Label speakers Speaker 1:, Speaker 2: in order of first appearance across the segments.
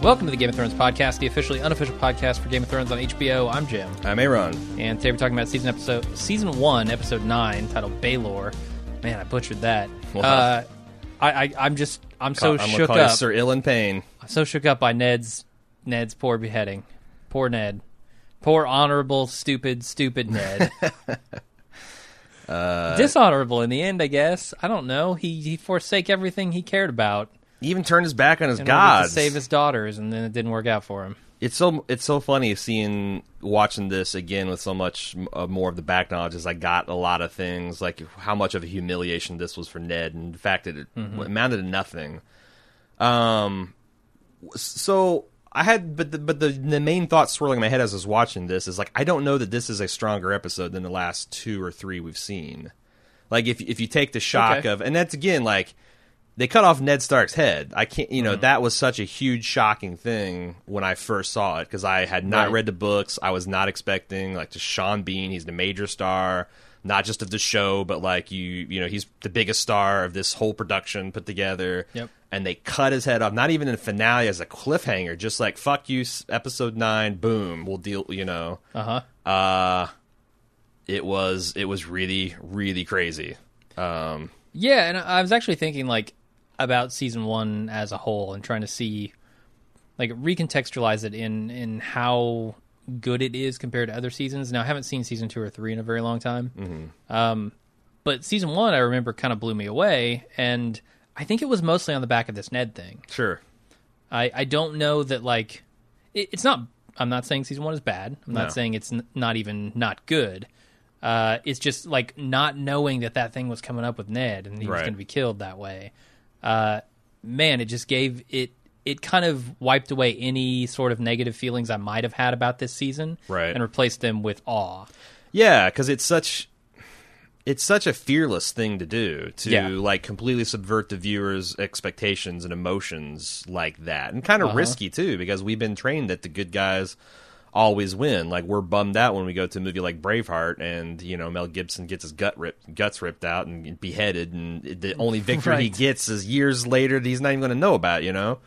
Speaker 1: Welcome to the Game of Thrones podcast, the officially unofficial podcast for Game of Thrones on HBO. I'm Jim.
Speaker 2: I'm Aaron.
Speaker 1: And today we're talking about season 1, episode 9, titled Baelor. Man, I butchered that.
Speaker 2: Wow.
Speaker 1: I'm so shook
Speaker 2: call
Speaker 1: up.
Speaker 2: you Sir Ilan Payne.
Speaker 1: I'm so shook up by Ned's poor beheading. Poor Ned. Poor honorable, stupid Ned. Dishonorable in the end, I guess. I don't know. He forsake everything he cared about.
Speaker 2: He even turned his back on his
Speaker 1: in order
Speaker 2: gods
Speaker 1: to save his daughters, and then it didn't work out for him.
Speaker 2: It's so funny watching this again with so much more of the back knowledge as I got a lot of things, like how much of a humiliation this was for Ned, and the fact that it amounted to nothing. So I had, but the main thought swirling in my head as I was watching this is like, I don't know that this is a stronger episode than the last 2 or 3 we've seen. Like if you take the shock of, and that's again like, they cut off Ned Stark's head. I can't, that was such a huge, shocking thing when I first saw it, because I had not read the books. I was not expecting, like, to Sean Bean. He's the major star, not just of the show, but, like, he's the biggest star of this whole production put together. Yep. And they cut his head off, not even in the finale as a cliffhanger, just like, fuck you, episode 9, boom, we'll deal, It was really, really crazy.
Speaker 1: Yeah, and I was actually thinking, like, about season 1 as a whole and trying to see, like, recontextualize it in how good it is compared to other seasons. Now, I haven't seen season 2 or 3 in a very long time. Mm-hmm. But season 1, I remember, kind of blew me away, and I think it was mostly on the back of this Ned thing.
Speaker 2: Sure.
Speaker 1: I don't know that, like, it's not, I'm not saying season 1 is bad. I'm not saying it's not even not good. It's just, like, not knowing that thing was coming up with Ned and he was going to be killed that way. Man, it just gave it kind of wiped away any sort of negative feelings I might have had about this season, and replaced them with awe.
Speaker 2: Yeah, because it's such a fearless thing to do, like, completely subvert the viewer's expectations and emotions like that, and kind of risky too, because we've been trained that the good guys always win. Like, we're bummed out when we go to a movie like Braveheart and, Mel Gibson gets his guts ripped out and beheaded, and the only victory he gets is years later that he's not even going to know about,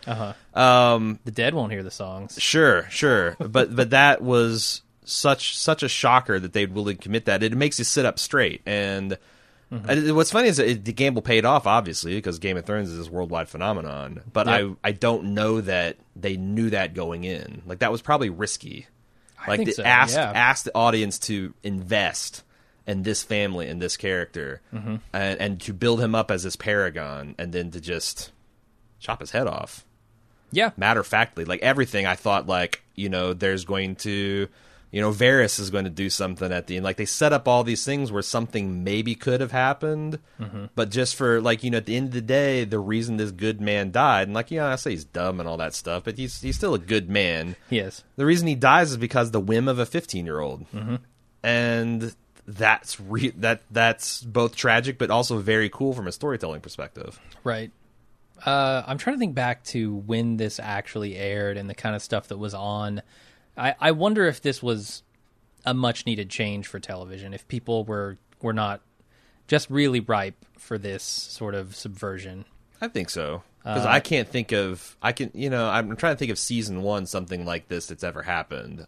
Speaker 1: The dead won't hear the songs.
Speaker 2: Sure. but that was such a shocker that they'd really commit that. It makes you sit up straight. And what's funny is that the gamble paid off, obviously, because Game of Thrones is this worldwide phenomenon. But I don't know that they knew that going in. Like, that was probably risky.
Speaker 1: Like, they
Speaker 2: ask the audience to invest in this family and this character, and to build him up as this paragon, and then to just chop his head off.
Speaker 1: Yeah.
Speaker 2: Matter of factly, like, everything I thought, like, there's going to, Varys is going to do something at the end. Like, they set up all these things where something maybe could have happened, but just for, like, at the end of the day, the reason this good man died, and, like, I say he's dumb and all that stuff, but he's still a good man.
Speaker 1: He is.
Speaker 2: The reason he dies is because the whim of a 15-year-old. And that's that's both tragic, but also very cool from a storytelling perspective.
Speaker 1: Right. I'm trying to think back to when this actually aired and the kind of stuff that was on. I wonder if this was a much-needed change for television, if people were not just really ripe for this sort of subversion.
Speaker 2: I think so. Because I can't think of... I'm trying to think of season 1, something like this that's ever happened.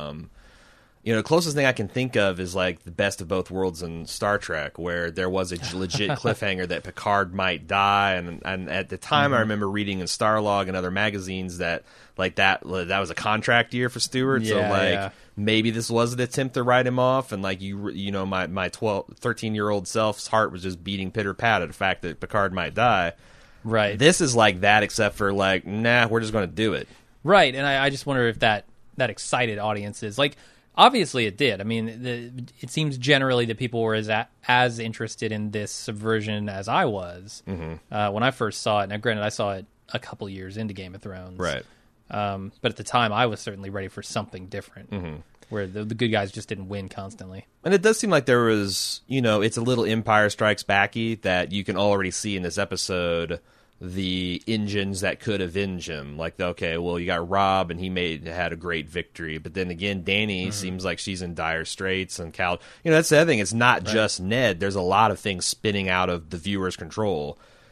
Speaker 2: The closest thing I can think of is, like, the Best of Both Worlds in Star Trek, where there was a legit cliffhanger that Picard might die, and at the time I remember reading in Starlog and other magazines that, like, that was a contract year for Stewart, maybe this was an attempt to write him off, and, like, my 13-year-old self's heart was just beating pitter-pat at the fact that Picard might die.
Speaker 1: Right.
Speaker 2: This is like that, except for, like, nah, we're just going to do it.
Speaker 1: Right, and I just wonder if that excited audiences, like... Obviously, it did. I mean, it seems generally that people were as interested in this subversion as I was when I first saw it. Now, granted, I saw it a couple years into Game of Thrones,
Speaker 2: right?
Speaker 1: But at the time, I was certainly ready for something different, where the good guys just didn't win constantly.
Speaker 2: And it does seem like there was, it's a little Empire Strikes Backy that you can already see in this episode. The engines that could avenge him, like, okay, well, you got Robb and he had a great victory, but then again, Dany seems like she's in dire straits, and Cal, that's the other thing, it's not just Ned, there's a lot of things spinning out of the viewer's control,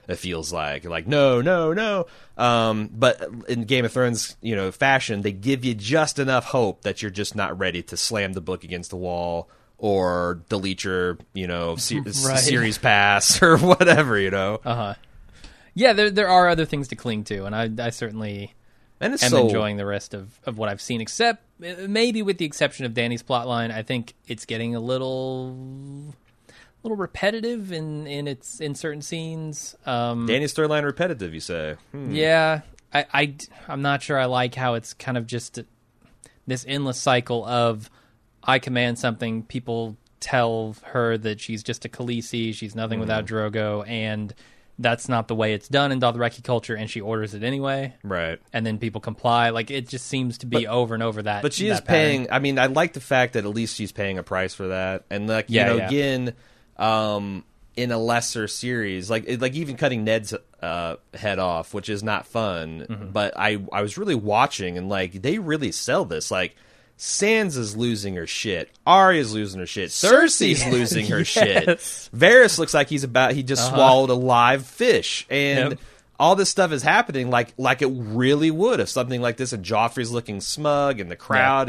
Speaker 2: It feels like no, no, no. But in Game of Thrones, fashion, they give you just enough hope that you're just not ready to slam the book against the wall or delete your, series pass or whatever,
Speaker 1: Yeah, there are other things to cling to, and I certainly am enjoying the rest of what I've seen, except maybe with the exception of Dany's plotline. I think it's getting a little repetitive in certain scenes.
Speaker 2: Dany's storyline repetitive, you say?
Speaker 1: Yeah, I'm not sure I like how it's kind of just this endless cycle of I command something, people tell her that she's just a Khaleesi, she's nothing without Drogo, and that's not the way it's done in Dothraki culture, and she orders it anyway.
Speaker 2: Right.
Speaker 1: And then people comply. Like, it just seems to be over and over that.
Speaker 2: But she is paying, I mean, I like the fact that at least she's paying a price for that. And, again, in a lesser series, like even cutting Ned's head off, which is not fun, but I was really watching, and, they really sell this. Sansa's losing her shit. Arya's losing her shit. Cersei's losing her shit. Varys looks like he just swallowed a live fish. And all this stuff is happening like it really would if something like this, and Joffrey's looking smug and the crowd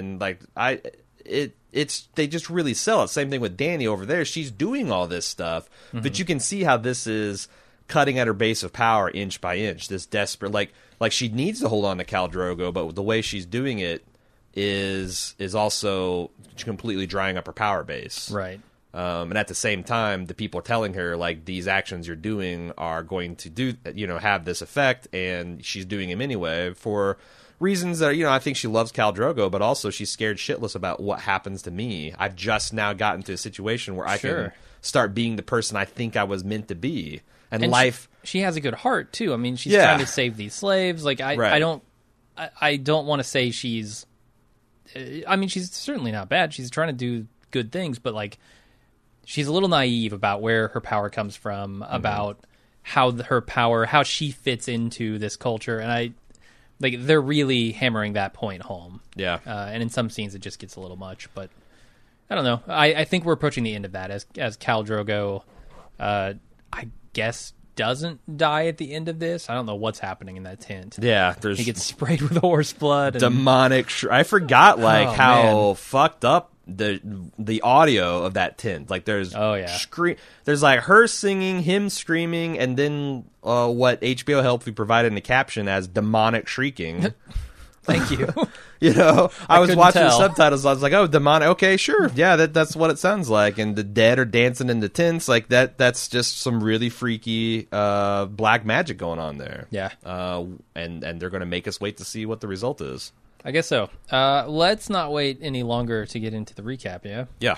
Speaker 2: they just really sell it. Same thing with Dany over there. She's doing all this stuff, but you can see how this is cutting at her base of power inch by inch. This desperate, like she needs to hold on to Khal Drogo, but the way she's doing it is also completely drying up her power base.
Speaker 1: Right.
Speaker 2: And at the same time, the people are telling her, these actions you're doing are going to have this effect, and she's doing them anyway for reasons that, I think she loves Khal Drogo, but also she's scared shitless about what happens to me. I've just now gotten to a situation where I can start being the person I think I was meant to be. And life...
Speaker 1: She has a good heart, too. I mean, she's trying to save these slaves. I don't want to say she's... I mean, she's certainly not bad. She's trying to do good things, but she's a little naive about where her power comes from, about how she fits into this culture, and they're really hammering that point home.
Speaker 2: Yeah.
Speaker 1: And in some scenes, it just gets a little much, but I don't know. I think we're approaching the end of that as Khal Drogo, I guess, doesn't die at the end of this. I don't know what's happening in that tent.
Speaker 2: Yeah,
Speaker 1: he gets sprayed with horse blood.
Speaker 2: Demonic. I forgot how fucked up the audio of that tent. There's there's her singing, him screaming, and then what HBO helped me provide in the caption as demonic shrieking.
Speaker 1: Thank you.
Speaker 2: I was watching the subtitles. I was like, "Oh, demonic. Okay, sure. Yeah, that's what it sounds like." And the dead are dancing in the tents. That's just some really freaky black magic going on there.
Speaker 1: Yeah.
Speaker 2: And they're going to make us wait to see what the result is.
Speaker 1: I guess so. Let's not wait any longer to get into the recap. Yeah.
Speaker 2: Yeah.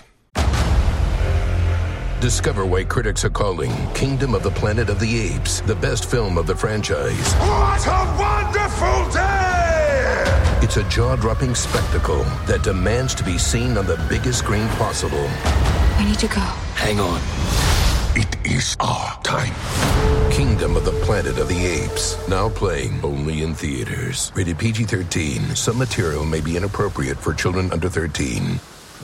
Speaker 3: Discover why critics are calling Kingdom of the Planet of the Apes the best film of the franchise.
Speaker 4: What a wonderful day!
Speaker 3: It's a jaw-dropping spectacle that demands to be seen on the biggest screen possible.
Speaker 5: We need to go.
Speaker 3: Hang on.
Speaker 4: It is our time.
Speaker 3: Kingdom of the Planet of the Apes. Now playing only in theaters. Rated PG-13. Some material may be inappropriate for children under 13.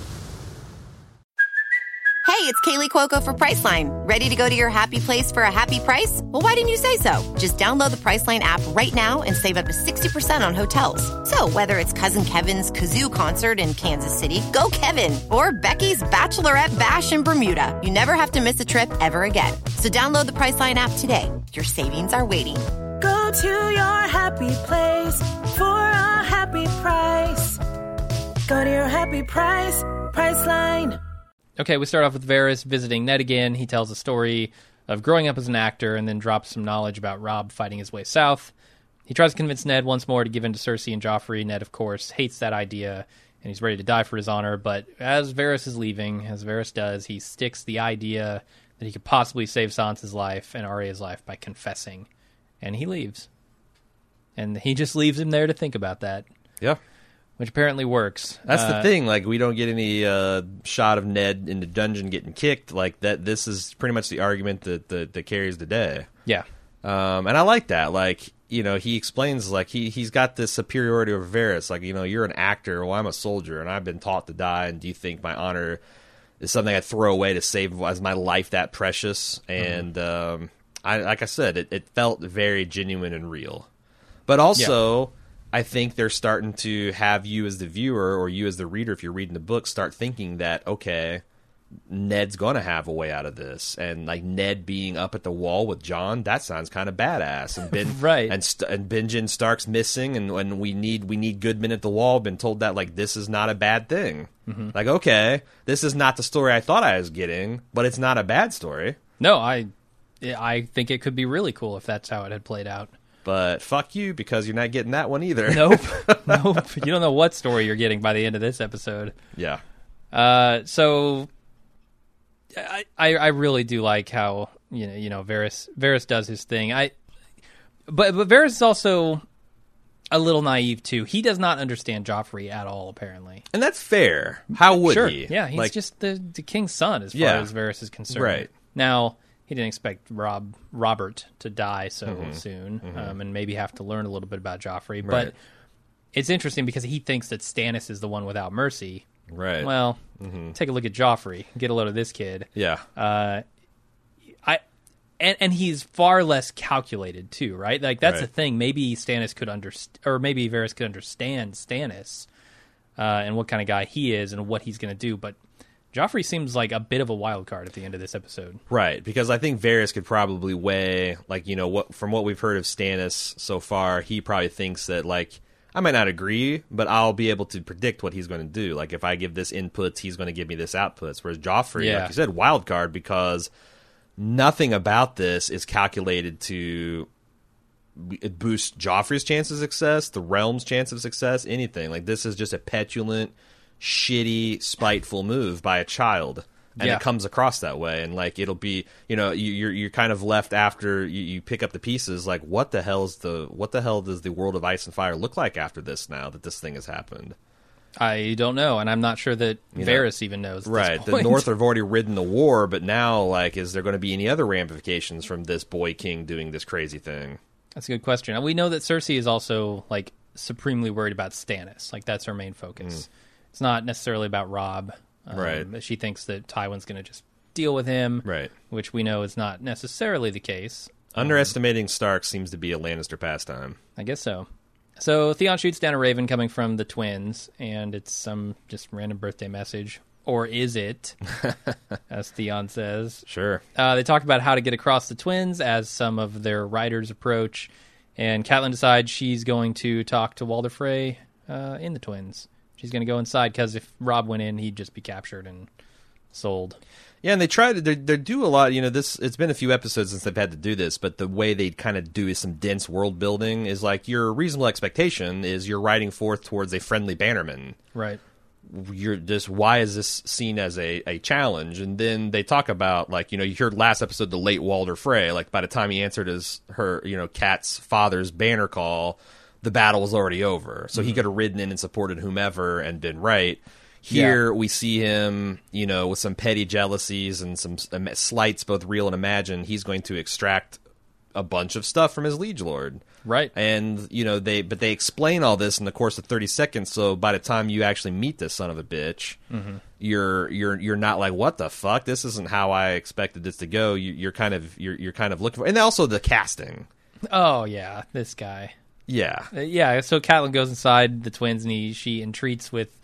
Speaker 6: Hey, it's Kaylee Cuoco for Priceline. Ready to go to your happy place for a happy price? Well, why didn't you say so? Just download the Priceline app right now and save up to 60% on hotels. So whether it's Cousin Kevin's Kazoo Concert in Kansas City, go Kevin, or Becky's Bachelorette Bash in Bermuda, you never have to miss a trip ever again. So download the Priceline app today. Your savings are waiting.
Speaker 7: Go to your happy place for a happy price. Go to your happy price, Priceline.
Speaker 1: Okay, we start off with Varys visiting Ned again. He tells a story of growing up as an actor and then drops some knowledge about Robb fighting his way south. He tries to convince Ned once more to give in to Cersei and Joffrey. Ned, of course, hates that idea, and he's ready to die for his honor. But as Varys is leaving, as Varys does, he sticks the idea that he could possibly save Sansa's life and Arya's life by confessing. And he leaves. And he just leaves him there to think about that.
Speaker 2: Yeah.
Speaker 1: Which apparently works.
Speaker 2: That's the thing. We don't get any shot of Ned in the dungeon getting kicked. That. This is pretty much the argument that carries the day.
Speaker 1: Yeah.
Speaker 2: And I like that. He explains, he's got this superiority over Varys. You're an actor. Well, I'm a soldier, and I've been taught to die. And do you think my honor is something I throw away to save? Is my life that precious? And Like I said, it felt very genuine and real. But also, I think they're starting to have you as the viewer or you as the reader, if you're reading the book, start thinking that, okay, Ned's going to have a way out of this. And like Ned being up at the wall with Jon, that sounds kind of badass. And
Speaker 1: right.
Speaker 2: And Benjen Stark's missing, and when we need good men at the wall, been told that like this is not a bad thing. Mm-hmm. Like, okay, this is not the story I thought I was getting, but it's not a bad story.
Speaker 1: No, I think it could be really cool if that's how it had played out.
Speaker 2: But fuck you, because you're not getting that one either.
Speaker 1: Nope. You don't know what story you're getting by the end of this episode.
Speaker 2: Yeah.
Speaker 1: So I really do like how you know Varys does his thing. But Varys is also a little naive too. He does not understand Joffrey at all, apparently.
Speaker 2: And that's fair. How would
Speaker 1: he?
Speaker 2: he?
Speaker 1: Yeah, he's just the king's son as far as Varys is concerned.
Speaker 2: Right.
Speaker 1: Now, he didn't expect Robert to die so soon, and maybe have to learn a little bit about Joffrey.
Speaker 2: Right.
Speaker 1: But it's interesting because he thinks that Stannis is the one without mercy.
Speaker 2: Right.
Speaker 1: Well, take a look at Joffrey. Get a load of this kid.
Speaker 2: Yeah.
Speaker 1: And he's far less calculated too, right? Like that's the thing. Maybe Stannis could or maybe Varys could understand Stannis and what kind of guy he is and what he's going to do. But Joffrey seems like a bit of a wild card at the end of this episode,
Speaker 2: right? Because I think Varys could probably weigh, like, you know, what from what we've heard of Stannis so far, he probably thinks that like I might not agree, but I'll be able to predict what he's going to do. Like if I give this inputs, he's going to give me this outputs. Whereas Joffrey, like you said, wild card because nothing about this is calculated to boost Joffrey's chance of success, the realm's chance of success, anything. Like this is just a petulant, shitty, spiteful move by a child. And it comes across that way, and like it'll be, you know, you're kind of left after you pick up the pieces. Like, what the hell does the world of Ice and Fire look like after this? Now that this thing has happened,
Speaker 1: I don't know, and I'm not sure that Varys even knows. At
Speaker 2: right,
Speaker 1: this point.
Speaker 2: The North have already ridden the war, but now, like, is there going to be any other ramifications from this boy king doing this crazy thing?
Speaker 1: That's a good question. And we know that Cersei is also like supremely worried about Stannis. Like that's her main focus. It's not necessarily about Robb.
Speaker 2: Right.
Speaker 1: She thinks that Tywin's going to just deal with him,
Speaker 2: right?
Speaker 1: Which we know is not necessarily the case.
Speaker 2: Underestimating Stark seems to be a Lannister pastime.
Speaker 1: I guess so. So Theon shoots down a raven coming from the twins, and it's some just random birthday message. Or is it? As Theon says.
Speaker 2: Sure.
Speaker 1: They talk about how to get across the twins as some of their riders approach, and Catelyn decides she's going to talk to Walder Frey in the twins. She's going to go inside because if Robb went in, he'd just be captured and sold. Yeah,
Speaker 2: and they try to they do a lot. You know, it's been a few episodes since they've had to do this, but the way they kind of do some dense world building is like your reasonable expectation is you're riding forth towards a friendly bannerman.
Speaker 1: Right.
Speaker 2: You're just, why is this seen as a challenge? And then they talk about, like, you know, you heard last episode the late Walder Frey. Like by the time he answered Kat's father's banner call, the battle was already over. So he could have ridden in and supported whomever and been right. Here we see him, you know, with some petty jealousies and some slights, both real and imagined. He's going to extract a bunch of stuff from his liege lord.
Speaker 1: Right.
Speaker 2: And, you know, they explain all this in the course of 30 seconds. So by the time you actually meet this son of a bitch, you're not like, what the fuck? This isn't how I expected this to go. You're kind of looking for, and also the casting.
Speaker 1: Oh yeah, this guy.
Speaker 2: Yeah.
Speaker 1: So Catelyn goes inside the twins, and she entreats with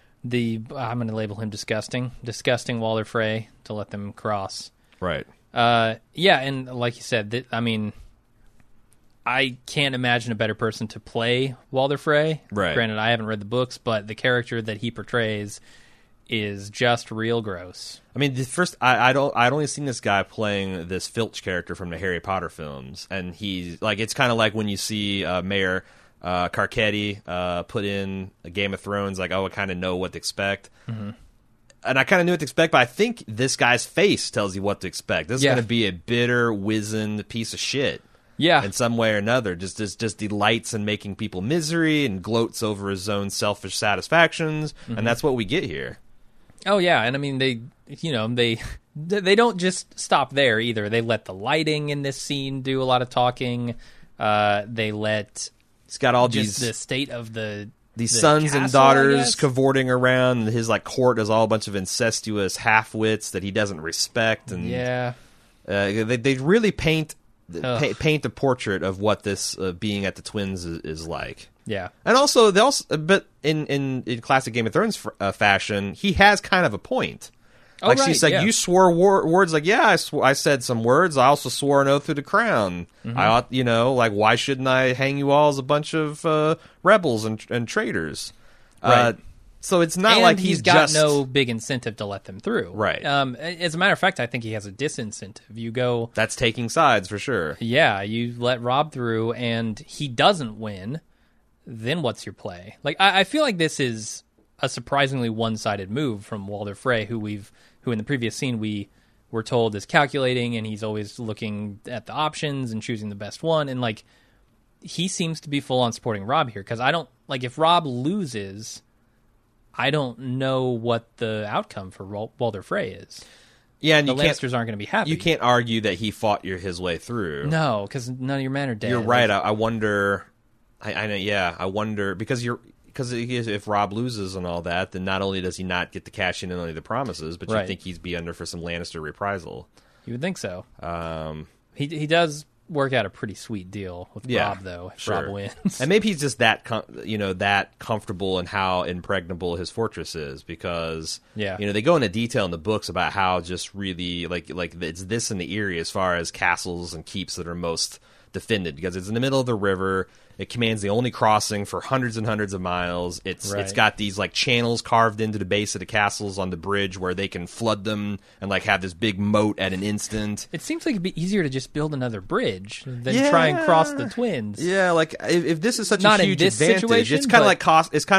Speaker 1: I'm going to label him disgusting Walder Frey to let them cross.
Speaker 2: Right.
Speaker 1: And like you said, I mean, I can't imagine a better person to play Walder Frey.
Speaker 2: Right.
Speaker 1: Granted, I haven't read the books, but the character that he portrays is just real gross.
Speaker 2: I mean, I'd only seen this guy playing this Filch character from the Harry Potter films, and he's like, it's kind of like when you see Mayor Carcetti put in a Game of Thrones, like, oh, I kind of know what to expect. Mm-hmm. And I kind of knew what to expect, but I think this guy's face tells you what to expect. This is going to be a bitter, wizened piece of shit.
Speaker 1: Yeah.
Speaker 2: In some way or another. Just delights in making people misery and gloats over his own selfish satisfactions, and that's what we get here.
Speaker 1: Oh yeah, and I mean they don't just stop there either. They let the lighting in this scene do a lot of talking. They let
Speaker 2: he's got all
Speaker 1: just
Speaker 2: these
Speaker 1: the state of the
Speaker 2: sons
Speaker 1: castle,
Speaker 2: and daughters cavorting around. His like court is all a bunch of incestuous half-wits that he doesn't respect, and
Speaker 1: they
Speaker 2: they really paint paint a portrait of what this being at the Twins is like.
Speaker 1: Yeah.
Speaker 2: And also, but in classic Game of Thrones fashion, he has kind of a point. Like, she's like, you swore words. Like, yeah, I said some words. I also swore an oath to the crown. I ought, like, why shouldn't I hang you all as a bunch of rebels and traitors?
Speaker 1: Right.
Speaker 2: So it's not
Speaker 1: and
Speaker 2: like
Speaker 1: he's got no big incentive to let them through.
Speaker 2: Right.
Speaker 1: As a matter of fact, I think he has a disincentive. You go...
Speaker 2: That's taking sides, for sure.
Speaker 1: Yeah, you let Robb through, and he doesn't win, then what's your play? Like, I feel like this is a surprisingly one-sided move from Walder Frey, who in the previous scene we were told is calculating, and he's always looking at the options and choosing the best one, and, like, he seems to be full-on supporting Robb here, because if Robb loses... I don't know what the outcome for Walder Frey is.
Speaker 2: Yeah, and
Speaker 1: the Lannisters aren't going to be happy.
Speaker 2: You can't argue that he fought his way through.
Speaker 1: No, because none of your men are dead.
Speaker 2: You're right. I wonder. I know. Yeah, I wonder because if Robb loses and all that, then not only does he not get to cash in on any of the promises, but you think he'd be under for some Lannister reprisal.
Speaker 1: You would think so. He does work out a pretty sweet deal with Robb, though, if Robb wins.
Speaker 2: And maybe he's just that comfortable in how impregnable his fortress is, because they go into detail in the books about how just really like it's this in the Eyrie as far as castles and keeps that are most defended, because it's in the middle of the river. It commands the only crossing for hundreds and hundreds of miles. It's got these like channels carved into the base of the castles on the bridge where they can flood them and like have this big moat at an instant.
Speaker 1: It seems like it'd be easier to just build another bridge than try and cross the Twins.
Speaker 2: Yeah, like if this is such
Speaker 1: Not
Speaker 2: a huge
Speaker 1: in this
Speaker 2: advantage,
Speaker 1: situation,
Speaker 2: it's kind of like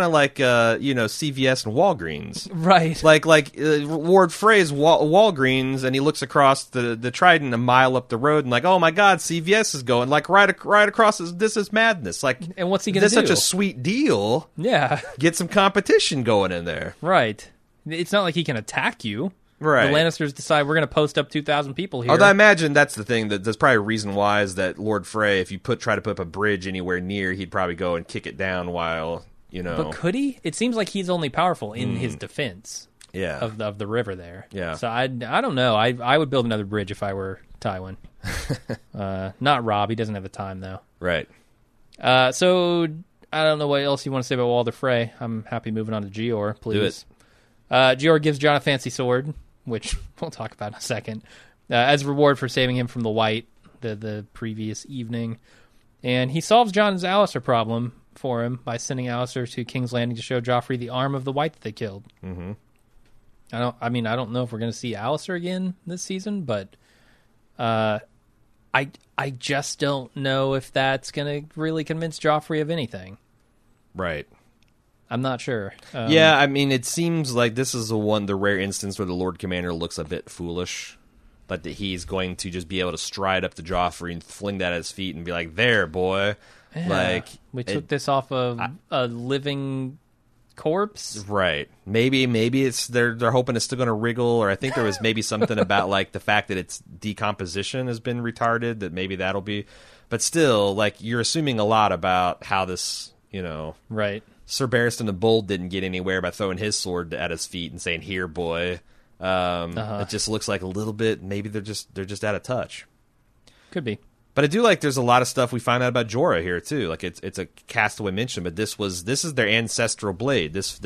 Speaker 2: CVS and Walgreens,
Speaker 1: right?
Speaker 2: Like Ward Frey's Walgreens, and he looks across the Trident a mile up the road, and like, oh my God, CVS is going like right across. This is madness. Like,
Speaker 1: and what's he going to do?
Speaker 2: That's such a sweet deal.
Speaker 1: Yeah,
Speaker 2: get some competition going in there.
Speaker 1: Right. It's not like he can attack you.
Speaker 2: Right.
Speaker 1: The Lannisters decide we're going to post up 2,000 people here.
Speaker 2: Although I imagine that's the thing. That's probably a reason why is that Lord Frey, if you try to put up a bridge anywhere near, he'd probably go and kick it down while
Speaker 1: But could he? It seems like he's only powerful in his defense.
Speaker 2: Yeah.
Speaker 1: Of the river there.
Speaker 2: Yeah.
Speaker 1: So I don't know. I would build another bridge if I were Tywin. Not Robb. He doesn't have the time though.
Speaker 2: Right.
Speaker 1: So I don't know what else you want to say about Walder Frey. I'm happy moving on to Gior, please.
Speaker 2: Do it.
Speaker 1: Gior gives Jon a fancy sword, which we'll talk about in a second, as a reward for saving him from the White the previous evening. And he solves Jon's Alistair problem for him by sending Alistair to King's Landing to show Joffrey the arm of the White that they killed.
Speaker 2: Mm-hmm.
Speaker 1: I don't know if we're going to see Alistair again this season, but I just don't know if that's going to really convince Joffrey of anything.
Speaker 2: Right.
Speaker 1: I'm not sure.
Speaker 2: Yeah, I mean, it seems like this is the rare instance where the Lord Commander looks a bit foolish. But that he's going to just be able to stride up to Joffrey and fling that at his feet and be like, there, boy.
Speaker 1: Yeah,
Speaker 2: like
Speaker 1: we took this off of a living corpse.
Speaker 2: Right. Maybe it's they're hoping it's still going to wriggle, or I think there was maybe something about like the fact that its decomposition has been retarded, that maybe that'll be. But still, like, you're assuming a lot about how this,
Speaker 1: Right.
Speaker 2: Sir Barristan the Bold didn't get anywhere by throwing his sword at his feet and saying, here, boy. It just looks like a little bit. Maybe they're just out of touch.
Speaker 1: Could be.
Speaker 2: But I do like there's a lot of stuff we find out about Jorah here too. Like it's a castaway mention, but this is their ancestral blade. This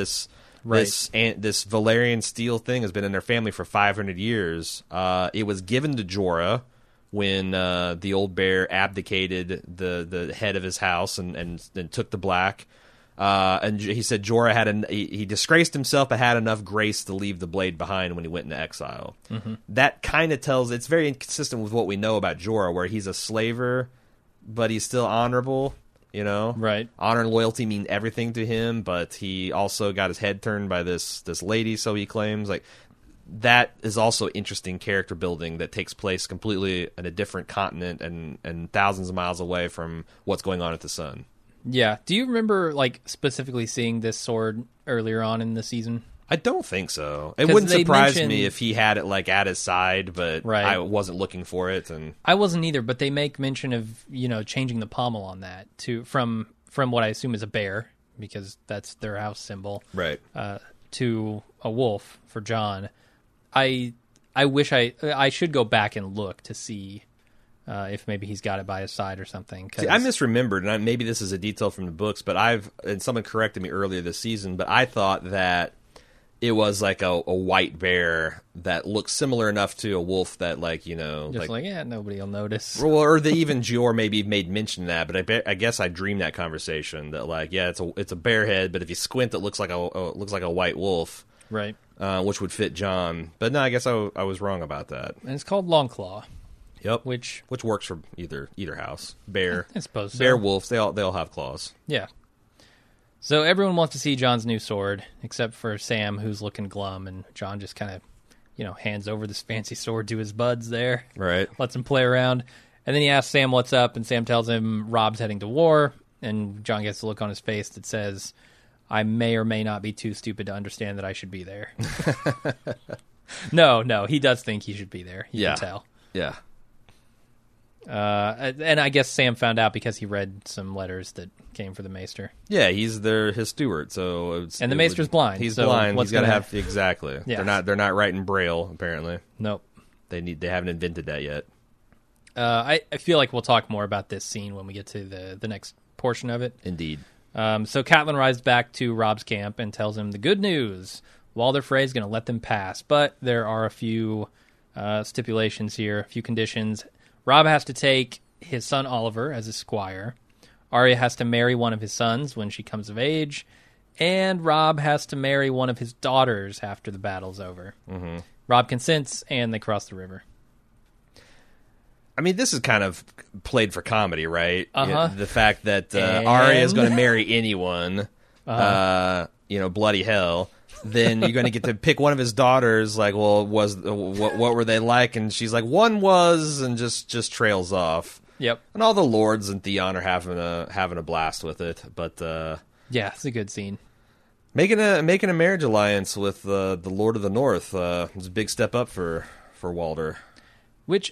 Speaker 2: Valyrian steel thing has been in their family for 500 years. It was given to Jorah when the old bear abdicated the head of his house and took the black. And he said Jorah he disgraced himself but had enough grace to leave the blade behind when he went into exile. Mm-hmm. That kind of it's very inconsistent with what we know about Jorah, where he's a slaver, but he's still honorable, Right. Honor and loyalty mean everything to him, but he also got his head turned by this lady, so he claims. Like, that is also interesting character building that takes place completely in a different continent and thousands of miles away from what's going on at the Sun. Yeah.
Speaker 1: Do you remember, like, specifically seeing this sword earlier on in the season?
Speaker 2: I don't think so. It wouldn't surprise me if he had it, like, at his side, but I wasn't looking for it. And
Speaker 1: I wasn't either, but they make mention of, changing the pommel on that from what I assume is a bear, because that's their house symbol.
Speaker 2: Right.
Speaker 1: To a wolf for Jon. I wish I should go back and look to see if maybe he's got it by his side or something.
Speaker 2: See, I misremembered, and maybe this is a detail from the books, but and someone corrected me earlier this season, but I thought that it was like a white bear that looked similar enough to a wolf that, like, you know...
Speaker 1: Just nobody will notice.
Speaker 2: Well, or even Gior maybe made mention of that, but I guess I dreamed that conversation that, like, yeah, it's a bear head, but if you squint, it looks like a white wolf.
Speaker 1: Right.
Speaker 2: Which would fit Jon. But no, I guess I was wrong about that.
Speaker 1: And it's called Longclaw.
Speaker 2: Yep.
Speaker 1: Which
Speaker 2: works for either house. Bear.
Speaker 1: I suppose so.
Speaker 2: Bear, wolves, they all have claws.
Speaker 1: Yeah. So everyone wants to see Jon's new sword, except for Sam, who's looking glum, and Jon just kind of, hands over this fancy sword to his buds there.
Speaker 2: Right.
Speaker 1: Lets him play around. And then he asks Sam what's up, and Sam tells him Robb's heading to war, and Jon gets a look on his face that says, I may or may not be too stupid to understand that I should be there. No, he does think he should be there. You can tell.
Speaker 2: Yeah.
Speaker 1: And I guess Sam found out because he read some letters that came for the Maester.
Speaker 2: Yeah, he's his steward, so
Speaker 1: and the Maester's blind.
Speaker 2: He's
Speaker 1: so
Speaker 2: blind. He's got to have exactly.
Speaker 1: Yeah.
Speaker 2: They're not writing Braille apparently.
Speaker 1: Nope.
Speaker 2: They haven't invented that yet.
Speaker 1: I feel like we'll talk more about this scene when we get to the next portion of it.
Speaker 2: Indeed.
Speaker 1: So Catelyn rides back to Robb's camp and tells him the good news: Walder Frey is going to let them pass, but there are a few stipulations here, a few conditions. Robb has to take his son Oliver as his squire. Arya has to marry one of his sons when she comes of age. And Robb has to marry one of his daughters after the battle's over. Mm-hmm. Robb consents, and they cross the river.
Speaker 2: I mean, this is kind of played for comedy, right?
Speaker 1: Uh-huh.
Speaker 2: The fact that Arya is going to marry anyone, bloody hell. Then you're going to get to pick one of his daughters. Like, well, what were they like? And she's like, one was, and just trails off.
Speaker 1: Yep.
Speaker 2: And all the lords and Theon are having a blast with it. But
Speaker 1: yeah, it's a good scene.
Speaker 2: Making a marriage alliance with the Lord of the North is a big step up for Walder.
Speaker 1: What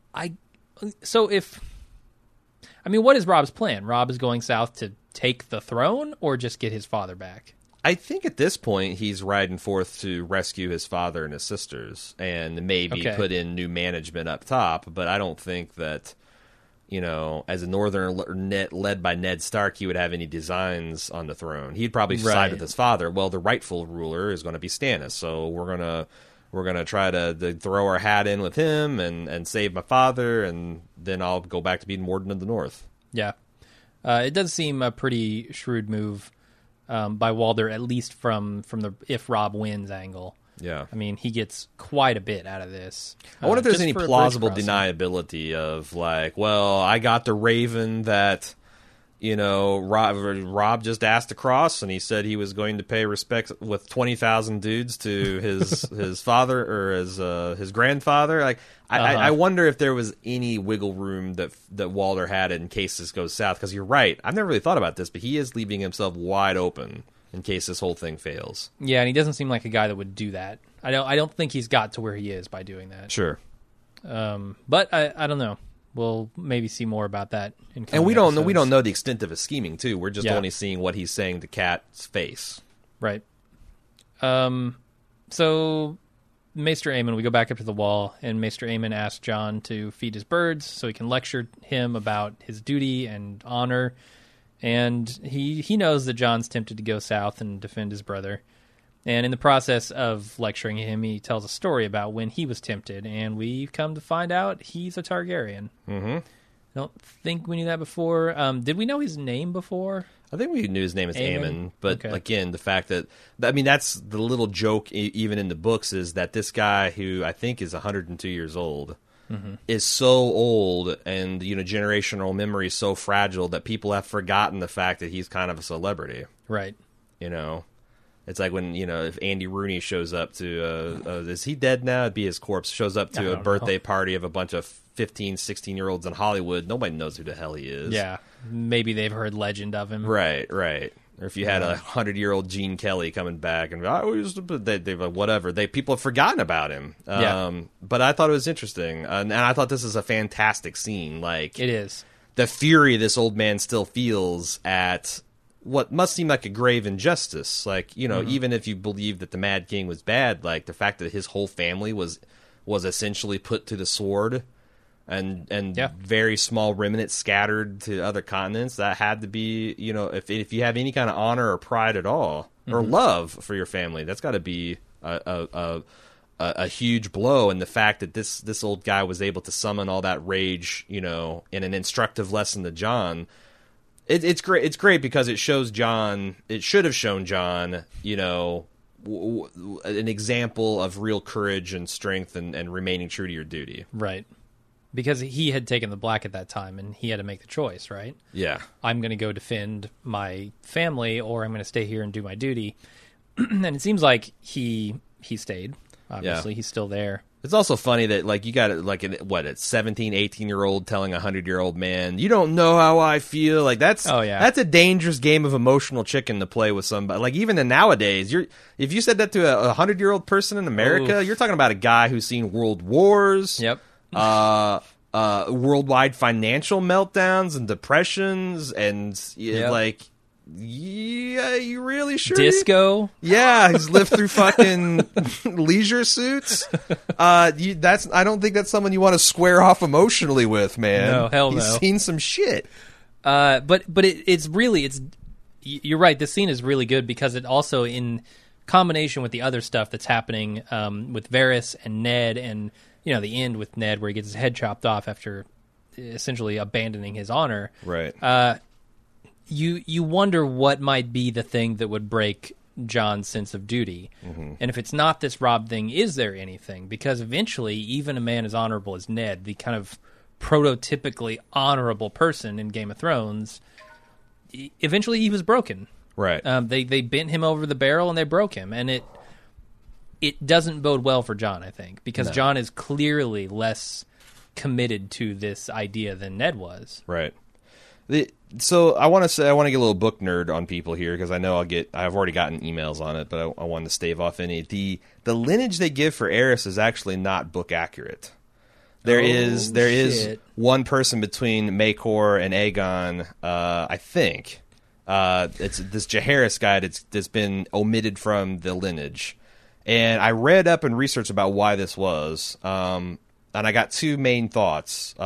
Speaker 1: is Robb's plan? Robb is going south to take the throne or just get his father back?
Speaker 2: I think at this point he's riding forth to rescue his father and his sisters and maybe put in new management up top, but I don't think that, as a northern led by Ned Stark, he would have any designs on the throne. He'd probably side with his father. Well, the rightful ruler is going to be Stannis, so we're gonna try to throw our hat in with him and save my father, and then I'll go back to being Warden of the North.
Speaker 1: Yeah. It does seem a pretty shrewd move by Walder, at least from the if Robb wins angle.
Speaker 2: Yeah.
Speaker 1: I mean, he gets quite a bit out of this.
Speaker 2: I wonder if there's any plausible deniability of, like, well, I got the raven that, Robb just asked to cross, and he said he was going to pay respect with 20,000 dudes to his father or his grandfather. Like, I wonder if there was any wiggle room that Walder had in case this goes south. Because you're right, I've never really thought about this, but he is leaving himself wide open in case this whole thing fails.
Speaker 1: Yeah, and he doesn't seem like a guy that would do that. I don't think he's got to where he is by doing that.
Speaker 2: Sure.
Speaker 1: But I don't know. We'll maybe see more about that in coming
Speaker 2: And we
Speaker 1: episodes.
Speaker 2: don't know the extent of his scheming too. We're just only seeing what he's saying to Kat's face.
Speaker 1: Right. So Maester Aemon, we go back up to the wall, and Maester Aemon asks Jon to feed his birds so he can lecture him about his duty and honor. And he knows that Jon's tempted to go south and defend his brother. And in the process of lecturing him, he tells a story about when he was tempted, and we come to find out he's a Targaryen. Mm-hmm. I don't think we knew that before. Did we know his name before?
Speaker 2: I think we knew his name is Aemon, but again, the fact that's the little joke even in the books is that this guy, who I think is 102 years old, is so old, and generational memory is so fragile that people have forgotten the fact that he's kind of a celebrity.
Speaker 1: Right.
Speaker 2: It's like when, if Andy Rooney shows up to, is he dead now? It'd be his corpse, shows up to a birthday party of a bunch of 15, 16-year-olds in Hollywood. Nobody knows who the hell he is.
Speaker 1: Yeah. Maybe they've heard legend of him.
Speaker 2: Right. Or if you had a 100-year-old Gene Kelly coming back and whatever, people have forgotten about him. But I thought it was interesting. And I thought this is a fantastic scene. Like,
Speaker 1: it is.
Speaker 2: The fury this old man still feels at what must seem like a grave injustice. Like, even if you believe that the Mad King was bad, like the fact that his whole family was essentially put to the sword and very small remnants scattered to other continents. That had to be, you know, if you have any kind of honor or pride at all, or love for your family, that's got to be a huge blow. And the fact that this old guy was able to summon all that rage, you know, in an instructive lesson to Jon, it's great. It's great because it shows Jon. It should have shown Jon, you know, an example of real courage and strength and remaining true to your duty.
Speaker 1: Right. Because he had taken the black at that time, and he had to make the choice, right?
Speaker 2: Yeah.
Speaker 1: I'm going to go defend my family, or I'm going to stay here and do my duty. And it seems like he stayed. Obviously, he's still there.
Speaker 2: It's also funny that, like, you got like a 17, 18-year-old telling a 100-year-old man, "You don't know how I feel." Like that's a dangerous game of emotional chicken to play with somebody. Like even in nowadays, if you said that to a 100-year-old person in America, you're talking about a guy who's seen world wars.
Speaker 1: Yep.
Speaker 2: Worldwide financial meltdowns and depressions, and like, yeah, you really sure?
Speaker 1: Disco?
Speaker 2: Yeah, he's lived through fucking leisure suits. I don't think that's someone you want to square off emotionally with, man.
Speaker 1: No, hell no.
Speaker 2: He's seen some shit.
Speaker 1: But it's you're right. This scene is really good because it also, in combination with the other stuff that's happening with Varys and Ned, and you know the end with Ned where he gets his head chopped off after essentially abandoning his honor.
Speaker 2: Right.
Speaker 1: You wonder what might be the thing that would break Jon's sense of duty. And if it's not this Robb thing, is there anything? Because eventually, even a man as honorable as Ned, the kind of prototypically honorable person in Game of Thrones, eventually he was broken.
Speaker 2: Right.
Speaker 1: They bent him over the barrel and they broke him. And it doesn't bode well for Jon, I think, because Jon is clearly less committed to this idea than Ned was.
Speaker 2: Right. So I want to get a little book nerd on people here because I know I've already gotten emails on it, but I wanted to stave off any. The lineage they give for Aerys is actually not book accurate. There is one person between Maekor and Aegon, I think. It's this Jaehaerys guy that's been omitted from the lineage. And I read up and researched about why this was, and I got two main thoughts.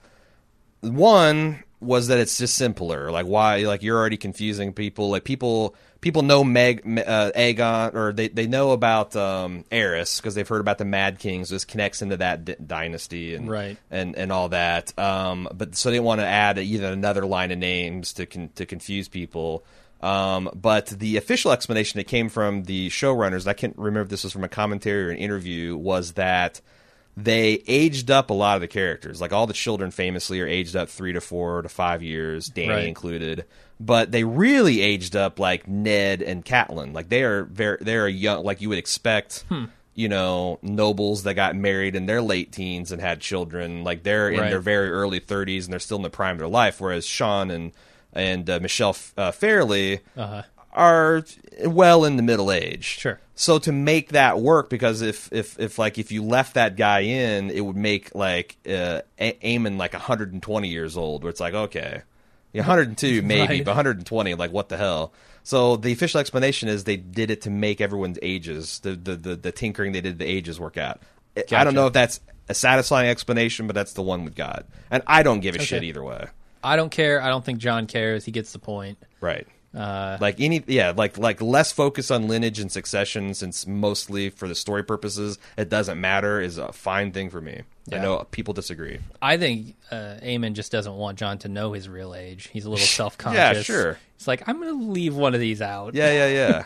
Speaker 2: One was that it's just simpler. Like why? Like you're already confusing people. Like people know Aegon, or they know about Aerys because they've heard about the Mad Kings. This connects into that dynasty and all that. But so they want to add either another line of names to confuse people. But the official explanation that came from the showrunners, I can't remember if this was from a commentary or an interview, was that they aged up a lot of the characters. Like all the children famously are aged up 3 to 4 to 5 years, Dany included. But they really aged up like Ned and Catelyn. Like they're young, like you would expect. You know, nobles that got married in their late teens and had children. Like they're in their very early 30s and they're still in the prime of their life. Whereas Sean and Michelle Fairley are well in the middle age.
Speaker 1: Sure.
Speaker 2: So to make that work, because if you left that guy in, it would make like Aemon like 120 years old, where it's like, okay, 102 maybe, but 120, like what the hell? So the official explanation is they did it to make everyone's ages, the tinkering they did the ages work out. Gotcha. I don't know if that's a satisfying explanation, but that's the one we got, and I don't give a shit either way.
Speaker 1: I don't care. I don't think Jon cares. He gets the point.
Speaker 2: Right. Like less focus on lineage and succession, since mostly for the story purposes it doesn't matter, is a fine thing for me. I know people disagree.
Speaker 1: I think Aemon just doesn't want Jon to know his real age. He's a little self-conscious.
Speaker 2: Yeah, sure.
Speaker 1: It's like, I'm going to leave one of these out.
Speaker 2: Yeah.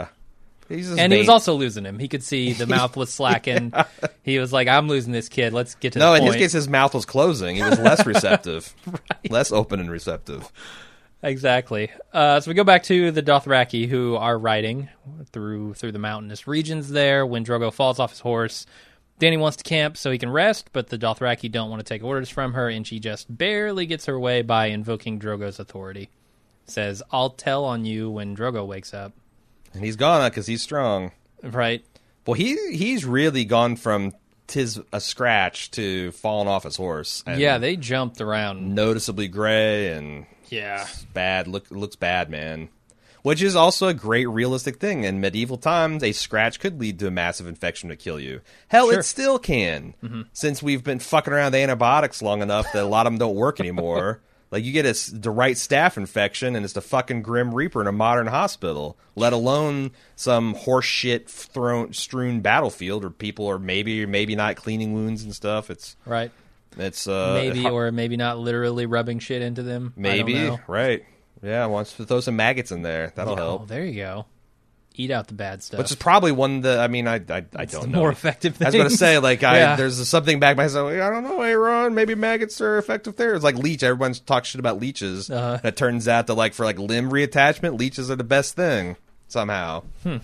Speaker 2: And
Speaker 1: he was also losing him. He could see the mouth was slacking. He was like, I'm losing this kid. Let's get to the point.
Speaker 2: No, in his case, his mouth was closing. He was less receptive. Less open and receptive.
Speaker 1: Exactly. So we go back to the Dothraki, who are riding through the mountainous regions there when Drogo falls off his horse. Dany wants to camp so he can rest, but the Dothraki don't want to take orders from her, and she just barely gets her way by invoking Drogo's authority. Says, I'll tell on you when Drogo wakes up.
Speaker 2: And he's gone because he's strong.
Speaker 1: Right.
Speaker 2: Well, he's really gone from tis a scratch to falling off his horse. And
Speaker 1: yeah, they jumped around.
Speaker 2: Noticeably gray and
Speaker 1: yeah,
Speaker 2: bad. Looks bad, man. Which is also a great realistic thing. In medieval times, a scratch could lead to a massive infection to kill you. Hell,
Speaker 1: Sure.
Speaker 2: it still can. Since we've been fucking around with antibiotics long enough that a lot of them don't work anymore. Like, you get the right staph infection, and it's the fucking Grim Reaper in a modern hospital, let alone some horse shit strewn battlefield where people are maybe not cleaning wounds and stuff.
Speaker 1: Right.
Speaker 2: It's
Speaker 1: Maybe or maybe not literally rubbing shit into them.
Speaker 2: maybe,
Speaker 1: I don't know.
Speaker 2: right. Yeah, once throw some maggots in there. That'll
Speaker 1: Oh,
Speaker 2: help.
Speaker 1: there you go. Eat out the bad stuff.
Speaker 2: Which is probably one that, I mean, I don't know.
Speaker 1: more effective
Speaker 2: I was going to
Speaker 1: things.
Speaker 2: say, like,
Speaker 1: Yeah.
Speaker 2: there's something back myself. I don't know, Aaron. Maybe maggots are effective there. It's like leech. Everyone's talks shit about leeches.
Speaker 1: Uh-huh.
Speaker 2: It turns out that, like, for like limb reattachment, leeches are the best thing somehow.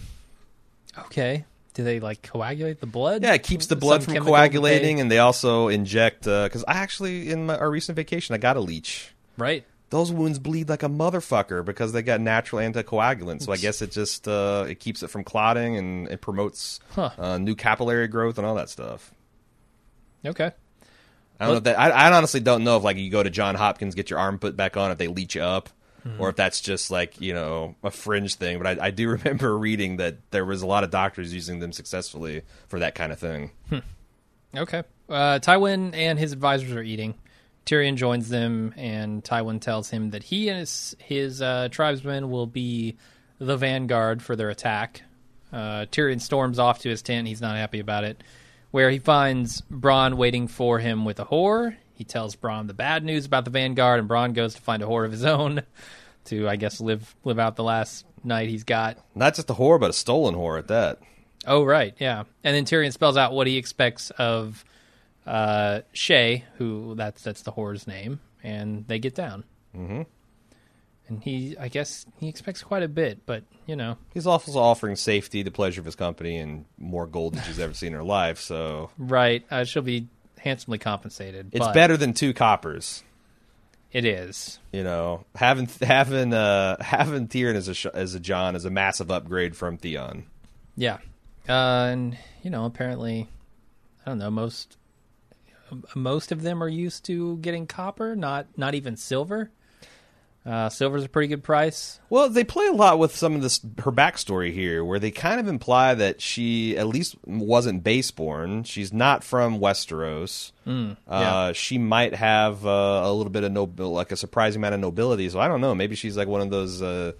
Speaker 1: Okay. Do they like coagulate the blood?
Speaker 2: Yeah, it keeps the blood
Speaker 1: Some
Speaker 2: from
Speaker 1: chemical
Speaker 2: coagulating,
Speaker 1: that
Speaker 2: and they also inject. Because I actually, in our recent vacation, I got a leech.
Speaker 1: Right.
Speaker 2: Those wounds bleed like a motherfucker because they got natural anticoagulants. So I guess it just it keeps it from clotting and it promotes new capillary growth and all that stuff.
Speaker 1: Okay.
Speaker 2: I don't know if that. I honestly don't know if like you go to Johns Hopkins, get your arm put back on, if they leech you up, or if that's just like a fringe thing. But I do remember reading that there was a lot of doctors using them successfully for that kind of thing.
Speaker 1: Okay. Tywin and his advisors are eating. Tyrion joins them, and Tywin tells him that he and his tribesmen will be the vanguard for their attack. Tyrion storms off to his tent. He's not happy about it, where he finds Bronn waiting for him with a whore. He tells Bronn the bad news about the vanguard, and Bronn goes to find a whore of his own to, I guess, live out the last night he's got.
Speaker 2: Not just a whore, but a stolen whore at that.
Speaker 1: Oh, right, yeah. And then Tyrion spells out what he expects of Shay, who that's the whore's name, and they get down. Mm-hmm. And I guess he expects quite a bit, but
Speaker 2: He's also offering safety, the pleasure of his company, and more gold than she's ever seen in her life. So
Speaker 1: right, she'll be handsomely compensated.
Speaker 2: it's
Speaker 1: but
Speaker 2: better than 2 coppers.
Speaker 1: It is.
Speaker 2: Having Tyrion as a Jon is a massive upgrade from Theon.
Speaker 1: Yeah, and apparently, I don't know, most of them are used to getting copper, not even silver. Silver's a pretty good price.
Speaker 2: Well, they play a lot with some of her backstory here, where they kind of imply that she at least wasn't baseborn. She's not from Westeros.
Speaker 1: Yeah.
Speaker 2: She might have a little bit of like a surprising amount of nobility. So I don't know. Maybe she's like one of those,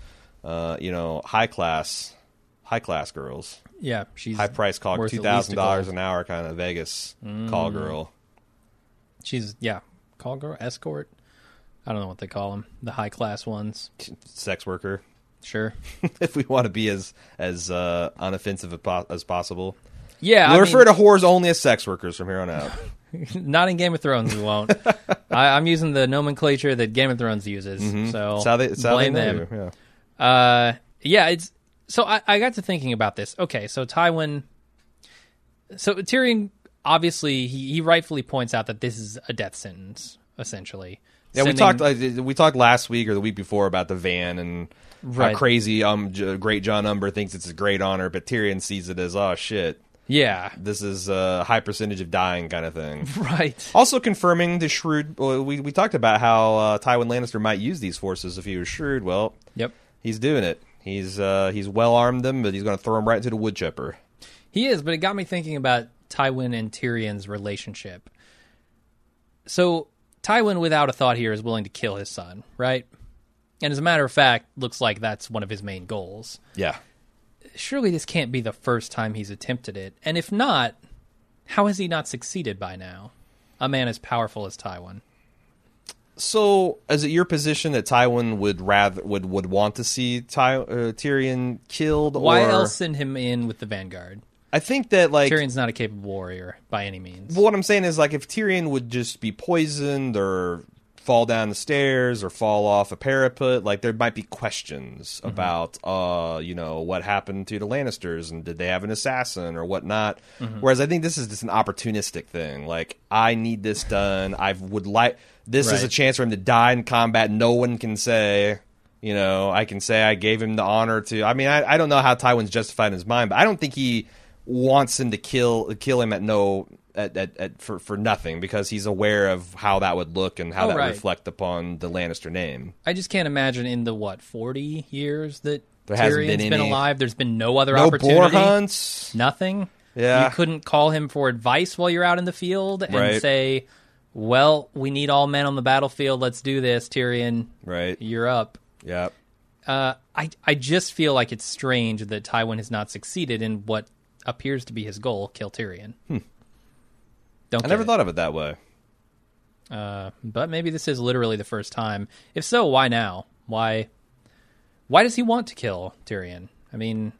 Speaker 2: high class girls.
Speaker 1: Yeah, she's
Speaker 2: High price call,
Speaker 1: worth at least a
Speaker 2: $2,000
Speaker 1: gold.
Speaker 2: an hour kind of Vegas call girl.
Speaker 1: She's call girl, escort. I don't know what they call them. The high class ones.
Speaker 2: Sex worker.
Speaker 1: Sure.
Speaker 2: If we want to be as unoffensive as possible.
Speaker 1: Yeah,
Speaker 2: We'll refer to whores only as sex workers from here on out.
Speaker 1: not in Game of Thrones. We won't. I'm using the nomenclature that Game of Thrones uses. So
Speaker 2: It's how they
Speaker 1: blame
Speaker 2: know
Speaker 1: them.
Speaker 2: you, yeah.
Speaker 1: It's so I got to thinking about this. Okay, so Tyrion obviously he rightfully points out that this is a death sentence, essentially.
Speaker 2: Yeah, we talked last week or the week before about the van and
Speaker 1: Right.
Speaker 2: how crazy great John Umber thinks it's a great honor, but Tyrion sees it as, oh shit,
Speaker 1: Yeah,
Speaker 2: this is a high percentage of dying kind of thing.
Speaker 1: right.
Speaker 2: Also confirming the shrewd. We talked about how Tywin Lannister might use these forces if he was shrewd. Well,
Speaker 1: Yep.
Speaker 2: he's doing it. He's well armed them, but he's going to throw them right into the wood chipper.
Speaker 1: He is, but it got me thinking about Tywin and Tyrion's relationship. So Tywin, without a thought here, is willing to kill his son, right? And as a matter of fact, looks like that's one of his main goals.
Speaker 2: Yeah.
Speaker 1: Surely this can't be the first time he's attempted it. And if not, how has he not succeeded by now? A man as powerful as Tywin.
Speaker 2: So, is it your position that Tywin would want to see Tyrion killed?
Speaker 1: Why
Speaker 2: or...
Speaker 1: else send him in with the Vanguard?
Speaker 2: I think that
Speaker 1: Tyrion's not a capable warrior by any means.
Speaker 2: What I'm saying is if Tyrion would just be poisoned or fall down the stairs or fall off a parapet, there might be questions about what happened to the Lannisters and did they have an assassin or whatnot. Whereas I think this is just an opportunistic thing. I need this done. This is a chance for him to die in combat. No one can say, I can say I gave him the honor to. I mean, I don't know how Tywin's justified in his mind, but I don't think he wants him to kill him at no for nothing because he's aware of how that would look and how that would
Speaker 1: right.
Speaker 2: reflect upon the Lannister name.
Speaker 1: I just can't imagine in the 40 years that
Speaker 2: There hasn't
Speaker 1: Tyrion's
Speaker 2: been
Speaker 1: been
Speaker 2: any-
Speaker 1: alive. There's been no other
Speaker 2: No
Speaker 1: opportunity.
Speaker 2: boar hunts.
Speaker 1: Nothing.
Speaker 2: Yeah.
Speaker 1: You couldn't call him for advice while you're out in the field and
Speaker 2: Right.
Speaker 1: say, "Well, we need all men on the battlefield. Let's do this, Tyrion.
Speaker 2: Right.
Speaker 1: You're up."
Speaker 2: Yeah.
Speaker 1: I just feel like it's strange that Tywin has not succeeded in what appears to be his goal: kill Tyrion. Don't.
Speaker 2: I never thought of it that way.
Speaker 1: But maybe this is literally the first time. If so, why now? Why does he want to kill Tyrion? I mean,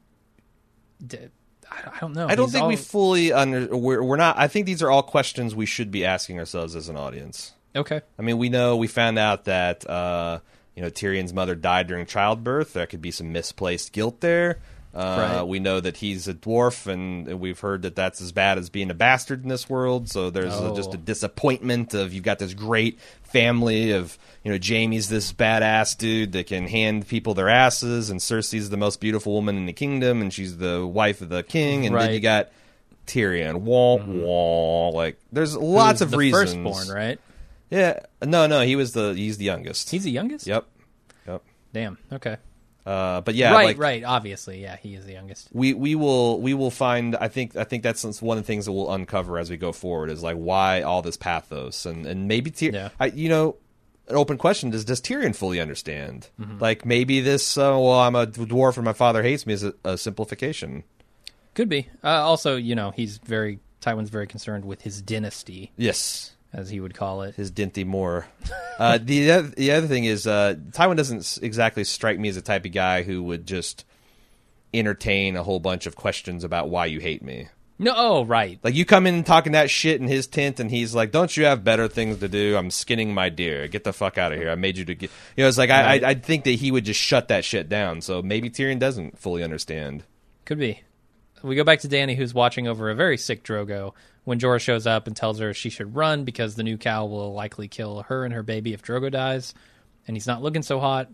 Speaker 1: I don't know.
Speaker 2: I don't
Speaker 1: He's
Speaker 2: think we
Speaker 1: all-
Speaker 2: fully we're not. I think these are all questions we should be asking ourselves as an audience.
Speaker 1: Okay.
Speaker 2: I mean, we found out that Tyrion's mother died during childbirth. There could be some misplaced guilt there.
Speaker 1: Right.
Speaker 2: We know that he's a dwarf, and we've heard that that's as bad as being a bastard in this world. So there's just a disappointment of you've got this great family of Jaime's this badass dude that can hand people their asses, and Cersei's the most beautiful woman in the kingdom, and she's the wife of the king, and then
Speaker 1: Right.
Speaker 2: you got Tyrion. Wah wah. Like there's lots of
Speaker 1: the
Speaker 2: reasons.
Speaker 1: Firstborn, right?
Speaker 2: Yeah, no, he's the youngest.
Speaker 1: He's the youngest.
Speaker 2: Yep.
Speaker 1: Damn. Okay.
Speaker 2: But yeah,
Speaker 1: Right. Obviously, yeah, he is the youngest.
Speaker 2: We will find. I think that's one of the things that we'll uncover as we go forward is like why all this pathos and maybe
Speaker 1: Yeah.
Speaker 2: an open question is does Tyrion fully understand?
Speaker 1: Mm-hmm.
Speaker 2: Like maybe this I'm a dwarf and my father hates me is a simplification.
Speaker 1: Could be. Also, Tywin's very concerned with his dynasty,
Speaker 2: Yes.
Speaker 1: as he would call it.
Speaker 2: His Dinty Moore. The other thing is Tywin doesn't exactly strike me as the type of guy who would just entertain a whole bunch of questions about why you hate me.
Speaker 1: No, oh, right.
Speaker 2: Like you come in talking that shit in his tent, and he's like, "Don't you have better things to do? I'm skinning my deer. Get the fuck out of here. I made you to get." It's like
Speaker 1: Right.
Speaker 2: I think that he would just shut that shit down. So maybe Tyrion doesn't fully understand.
Speaker 1: Could be. We go back to Dany, who's watching over a very sick Drogo, when Jorah shows up and tells her she should run because the new cow will likely kill her and her baby if Drogo dies, and he's not looking so hot.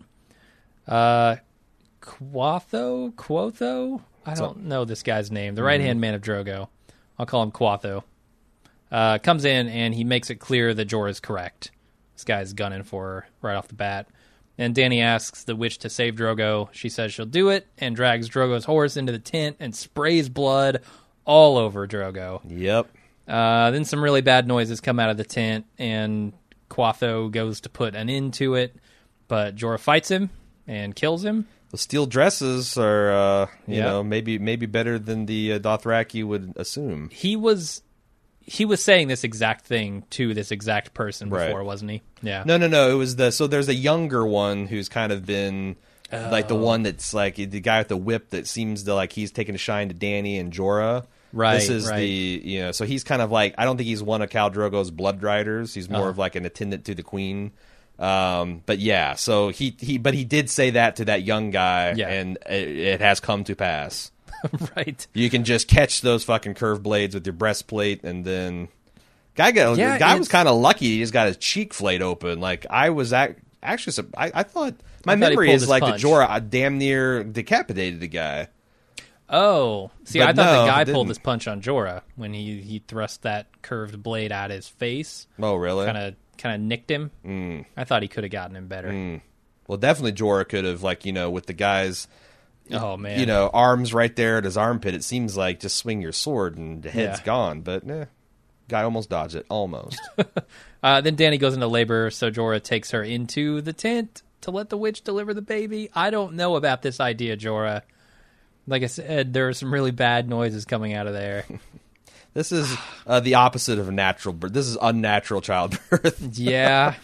Speaker 1: Quotho? I don't know this guy's name. The right-hand man of Drogo. I'll call him Quotho. Comes in, and he makes it clear that Jorah is correct. This guy's gunning for her right off the bat. And Dany asks the witch to save Drogo. She says she'll do it, and drags Drogo's horse into the tent and sprays blood all over Drogo.
Speaker 2: Yep.
Speaker 1: Then some really bad noises come out of the tent, and Quotho goes to put an end to it, but Jorah fights him and kills him.
Speaker 2: The steel dresses are,
Speaker 1: Yeah.
Speaker 2: maybe better than the Dothraki would assume.
Speaker 1: He was saying this exact thing to this exact person before,
Speaker 2: Right.
Speaker 1: wasn't he? Yeah.
Speaker 2: No. It was so there's a younger one who's kind of been like the one that's like the guy with the whip that seems to like he's taking a shine to Dany and Jorah.
Speaker 1: Right,
Speaker 2: This is
Speaker 1: right.
Speaker 2: so he's kind of like I don't think he's one of Khal Drogo's blood riders. He's more of like an attendant to the queen. But yeah, so he did say that to that young guy,
Speaker 1: Yeah.
Speaker 2: and it has come to pass.
Speaker 1: Right.
Speaker 2: You can just catch those fucking curved blades with your breastplate, and then guy
Speaker 1: Yeah,
Speaker 2: was kind of lucky. He just got his cheek flayed open. Like I was actually, I thought my
Speaker 1: I thought he
Speaker 2: memory
Speaker 1: pulled
Speaker 2: is
Speaker 1: his
Speaker 2: like
Speaker 1: punch.
Speaker 2: that Jorah damn near decapitated the guy.
Speaker 1: Oh. See,
Speaker 2: But
Speaker 1: I thought
Speaker 2: no,
Speaker 1: the guy
Speaker 2: he
Speaker 1: pulled
Speaker 2: didn't.
Speaker 1: his punch on Jorah when he thrust that curved blade at his face.
Speaker 2: Oh really?
Speaker 1: Kind of nicked him. I thought he could have gotten him better.
Speaker 2: Well, definitely Jorah could have with the guy's
Speaker 1: Oh, man.
Speaker 2: arms right there at his armpit. It seems like just swing your sword and the head's
Speaker 1: Yeah.
Speaker 2: gone. But guy almost dodged it. Almost.
Speaker 1: Then Dany goes into labor, so Jorah takes her into the tent to let the witch deliver the baby. I don't know about this idea, Jorah. Like I said, there are some really bad noises coming out of there.
Speaker 2: This is the opposite of a natural birth. This is unnatural childbirth.
Speaker 1: Yeah.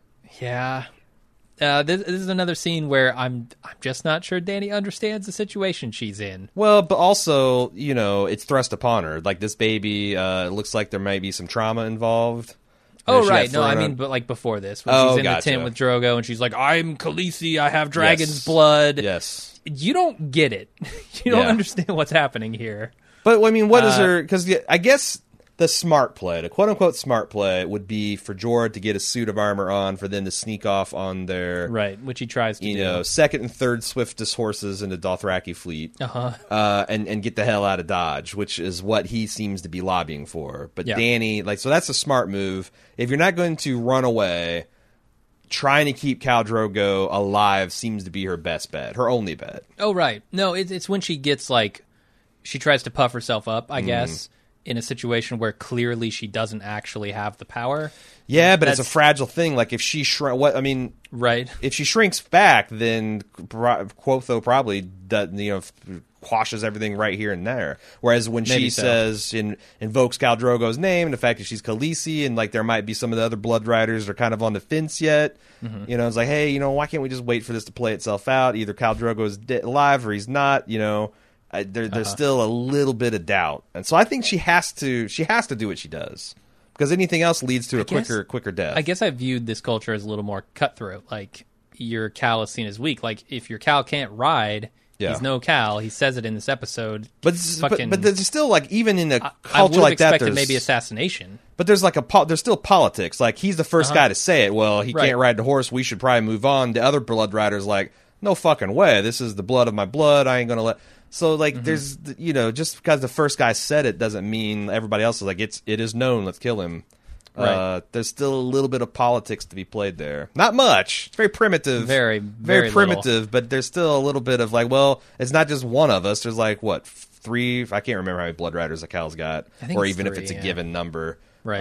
Speaker 1: This is another scene where I'm just not sure Dany understands the situation she's in.
Speaker 2: Well, but also, it's thrust upon her. Like this baby, it looks like there might be some trauma involved.
Speaker 1: Oh,
Speaker 2: She got
Speaker 1: right. No, I
Speaker 2: thrown
Speaker 1: mean,
Speaker 2: on-
Speaker 1: but like before this, when
Speaker 2: Oh,
Speaker 1: she's in
Speaker 2: gotcha.
Speaker 1: the tent with Drogo and she's like, I'm Khaleesi, I have dragon's
Speaker 2: Yes.
Speaker 1: blood.
Speaker 2: Yes.
Speaker 1: You don't get it. You don't
Speaker 2: Yeah.
Speaker 1: understand what's happening here.
Speaker 2: But, I mean, what is her... Because I guess the smart play, the quote-unquote smart play, would be for Jorah to get a suit of armor on, for them to sneak off on their...
Speaker 1: Right, which he tries to do.
Speaker 2: You know, second and third swiftest horses in the Dothraki fleet. And get the hell out of Dodge, which is what he seems to be lobbying for. But Dany, like, so that's a smart move. If you're not going to run away, trying to keep Khal Drogo alive seems to be her best bet, her only bet.
Speaker 1: Oh, right. No, it's when she gets, like, she tries to puff herself up, I guess, in a situation where clearly she doesn't actually have the power.
Speaker 2: Yeah, but it's a fragile thing. Like, if she
Speaker 1: right.
Speaker 2: If she shrinks back, then Quotho probably quashes everything right here and there. Whereas when she says invokes Khal Drogo's name, and the fact that she's Khaleesi, and like there might be some of the other Blood Riders are kind of on the fence yet. You know, it's like, hey, why can't we just wait for this to play itself out? Either Khal Drogo's alive or he's not. You know, there's still a little bit of doubt, and so I think she has to do what she does. Because anything else leads to a quicker death.
Speaker 1: I guess I viewed this culture as a little more cutthroat. Like, your Khal is seen as weak. Like, if your Khal can't ride, he's no Khal. He says it in this episode.
Speaker 2: But there's still, like, even in a culture like that, there's
Speaker 1: maybe assassination.
Speaker 2: But there's there's still politics. Like, he's the first guy to say it. Well, he can't ride the horse. We should probably move on. The other Blood Riders like, no fucking way. This is the blood of my blood. I ain't gonna let. So, like, there's, just because the first guy said it doesn't mean everybody else is like, it is known, let's kill him. Right. There's still a little bit of politics to be played there. Not much. It's very primitive.
Speaker 1: Very,
Speaker 2: very primitive, little. But there's still a little bit of, like, well, it's not just one of us. There's, like, what, 3? I can't remember how many Blood Riders a Khal's got. Or even 3, if it's a given number.
Speaker 1: Right.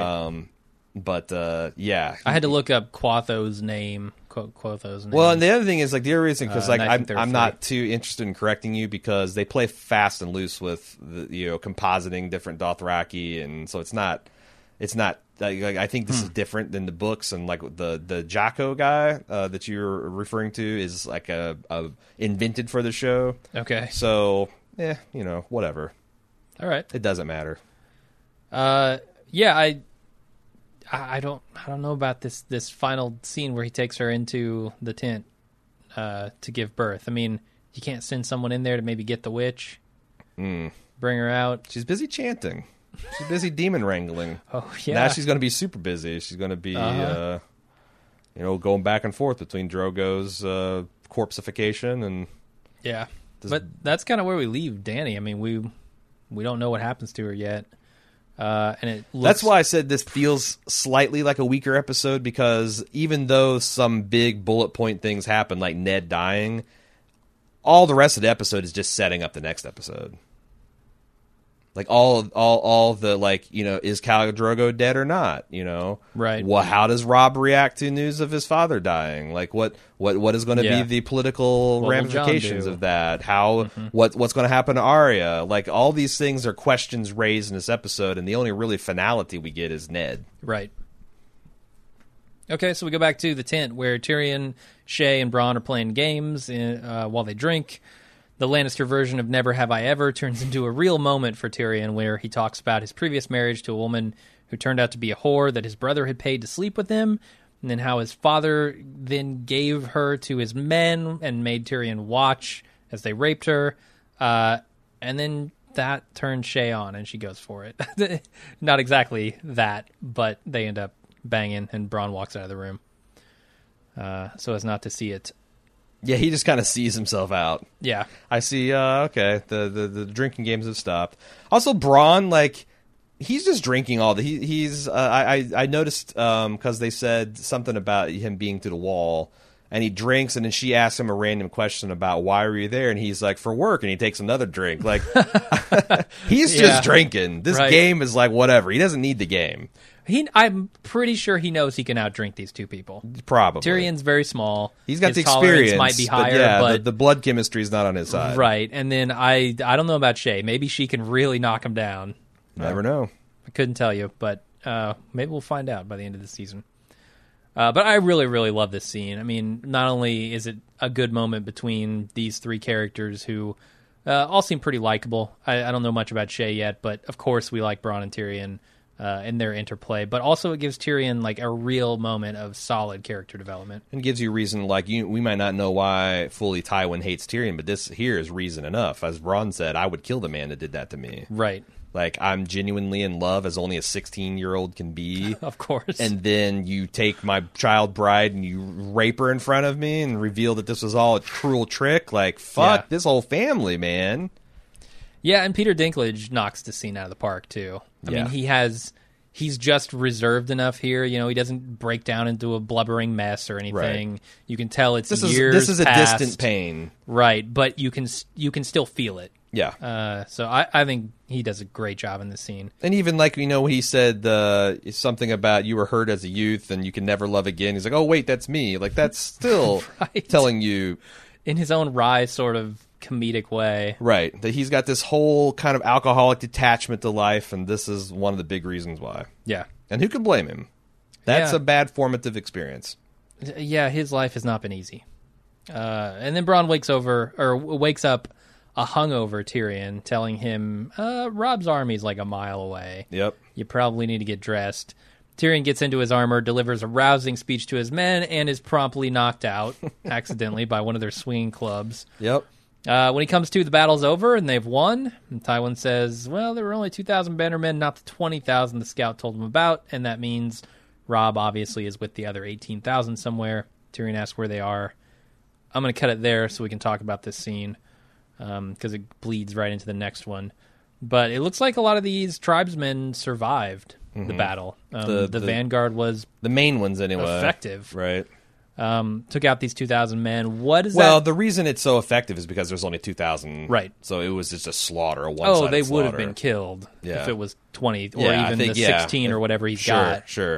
Speaker 2: Yeah.
Speaker 1: I had to look up Quotho's name. Quotho's name.
Speaker 2: Well, and the other thing is, like, the other reason, because, like, I'm not too interested in correcting you because they play fast and loose with, compositing different Dothraki, and so it's not like, I think this is different than the books, and, like, the Jacko guy that you're referring to is, like, a invented for the show.
Speaker 1: Okay.
Speaker 2: So, whatever.
Speaker 1: All right.
Speaker 2: It doesn't matter.
Speaker 1: Yeah, I don't know about this final scene where he takes her into the tent to give birth. I mean, you can't send someone in there to maybe get the witch, bring her out.
Speaker 2: She's busy chanting. She's busy demon wrangling.
Speaker 1: Oh yeah.
Speaker 2: Now she's going to be super busy. She's going to be going back and forth between Drogo's corpseification and
Speaker 1: But that's kind of where we leave Dany. I mean, we don't know what happens to her yet. And
Speaker 2: that's why I said this feels slightly like a weaker episode, because even though some big bullet point things happen, like Ned dying, all the rest of the episode is just setting up the next episode. Like all the, like, is Khal Drogo dead or not?
Speaker 1: Right.
Speaker 2: Well, how does Robb react to news of his father dying? Like what is going to be the political ramifications of that? How what's going to happen to Arya? Like, all these things are questions raised in this episode, and the only really finality we get is Ned.
Speaker 1: Right. Okay, so we go back to the tent where Tyrion, Shay, and Bronn are playing games while they drink. The Lannister version of Never Have I Ever turns into a real moment for Tyrion, where he talks about his previous marriage to a woman who turned out to be a whore that his brother had paid to sleep with him, and then how his father then gave her to his men and made Tyrion watch as they raped her. And then that turned Shay on, and she goes for it. Not exactly that, but they end up banging, and Bronn walks out of the room so as not to see it.
Speaker 2: Yeah, he just kind of sees himself out.
Speaker 1: Yeah.
Speaker 2: I see, okay, the drinking games have stopped. Also, Bronn, like, he's just drinking all the... He's I noticed, because they said something about him being to the wall, and he drinks, and then she asks him a random question about why were you there, and he's like, for work, and he takes another drink. Like, he's just drinking. This game is like, whatever. He doesn't need the game.
Speaker 1: I'm pretty sure he knows he can outdrink these two people.
Speaker 2: Probably.
Speaker 1: Tyrion's very small.
Speaker 2: He's got the experience.
Speaker 1: Might be higher,
Speaker 2: but the blood chemistry is not on his side.
Speaker 1: Right. And then I don't know about Shay. Maybe she can really knock him down.
Speaker 2: Never know.
Speaker 1: I couldn't tell you, but maybe we'll find out by the end of the season. But I really, really love this scene. I mean, not only is it a good moment between these three characters who all seem pretty likable. I don't know much about Shay yet, but of course we like Bronn and Tyrion in their interplay, but also it gives Tyrion like a real moment of solid character development,
Speaker 2: and gives you reason. Like, we might not know why fully Tywin hates Tyrion, but this here is reason enough. As Bronn said, I would kill the man that did that to me.
Speaker 1: Right.
Speaker 2: Like, I'm genuinely in love as only a 16-year-old can be.
Speaker 1: Of course.
Speaker 2: And then you take my child bride and you rape her in front of me and reveal that this was all a cruel trick. Like, fuck this whole family, man.
Speaker 1: Yeah, and Peter Dinklage knocks the scene out of the park, too. I mean, he's just reserved enough here. You know, he doesn't break down into a blubbering mess or anything. Right. You can tell it's years
Speaker 2: This is
Speaker 1: past.
Speaker 2: a distant pain.
Speaker 1: Right, but you can still feel it.
Speaker 2: Yeah.
Speaker 1: So I think he does a great job in this scene.
Speaker 2: And even like, you know, when he said something about you were hurt as a youth and you can never love again. He's like, oh, wait, that's me. Like, that's still telling you.
Speaker 1: In his own wry sort of comedic way.
Speaker 2: Right. That he's got this whole kind of alcoholic detachment to life, and this is one of the big reasons why.
Speaker 1: Yeah.
Speaker 2: And who can blame him? That's a bad formative experience.
Speaker 1: Yeah, his life has not been easy. And then Bronn wakes up a hungover Tyrion, telling him, Rob's army's like a mile away.
Speaker 2: Yep.
Speaker 1: You probably need to get dressed. Tyrion gets into his armor, delivers a rousing speech to his men, and is promptly knocked out accidentally by one of their swinging clubs.
Speaker 2: Yep.
Speaker 1: When he comes to, the battle's over, and they've won. And Tywin says, well, there were only 2,000 bannermen, not the 20,000 the scout told him about, and that means Robb obviously is with the other 18,000 somewhere. Tyrion asks where they are. I'm going to cut it there so we can talk about this scene, because it bleeds right into the next one. But it looks like a lot of these tribesmen survived the battle. The Vanguard was
Speaker 2: the main ones anyway.
Speaker 1: Effective.
Speaker 2: Right.
Speaker 1: Took out these 2,000 men. What is that?
Speaker 2: Well, the reason it's so effective is because there's only 2,000.
Speaker 1: Right.
Speaker 2: So it was just a slaughter, a one-sided slaughter.
Speaker 1: Oh, they would have been killed if it was 20 or even the 16 or whatever he's got.
Speaker 2: Sure.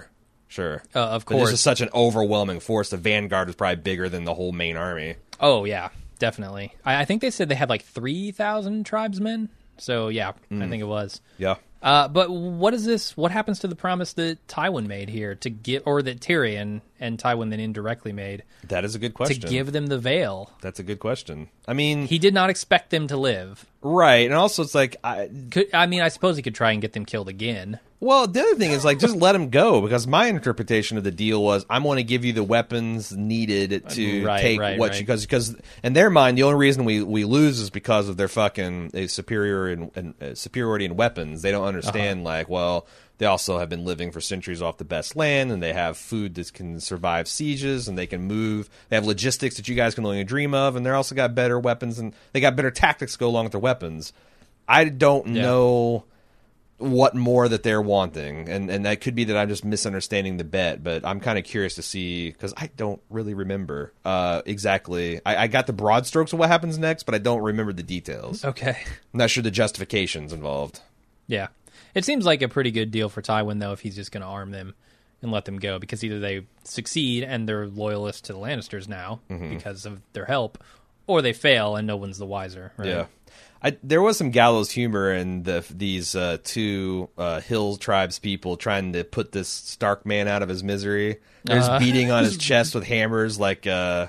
Speaker 1: Of
Speaker 2: But
Speaker 1: course.
Speaker 2: this is such an overwhelming force. The Vanguard was probably bigger than the whole main army.
Speaker 1: Oh, yeah, definitely. I think they said they had like 3,000 tribesmen. So, yeah, I think it was.
Speaker 2: Yeah.
Speaker 1: But what is this? What happens to the promise that Tywin made here to get, or that Tyrion and Tywin then indirectly made?
Speaker 2: That is a good question.
Speaker 1: To give them the veil.
Speaker 2: That's a good question. I mean,
Speaker 1: he did not expect them to live.
Speaker 2: Right, and also it's like,
Speaker 1: I suppose he could try and get them killed again.
Speaker 2: Well, the other thing is, like, just let him go, because my interpretation of the deal was, I'm going to give you the weapons needed to take what you... Because in their mind, the only reason we lose is because of their fucking superiority in weapons. They don't understand, like, well, they also have been living for centuries off the best land, and they have food that can survive sieges, and they can move. They have logistics that you guys can only dream of, and they're also got better weapons, and they got better tactics to go along with their weapons. I don't know what more that they're wanting, and that could be that I'm just misunderstanding the bet, but I'm kind of curious to see, because I don't really remember exactly. I got the broad strokes of what happens next, but I don't remember the details.
Speaker 1: Okay.
Speaker 2: I'm not sure the justifications involved.
Speaker 1: Yeah. It seems like a pretty good deal for Tywin, though, if he's just going to arm them and let them go, because either they succeed and they're loyalists to the Lannisters now because of their help, or they fail and no one's the wiser. Right?
Speaker 2: Yeah. There was some gallows humor in these two Hill tribes people trying to put this Stark man out of his misery. They're just beating on his chest with hammers like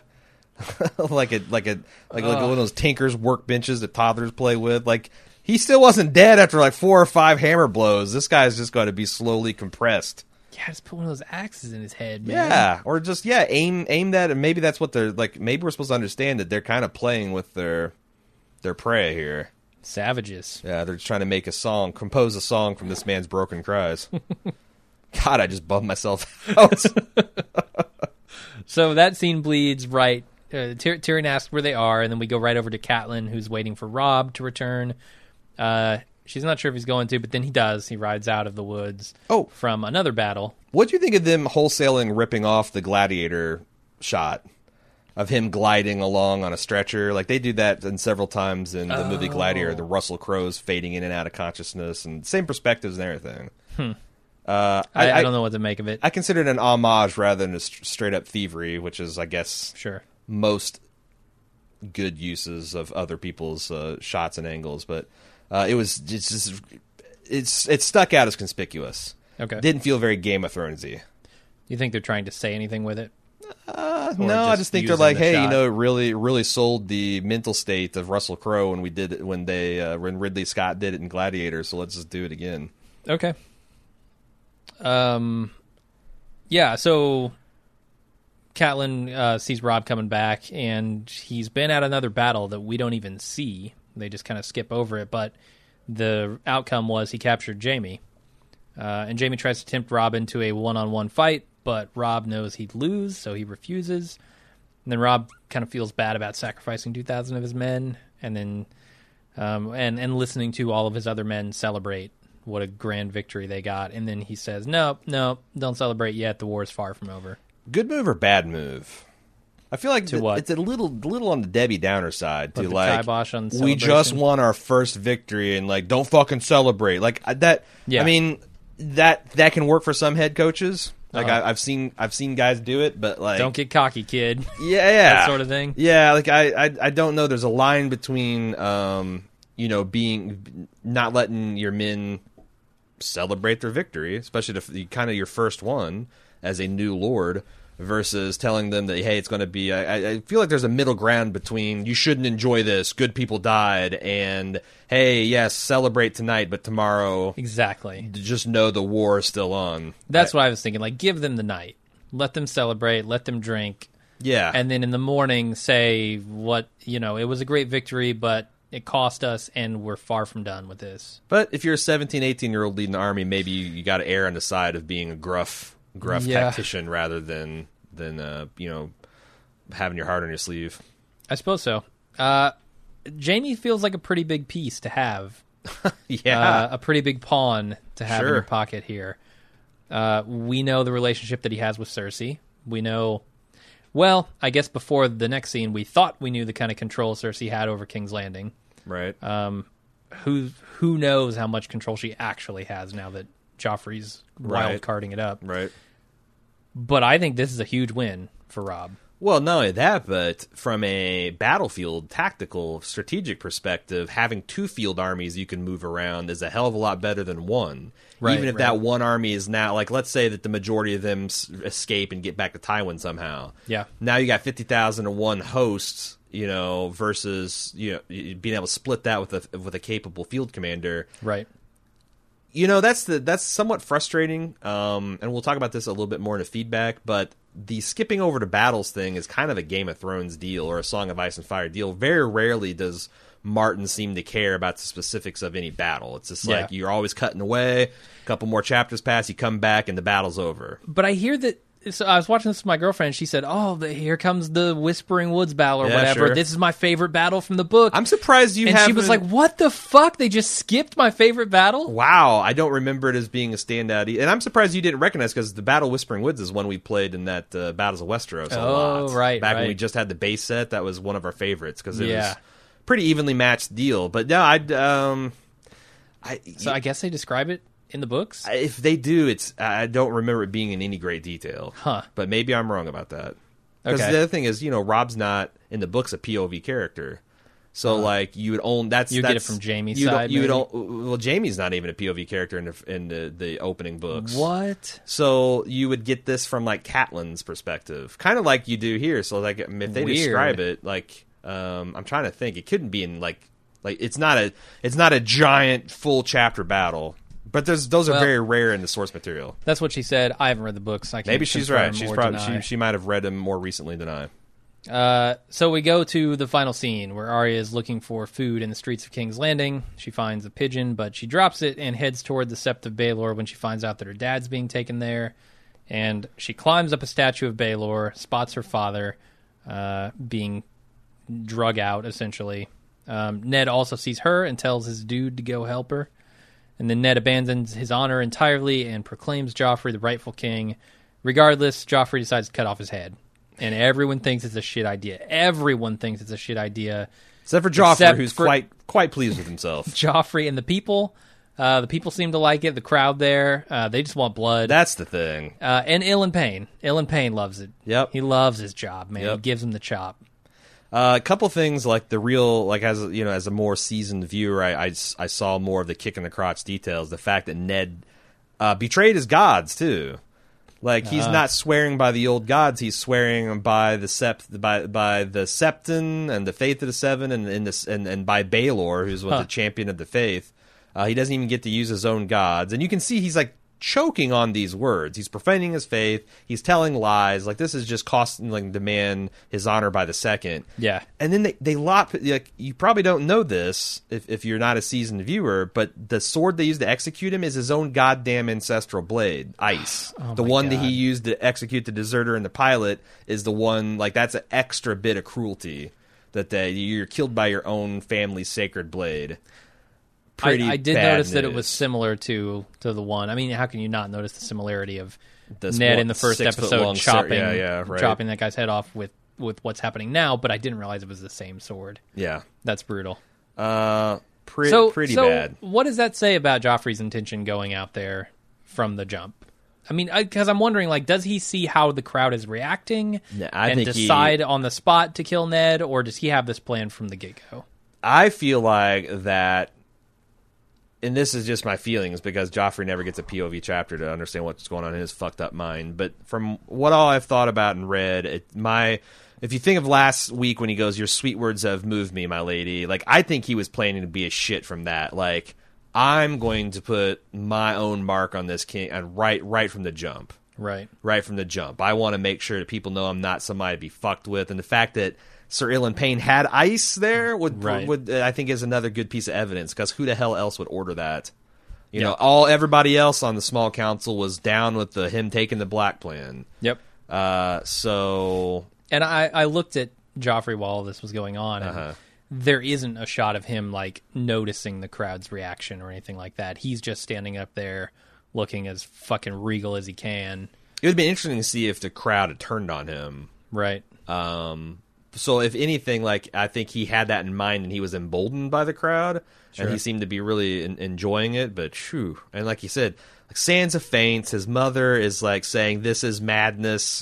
Speaker 2: one of those Tinker's workbenches that toddlers play with. Like, he still wasn't dead after like 4 or 5 hammer blows. This guy's just going to be slowly compressed.
Speaker 1: Yeah, just put one of those axes in his head, man.
Speaker 2: Yeah, or just aim that, and maybe that's what they're like. Maybe we're supposed to understand that they're kind of playing with their prey here.
Speaker 1: Savages.
Speaker 2: Yeah, they're just trying to compose a song from this man's broken cries. God, I just bummed myself out.
Speaker 1: So that scene bleeds right. Tyrion asks where they are, and then we go right over to Catelyn, who's waiting for Robb to return. She's not sure if he's going to, but then he does. He rides out of the woods from another battle.
Speaker 2: What do you think of them wholesaling ripping off the gladiator shot? Of him gliding along on a stretcher. Like, they do that several times in the movie Gladiator. The Russell Crowe's fading in and out of consciousness, and same perspectives and everything.
Speaker 1: I don't know what to make of it.
Speaker 2: I consider it an homage rather than a straight-up thievery, which is, I guess, most good uses of other people's shots and angles. But it stuck out as conspicuous.
Speaker 1: Okay.
Speaker 2: Didn't feel very Game of Thronesy.
Speaker 1: You think they're trying to say anything with it?
Speaker 2: No, I just think they're like, hey, it really sold the mental state of Russell Crowe when we did it when Ridley Scott did it in Gladiator. So let's just do it again.
Speaker 1: Okay. Yeah. So Catelyn sees Robb coming back, and he's been at another battle that we don't even see. They just kind of skip over it, but the outcome was he captured Jaime. And Jaime tries to tempt Robb into a one-on-one fight, but Robb knows he'd lose, so he refuses. And then Robb kind of feels bad about sacrificing 2,000 of his men, and then and listening to all of his other men celebrate what a grand victory they got. And then he says, no, don't celebrate yet. The war is far from over.
Speaker 2: Good move or bad move? I feel like it's a little on the Debbie Downer side to like
Speaker 1: kibosh on
Speaker 2: we just won our first victory and like don't fucking celebrate like that. Yeah. I mean that can work for some head coaches. Like I've seen guys do it, but like
Speaker 1: don't get cocky, kid.
Speaker 2: Yeah,
Speaker 1: that sort of thing.
Speaker 2: Yeah, like I don't know. There's a line between being not letting your men celebrate their victory, especially kind of your first one as a new lord, versus telling them that, hey, it's going to be... I feel like there's a middle ground between you shouldn't enjoy this, good people died, and, hey, yes, celebrate tonight, but tomorrow...
Speaker 1: Exactly.
Speaker 2: Just know the war is still on.
Speaker 1: That's what I was thinking. Like, give them the night. Let them celebrate. Let them drink.
Speaker 2: Yeah.
Speaker 1: And then in the morning say, it was a great victory, but it cost us, and we're far from done with this.
Speaker 2: But if you're a 17, 18-year-old leading the army, maybe you got to err on the side of being a gruff tactician rather than having your heart on your sleeve.
Speaker 1: I suppose so. Jaime feels like a pretty big piece to have.
Speaker 2: Yeah.
Speaker 1: A pretty big pawn to have in your pocket here. We know the relationship that he has with Cersei. We know... Well, I guess before the next scene, we thought we knew the kind of control Cersei had over King's Landing.
Speaker 2: Right.
Speaker 1: Who knows how much control she actually has now that Joffrey's wild carding it up.
Speaker 2: Right.
Speaker 1: But I think this is a huge win for Robb.
Speaker 2: Well, not only that, but from a battlefield, tactical, strategic perspective, having two field armies you can move around is a hell of a lot better than one. Right, even if that one army is now, like, let's say that the majority of them escape and get back to Tywin somehow. Yeah. Now you got 50,001 hosts, versus, being able to split that with a capable field commander.
Speaker 1: Right.
Speaker 2: That's somewhat frustrating, and we'll talk about this a little bit more in the feedback, but the skipping over to battles thing is kind of a Game of Thrones deal or a Song of Ice and Fire deal. Very rarely does Martin seem to care about the specifics of any battle. It's just like you're always cutting away, a couple more chapters pass, you come back, and the battle's over.
Speaker 1: But I hear that... So I was watching this with my girlfriend, and she said, here comes the Whispering Woods battle or whatever. Sure. This is my favorite battle from the book.
Speaker 2: I'm surprised you haven't...
Speaker 1: And she was like, what the fuck? They just skipped my favorite battle?
Speaker 2: Wow, I don't remember it as being a standout. And I'm surprised you didn't recognize, because the Battle of Whispering Woods is one we played in that Battles of Westeros a lot.
Speaker 1: Oh, right,
Speaker 2: Back when we just had the base set, that was one of our favorites, because it was pretty evenly matched deal. But no,
Speaker 1: So I guess they describe it in the books?
Speaker 2: If they do, I don't remember it being in any great detail.
Speaker 1: Huh.
Speaker 2: But maybe I'm wrong about that. Because the other thing is, Robb's not, in the books, a POV character. So, you would own... You
Speaker 1: get it from Jaime's side,
Speaker 2: Jaime's not even a POV character in the opening books.
Speaker 1: What?
Speaker 2: So, you would get this from, Catelyn's perspective. Kind of like you do here. So, if they describe it, I'm trying to think. It couldn't be in, it's not a giant, full chapter battle. But those are very rare in the source material.
Speaker 1: That's what she said. I haven't read the books. I can't
Speaker 2: Maybe she's right. She might have read them more recently than I.
Speaker 1: So we go to the final scene where Arya is looking for food in the streets of King's Landing. She finds a pigeon, but she drops it and heads toward the Sept of Baelor when she finds out that her dad's being taken there. And she climbs up a statue of Baelor, spots her father being drug out, essentially. Ned also sees her and tells his dude to go help her. And then Ned abandons his honor entirely and proclaims Joffrey the rightful king. Regardless, Joffrey decides to cut off his head. And everyone thinks it's a shit idea. Everyone thinks it's a shit idea.
Speaker 2: Except for Joffrey, who's quite pleased with himself.
Speaker 1: Joffrey and the people. The people seem to like it. The crowd there, they just want blood.
Speaker 2: That's the thing.
Speaker 1: And Ilan Payne. Ilan Payne loves it.
Speaker 2: Yep.
Speaker 1: He loves his job, man. Yep. He gives him the chop.
Speaker 2: A couple things the real, as a more seasoned viewer, I saw more of the kick in the crotch details. The fact that Ned betrayed his gods too. He's not swearing by the old gods; he's swearing by the by the Septon and the Faith of the Seven, and by Baelor, who's the champion of the faith. He doesn't even get to use his own gods, and you can see he's choking on these words. He's profaning his faith. He's telling lies. Like, this is just costing the man his honor by the second.
Speaker 1: Yeah.
Speaker 2: And then they lop. Like, you probably don't know this if you're not a seasoned viewer, but the sword they used to execute him is his own goddamn ancestral blade, Ice. The one that he used to execute the deserter and the pilot is the one, like, that's an extra bit of cruelty that you're killed by your own family's sacred blade.
Speaker 1: I did notice
Speaker 2: news.
Speaker 1: that it was similar to the one. I mean, how can you not notice the similarity of
Speaker 2: This
Speaker 1: Ned
Speaker 2: one-
Speaker 1: in the first
Speaker 2: 6 foot
Speaker 1: episode
Speaker 2: long
Speaker 1: chopping
Speaker 2: right.
Speaker 1: chopping that guy's head off with what's happening now? But I didn't realize it was the same sword.
Speaker 2: Yeah.
Speaker 1: That's brutal.
Speaker 2: Pretty bad.
Speaker 1: What does that say about Joffrey's intention going out there from the jump? I mean, because I'm wondering, like, does he see how the crowd is reacting
Speaker 2: I
Speaker 1: and
Speaker 2: think
Speaker 1: decide on the spot to kill Ned, or does he have this plan from the get-go?
Speaker 2: I feel like that, and this is just my feelings because Joffrey never gets a POV chapter to understand what's going on in his fucked up mind. But from what all I've thought about and read, if you think of last week when he goes, "Your sweet words have moved me, my lady," like, I think he was planning to be a shit from that. Like, I'm going to put my own mark on this king, and right from the jump. Right from the jump. I want to make sure that people know I'm not somebody to be fucked with, and the fact that Sir Ilan Payne had ice there would I think is another good piece of evidence, because who the hell else would order that? You know, everybody else on the small council was down with him taking the Black plan.
Speaker 1: Yep.
Speaker 2: So,
Speaker 1: and I looked at Joffrey while this was going on, and there isn't a shot of him, like, noticing the crowd's reaction or anything like that. He's just standing up there looking as fucking regal as he can.
Speaker 2: It would be interesting to see if the crowd had turned on him.
Speaker 1: Right.
Speaker 2: So if anything, like, I think he had that in mind and he was emboldened by the crowd, and he seemed to be really enjoying it. But shoo, and like you said, like, Sansa faints. His mother is like saying, "This is madness."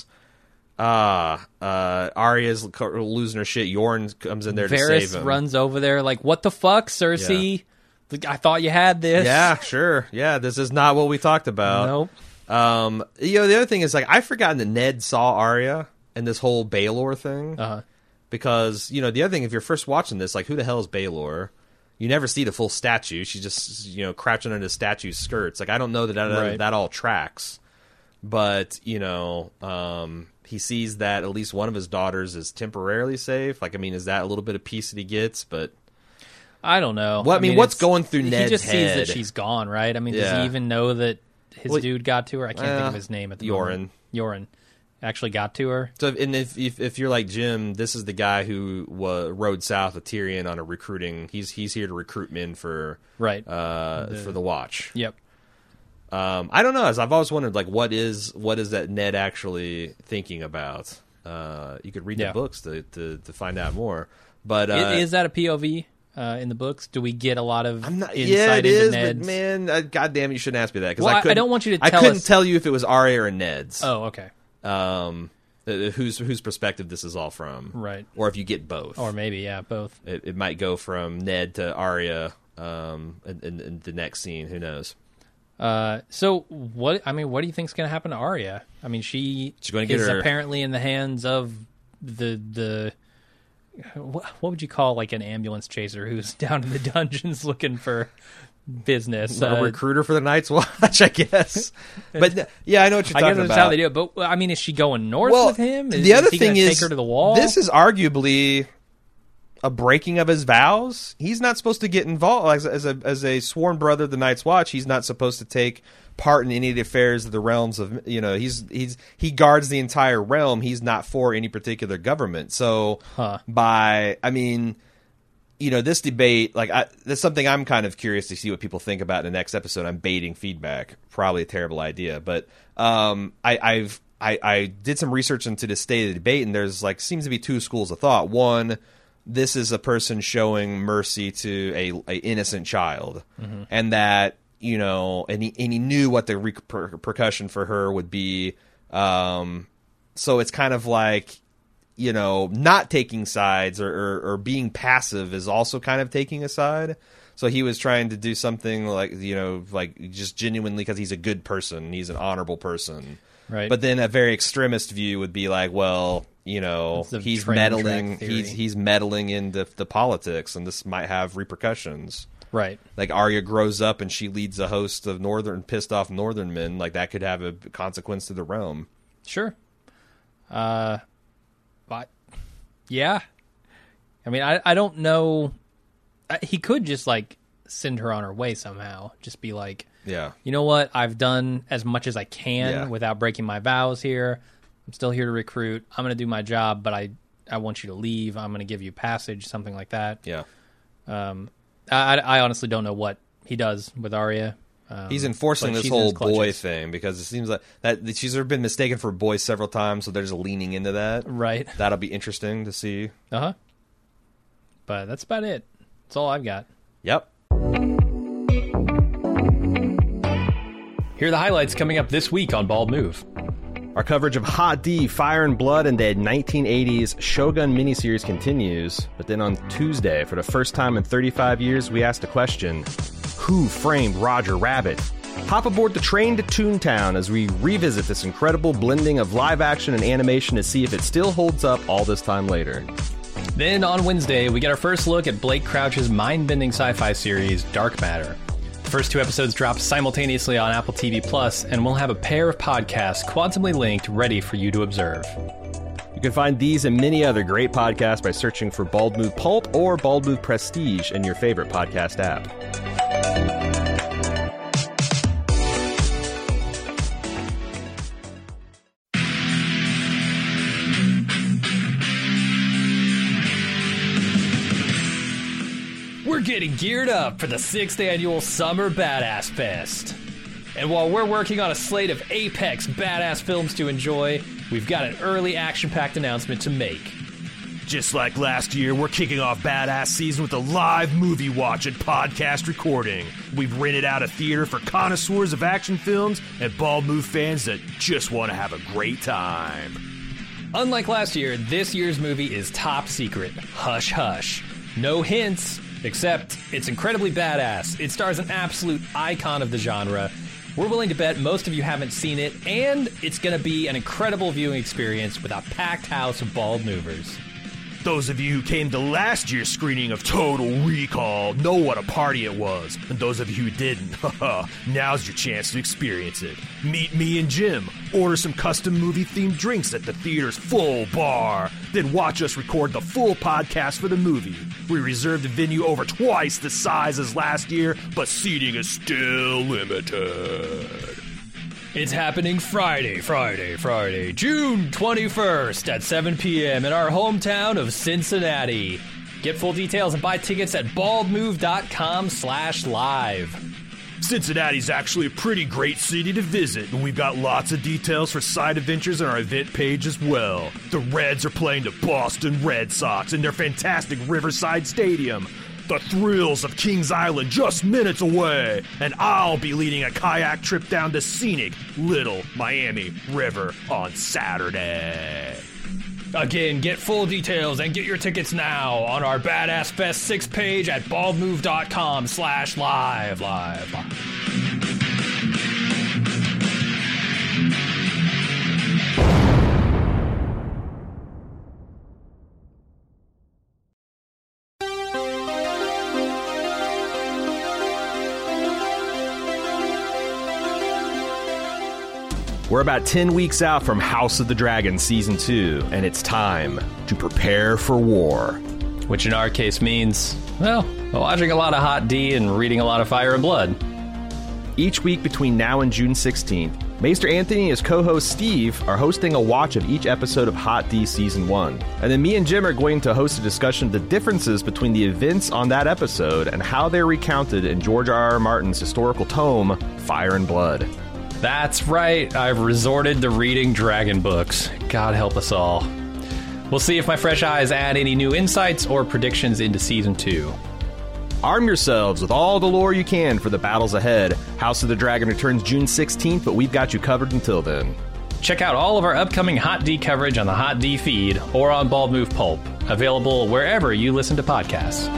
Speaker 2: Arya's losing her shit. Yoren comes in there to save him.
Speaker 1: Varys runs over there like, "What the fuck, Cersei? Yeah. I thought you had this."
Speaker 2: Yeah, sure. Yeah, this is not what we talked about.
Speaker 1: Nope.
Speaker 2: The other thing is, like, I've forgotten that Ned saw Arya and this whole Baelor thing. Because, the other thing, if you're first watching this, like, who the hell is Baelor? You never see the full statue. She's just, crouching under the statue's skirts. Like, I don't know that all tracks. But, he sees that at least one of his daughters is temporarily safe. Like, I mean, is that a little bit of peace that he gets? But
Speaker 1: I don't know.
Speaker 2: Well, I mean, what's going through Ned's
Speaker 1: head? He just sees
Speaker 2: head?
Speaker 1: that she's gone, right? I mean, does he even know that his dude got to her? I can't think of his name at the moment. Yoren actually got to her. So,
Speaker 2: and if you're like Jim, this is the guy who rode south with Tyrion on a recruiting. He's here to recruit men for for the Watch.
Speaker 1: Yep.
Speaker 2: I don't know. As I've always wondered, like, what is that Ned actually thinking about? You could read the books to find out more. But
Speaker 1: is that a POV in the books? Do we get a lot of insight
Speaker 2: it
Speaker 1: into
Speaker 2: is,
Speaker 1: Ned's?
Speaker 2: but man, goddamn, you shouldn't ask me that, because
Speaker 1: I don't want you to.
Speaker 2: I couldn't tell you if it was Arya or Ned's.
Speaker 1: Oh, okay.
Speaker 2: Whose perspective this is all from,
Speaker 1: right?
Speaker 2: Or if you get both,
Speaker 1: or maybe both.
Speaker 2: It might go from Ned to Arya in the next scene. Who knows?
Speaker 1: So what? I mean, what do you think's going to happen to Arya? I mean, she's going to get apparently in the hands of the what would you call, like, an ambulance chaser who's down in the dungeons looking for business?
Speaker 2: A recruiter for the Night's Watch, I guess. But yeah, I know what you're talking about. I guess that's
Speaker 1: how they do it. But I mean, is she going north with him?
Speaker 2: The other thing is,
Speaker 1: take her to the wall?
Speaker 2: This is arguably a breaking of his vows. He's not supposed to get involved as a sworn brother of the Night's Watch. He's not supposed to take part in any of the affairs of the realms of, he guards the entire realm. He's not for any particular government. So this debate, like, that's something I'm kind of curious to see what people think about in the next episode. I'm baiting feedback, probably a terrible idea, but I did some research into the state of the debate, and there's, like, seems to be two schools of thought. One, this is a person showing mercy to a innocent child, and that, and he knew what the repercussion for her would be. So it's kind of like, not taking sides or being passive is also kind of taking a side. So he was trying to do something like, like, just genuinely because he's a good person, he's an honorable person.
Speaker 1: Right.
Speaker 2: But then a very extremist view would be like, well, he's meddling. He's meddling into the politics, and this might have repercussions.
Speaker 1: Right.
Speaker 2: Like Arya grows up and she leads a host of pissed off northern men. Like that could have a consequence to the realm.
Speaker 1: Sure. But yeah. I mean, I don't know. He could just like send her on her way somehow. Just be like,
Speaker 2: yeah,
Speaker 1: you know what? I've done as much as I can without breaking my vows here. I'm still here to recruit. I'm going to do my job, but I want you to leave. I'm going to give you passage, something like that.
Speaker 2: Yeah.
Speaker 1: I honestly don't know what he does with Arya.
Speaker 2: He's enforcing this whole boy thing because it seems like that she's been mistaken for a boy several times, so they're just leaning into that.
Speaker 1: Right.
Speaker 2: That'll be interesting to see.
Speaker 1: Uh-huh. But that's about it. That's all I've got.
Speaker 2: Yep.
Speaker 1: Here are the highlights coming up this week on Bald Move.
Speaker 2: Our coverage of Hot D, Fire and Blood, and the 1980s Shogun miniseries continues. But then on Tuesday, for the first time in 35 years, we asked the question, who framed Roger Rabbit? Hop aboard the train to Toontown as we revisit this incredible blending of live action and animation to see if it still holds up all this time later.
Speaker 1: Then on Wednesday, we get our first look at Blake Crouch's mind-bending sci-fi series, Dark Matter. The first 2 episodes drop simultaneously on Apple TV Plus, and we'll have a pair of podcasts quantumly linked ready for you to observe.
Speaker 2: You can find these and many other great podcasts by searching for Bald Move Pulp or Bald Move Prestige in your favorite podcast app.
Speaker 1: We're getting geared up for the 6th annual Summer Badass Fest. And while we're working on a slate of apex badass films to enjoy, we've got an early action-packed announcement to make.
Speaker 5: Just like last year, we're kicking off Badass Season with a live movie watch and podcast recording. We've rented out a theater for connoisseurs of action films and Bald Move fans that just want to have a great time.
Speaker 1: Unlike last year, this year's movie is top secret. Hush hush. No hints, except it's incredibly badass. It stars an absolute icon of the genre. We're willing to bet most of you haven't seen it, and it's going to be an incredible viewing experience with a packed house of bald movers.
Speaker 5: Those of you who came to last year's screening of Total Recall know what a party it was. And those of you who didn't, now's your chance to experience it. Meet me and Jim, order some custom movie-themed drinks at the theater's full bar, then watch us record the full podcast for the movie. We reserved a venue over twice the size as last year, but seating is still limited.
Speaker 1: It's happening Friday, June 21st at 7 p.m. in our hometown of Cincinnati. Get full details and buy tickets at baldmove.com/live.
Speaker 5: Cincinnati's actually a pretty great city to visit, and we've got lots of details for side adventures on our event page as well. The Reds are playing the Boston Red Sox in their fantastic Riverside Stadium. The thrills of Kings Island just minutes away, and I'll be leading a kayak trip down to scenic Little Miami River on Saturday.
Speaker 1: Again, get full details and get your tickets now on our Badass Fest 6 page at baldmove.com/live.
Speaker 2: We're about 10 weeks out from House of the Dragon Season 2, and it's time to prepare for war.
Speaker 1: Which in our case means, well, watching a lot of Hot D and reading a lot of Fire and Blood.
Speaker 2: Each week between now and June 16th, Maester Anthony and his co-host Steve are hosting a watch of each episode of Hot D Season 1. And then me and Jim are going to host a discussion of the differences between the events on that episode and how they're recounted in George R.R. Martin's historical tome, Fire and Blood.
Speaker 1: That's right, I've resorted to reading dragon books. God help us all. We'll see if my fresh eyes add any new insights or predictions into Season 2.
Speaker 2: Arm yourselves with all the lore you can for the battles ahead. House of the Dragon returns June 16th, but we've got you covered until then.
Speaker 1: Check out all of our upcoming Hot D coverage on the Hot D feed or on Bald Move Pulp, available wherever you listen to podcasts.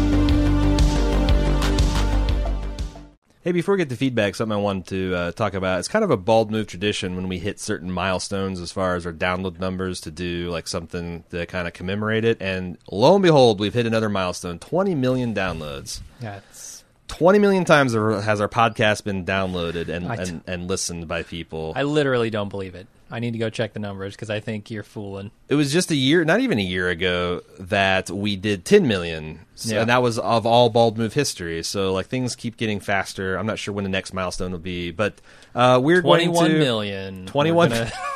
Speaker 2: Hey, before we get to feedback, something I wanted to talk about. It's kind of a Bald Move tradition when we hit certain milestones as far as our download numbers to do like something to kind of commemorate it. And lo and behold, we've hit another milestone, 20 million downloads.
Speaker 1: That's
Speaker 2: 20 million times has our podcast been downloaded and listened by people.
Speaker 1: I literally don't believe it. I need to go check the numbers because I think you're fooling.
Speaker 2: It was just not even a year ago that we did 10 million. So, and that was of all Bald Move history. So, like, things keep getting faster. I'm not sure when the next milestone will be, but we're
Speaker 1: 21 million.
Speaker 2: 21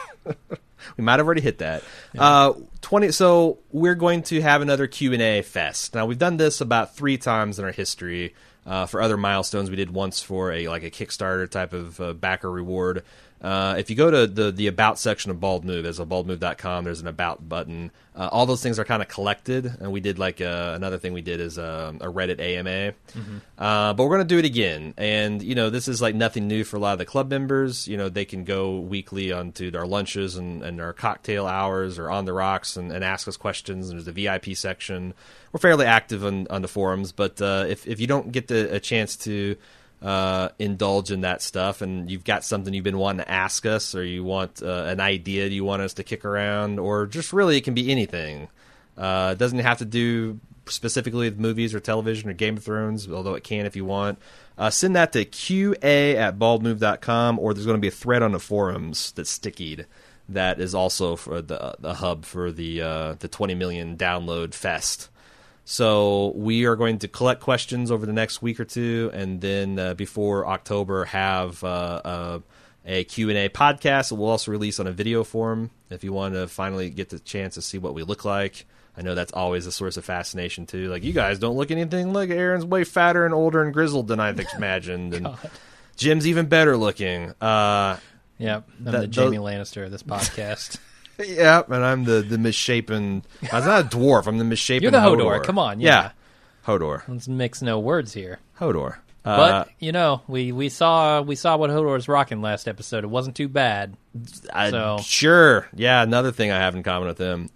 Speaker 2: We might have already hit that. Yeah. So we're going to have another Q&A fest. Now, we've done this about 3 times in our history. For other milestones, we did once for a Kickstarter type of backer reward. If you go to the About section of Bald Move, as a baldmove.com, there's an About button. All those things are kind of collected, and we did another thing we did is a Reddit AMA. Mm-hmm. But we're going to do it again, and this is nothing new for a lot of the club members. They can go weekly onto our lunches and our cocktail hours or on the rocks and ask us questions. And there's a VIP section. We're fairly active on the forums, but if you don't get a chance to indulge in that stuff, and you've got something you've been wanting to ask us, or you want an idea you want us to kick around, or just really it can be anything. It doesn't have to do specifically with movies or television or Game of Thrones, although it can if you want. Send that to qa@baldmove.com, or there's going to be a thread on the forums that's stickied that is also for the hub for the 20 million download fest. So we are going to collect questions over the next week or two, and then before October have a Q&A podcast that we'll also release on a video form if you want to finally get the chance to see what we look like. I know that's always a source of fascination, too. You guys don't look anything like Aaron's way fatter and older and grizzled than I imagined, and Jim's even better looking.
Speaker 1: Yeah, I'm the Jamie Lannister of this podcast.
Speaker 2: Yeah, and I'm the misshapen. I was not a dwarf. I'm the misshapen.
Speaker 1: You're the Hodor. Come on,
Speaker 2: yeah. Hodor.
Speaker 1: Let's mix no words here.
Speaker 2: Hodor.
Speaker 1: But we saw what Hodor was rocking last episode. It wasn't too bad.
Speaker 2: Sure. Yeah, another thing I have in common with him.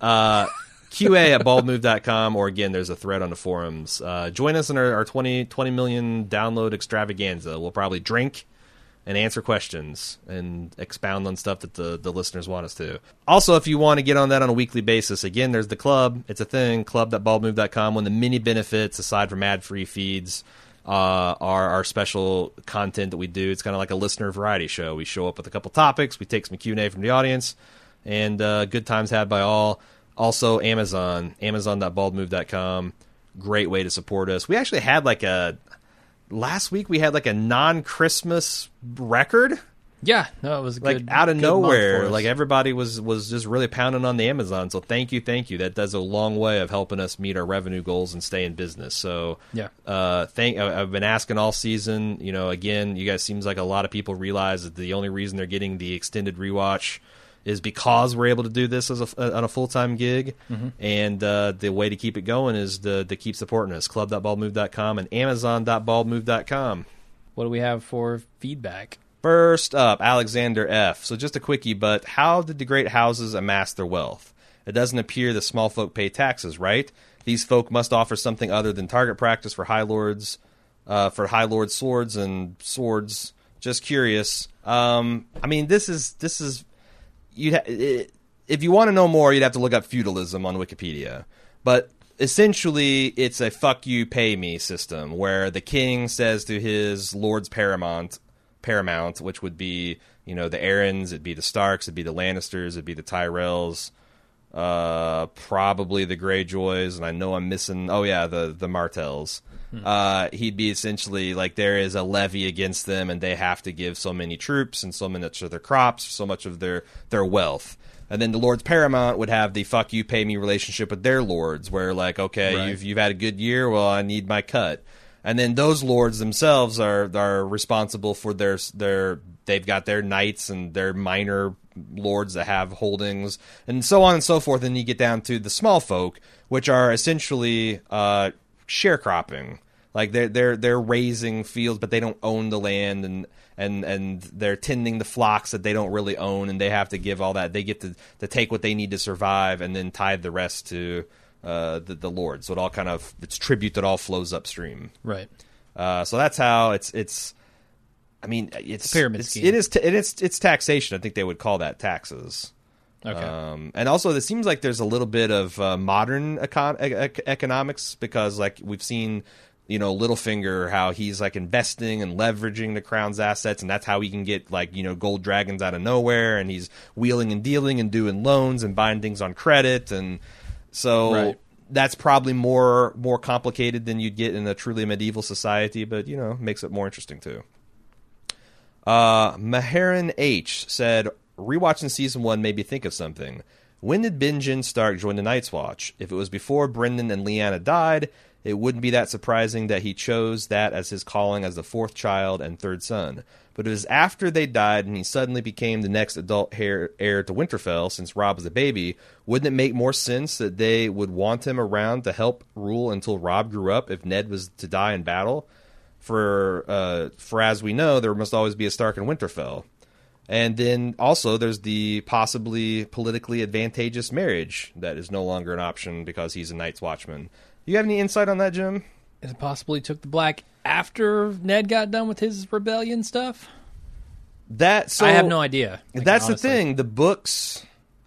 Speaker 2: QA@baldmove.com, or again, there's a thread on the forums. Join us in our 20 million download extravaganza. We'll probably drink and answer questions and expound on stuff that the listeners want us to. Also, if you want to get on that on a weekly basis, again, there's the club. It's a thing, club.baldmove.com. One of the many benefits, aside from ad-free feeds, are our special content that we do. It's kind of like a listener variety show. We show up with a couple topics. We take some Q&A from the audience, and good times had by all. Also, amazon.baldmove.com. Great way to support us. We actually had last week we had a non-Christmas record.
Speaker 1: Yeah, no, it was good,
Speaker 2: out of nowhere. Everybody was just really pounding on the Amazon. So thank you. That does a long way of helping us meet our revenue goals and stay in business. So
Speaker 1: yeah,
Speaker 2: I've been asking all season. Again, you guys seems like a lot of people realize that the only reason they're getting the extended rewatch is because we're able to do this on a full-time gig. Mm-hmm. And the way to keep it going is to keep supporting us. Club.baldmove.com and Amazon.baldmove.com.
Speaker 1: What do we have for feedback?
Speaker 2: First up, Alexander F. So just a quickie, but how did the great houses amass their wealth? It doesn't appear that small folk pay taxes, right? These folk must offer something other than target practice for High Lords, swords and swords. Just curious. This is... if you want to know more, you'd have to look up feudalism on Wikipedia. But essentially, it's a fuck you, pay me system where the king says to his lords paramount, which would be, the Aarons, it'd be the Starks, it'd be the Lannisters, it'd be the Tyrells, probably the Greyjoys, and I know I'm missing, the Martells. He'd be essentially there is a levy against them, and they have to give so many troops and so much of their crops, so much of their wealth. And then the Lords Paramount would have the fuck you, pay me relationship with their lords, where okay, right, you've had a good year, well, I need my cut. And then those lords themselves are responsible for they've got their knights and their minor lords that have holdings, and so on and so forth. And you get down to the small folk, which are essentially sharecropping. They're raising fields, but they don't own the land, and they're tending the flocks that they don't really own, and they have to give all that. They get to take what they need to survive, and then tithe the rest to the lords. So it's tribute that all flows upstream.
Speaker 1: Right.
Speaker 2: So that's how it's a
Speaker 1: pyramid scheme.
Speaker 2: It's taxation. I think they would call that taxes.
Speaker 1: Okay.
Speaker 2: And also, it seems like there's a little bit of modern economics, because we've seen Littlefinger, how he's like investing and leveraging the crown's assets, and that's how he can get like gold dragons out of nowhere, and he's wheeling and dealing and doing loans and buying things on credit, and so that's probably more complicated than you'd get in a truly medieval society, but makes it more interesting too. Maharan H said, rewatching season 1 made me think of something. When did Benjen Stark join the Night's Watch? If it was before Brynden and Lyanna died, it wouldn't be that surprising that he chose that as his calling as the 4th child and 3rd son. But it was after they died and he suddenly became the next adult heir to Winterfell since Robb was a baby. Wouldn't it make more sense that they would want him around to help rule until Robb grew up if Ned was to die in battle? For as we know, there must always be a Stark in Winterfell. And then also there's the possibly politically advantageous marriage that is no longer an option because he's a Night's Watchman. You have any insight on that, Jim?
Speaker 1: Is it possible he took the black after Ned got done with his rebellion stuff?
Speaker 2: I
Speaker 1: have no idea.
Speaker 2: That's honestly the thing. The books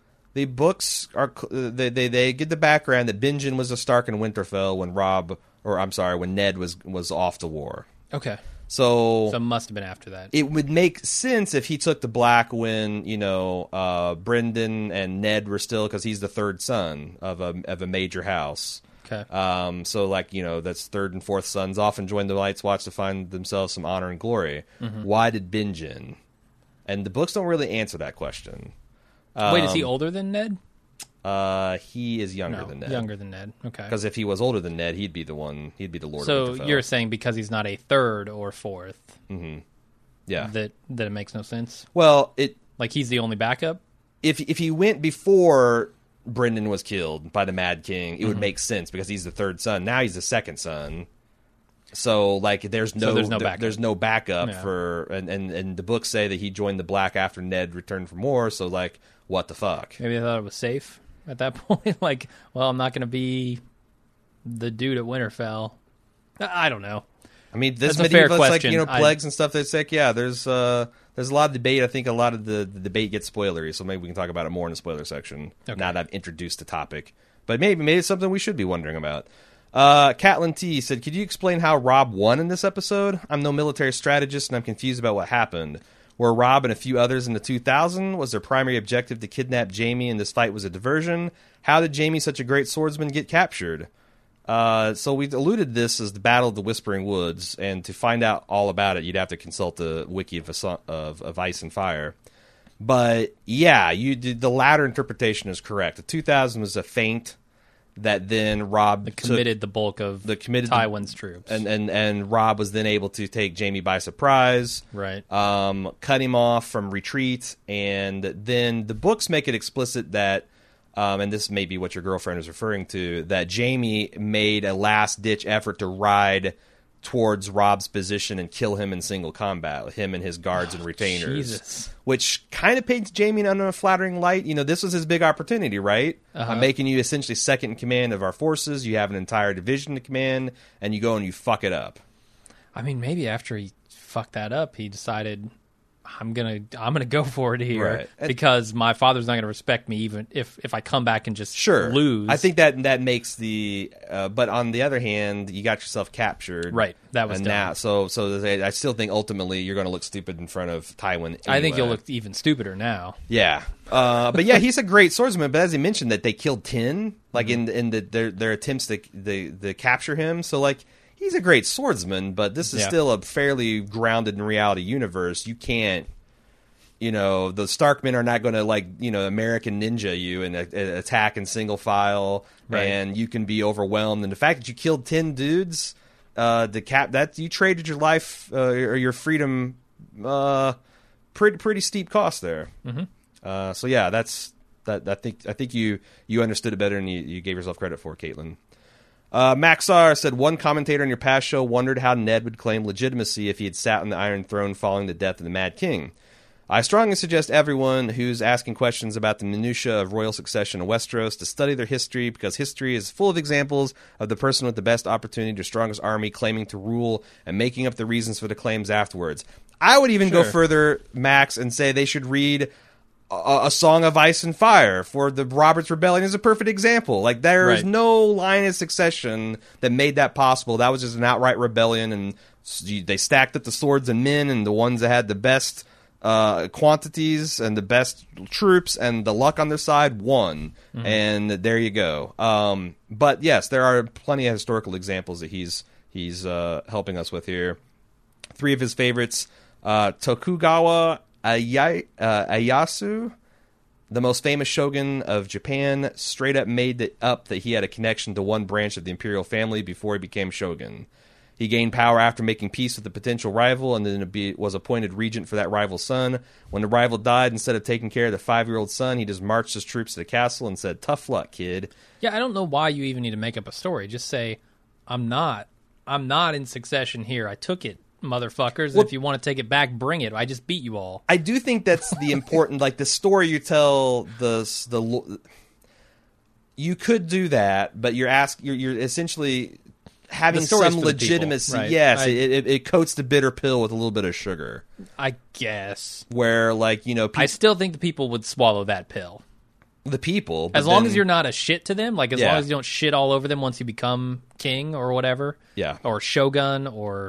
Speaker 2: are they get the background that Benjen was a Stark in Winterfell when Ned was off to war.
Speaker 1: Okay.
Speaker 2: So
Speaker 1: it must have been after that.
Speaker 2: It would make sense if he took the black when Brynden and Ned were still, because he's the 3rd son of a major house.
Speaker 1: Okay.
Speaker 2: So that's 3rd and 4th sons often join the Night's Watch to find themselves some honor and glory. Mm-hmm. Why did Benjen? And the books don't really answer that question.
Speaker 1: Wait, is he older than Ned?
Speaker 2: He is younger than Ned.
Speaker 1: Younger than Ned. Okay.
Speaker 2: Because if he was older than Ned, he'd be the Lord of Winterfell.
Speaker 1: So you're saying because he's not a 3rd or 4th,
Speaker 2: yeah,
Speaker 1: that it makes no sense.
Speaker 2: Well,
Speaker 1: he's the only backup.
Speaker 2: If he went before Brynden was killed by the Mad King, it would make sense because he's the 3rd son. Now he's the 2nd son. So there's no backup for and the books say that he joined the Black after Ned returned from war. So what the fuck?
Speaker 1: Maybe I thought it was safe at that point. I'm not going to be the dude at Winterfell. I don't know.
Speaker 2: I mean, this
Speaker 1: That's a fair question.
Speaker 2: Plagues and stuff. That's there's a lot of debate. I think a lot of the debate gets spoilery, so maybe we can talk about it more in the spoiler section. Okay. Now that I've introduced the topic, but maybe it's something we should be wondering about. Catelyn T said, "Could you explain how Robb won in this episode? I'm no military strategist, and I'm confused about what happened. Were Robb and a few others in the 2000? Was their primary objective to kidnap Jaime, and this fight was a diversion? How did Jaime, such a great swordsman, get captured?" So we alluded to this as the Battle of the Whispering Woods, and to find out all about it, you'd have to consult the wiki of Ice and Fire. But yeah, the latter interpretation is correct. The 2000 was a feint that then Robb
Speaker 1: committed the bulk of Tywin's troops,
Speaker 2: and Robb was then able to take Jaime by surprise,
Speaker 1: right?
Speaker 2: Cut him off from retreat, and then the books make it explicit that. And this may be what your girlfriend is referring to, that Jaime made a last-ditch effort to ride towards Robb's position and kill him in single combat, with him and his guards and retainers.
Speaker 1: Jesus.
Speaker 2: Which kind of paints Jaime in a flattering light. This was his big opportunity, right? Uh-huh. I'm making you essentially second in command of our forces. You have an entire division to command, and you go and you fuck it up.
Speaker 1: I mean, maybe after he fucked that up, he decided, I'm gonna go for it here, right, because my father's not gonna respect me even if I come back and just lose.
Speaker 2: I think that makes the but on the other hand, you got yourself captured,
Speaker 1: right? That was dumb.
Speaker 2: Now, so I still think ultimately you're gonna look stupid in front of Tywin. Anyway.
Speaker 1: I think you'll look even stupider now.
Speaker 2: Yeah, but yeah, he's a great swordsman. But as he mentioned, that they killed Tin, in their attempts to capture him. So he's a great swordsman, but this is still a fairly grounded in reality universe. You can't, the Starkmen are not going to American Ninja you and attack in single file, right, and you can be overwhelmed. And the fact that you killed 10 dudes, that you traded your life or your freedom, pretty steep cost there. Mm-hmm. So yeah, that's that. I think you understood it better than you gave yourself credit for, Caitlin. Maxar said, one commentator on your past show wondered how Ned would claim legitimacy if he had sat on the Iron Throne following the death of the Mad King. I strongly suggest everyone who's asking questions about the minutiae of royal succession in Westeros to study their history, because history is full of examples of the person with the best opportunity, the strongest army, claiming to rule and making up the reasons for the claims afterwards. I would even go further, Max, and say they should read A Song of Ice and Fire for the Robert's Rebellion is a perfect example. Like, there is no line of succession that made that possible. That was just an outright rebellion, and they stacked up the swords and men, and the ones that had the best quantities and the best troops and the luck on their side won. And there you go. But yes, there are plenty of historical examples that he's helping us with here. 3 of his favorites: Tokugawa Ieyasu, the most famous shogun of Japan, straight up made it up that he had a connection to one branch of the imperial family before he became shogun. He gained power after making peace with a potential rival, and then was appointed regent for that rival's son. When the rival died, instead of taking care of the 5-year-old son, he just marched his troops to the castle and said, "Tough luck, kid."
Speaker 1: Yeah, I don't know why you even need to make up a story. Just say, I'm not in succession here. I took it, motherfuckers. Well, if you want to take it back, bring it. I just beat you all.
Speaker 2: I do think that's the important, like, the story you tell, you could do that, but you're essentially having some legitimacy. Right. Yes, it coats the bitter pill with a little bit of sugar,
Speaker 1: I guess.
Speaker 2: Where, like,
Speaker 1: I still think the people would swallow that pill.
Speaker 2: The people,
Speaker 1: as long as you're not a shit to them, like as long as you don't shit all over them once you become king or whatever, or shogun, or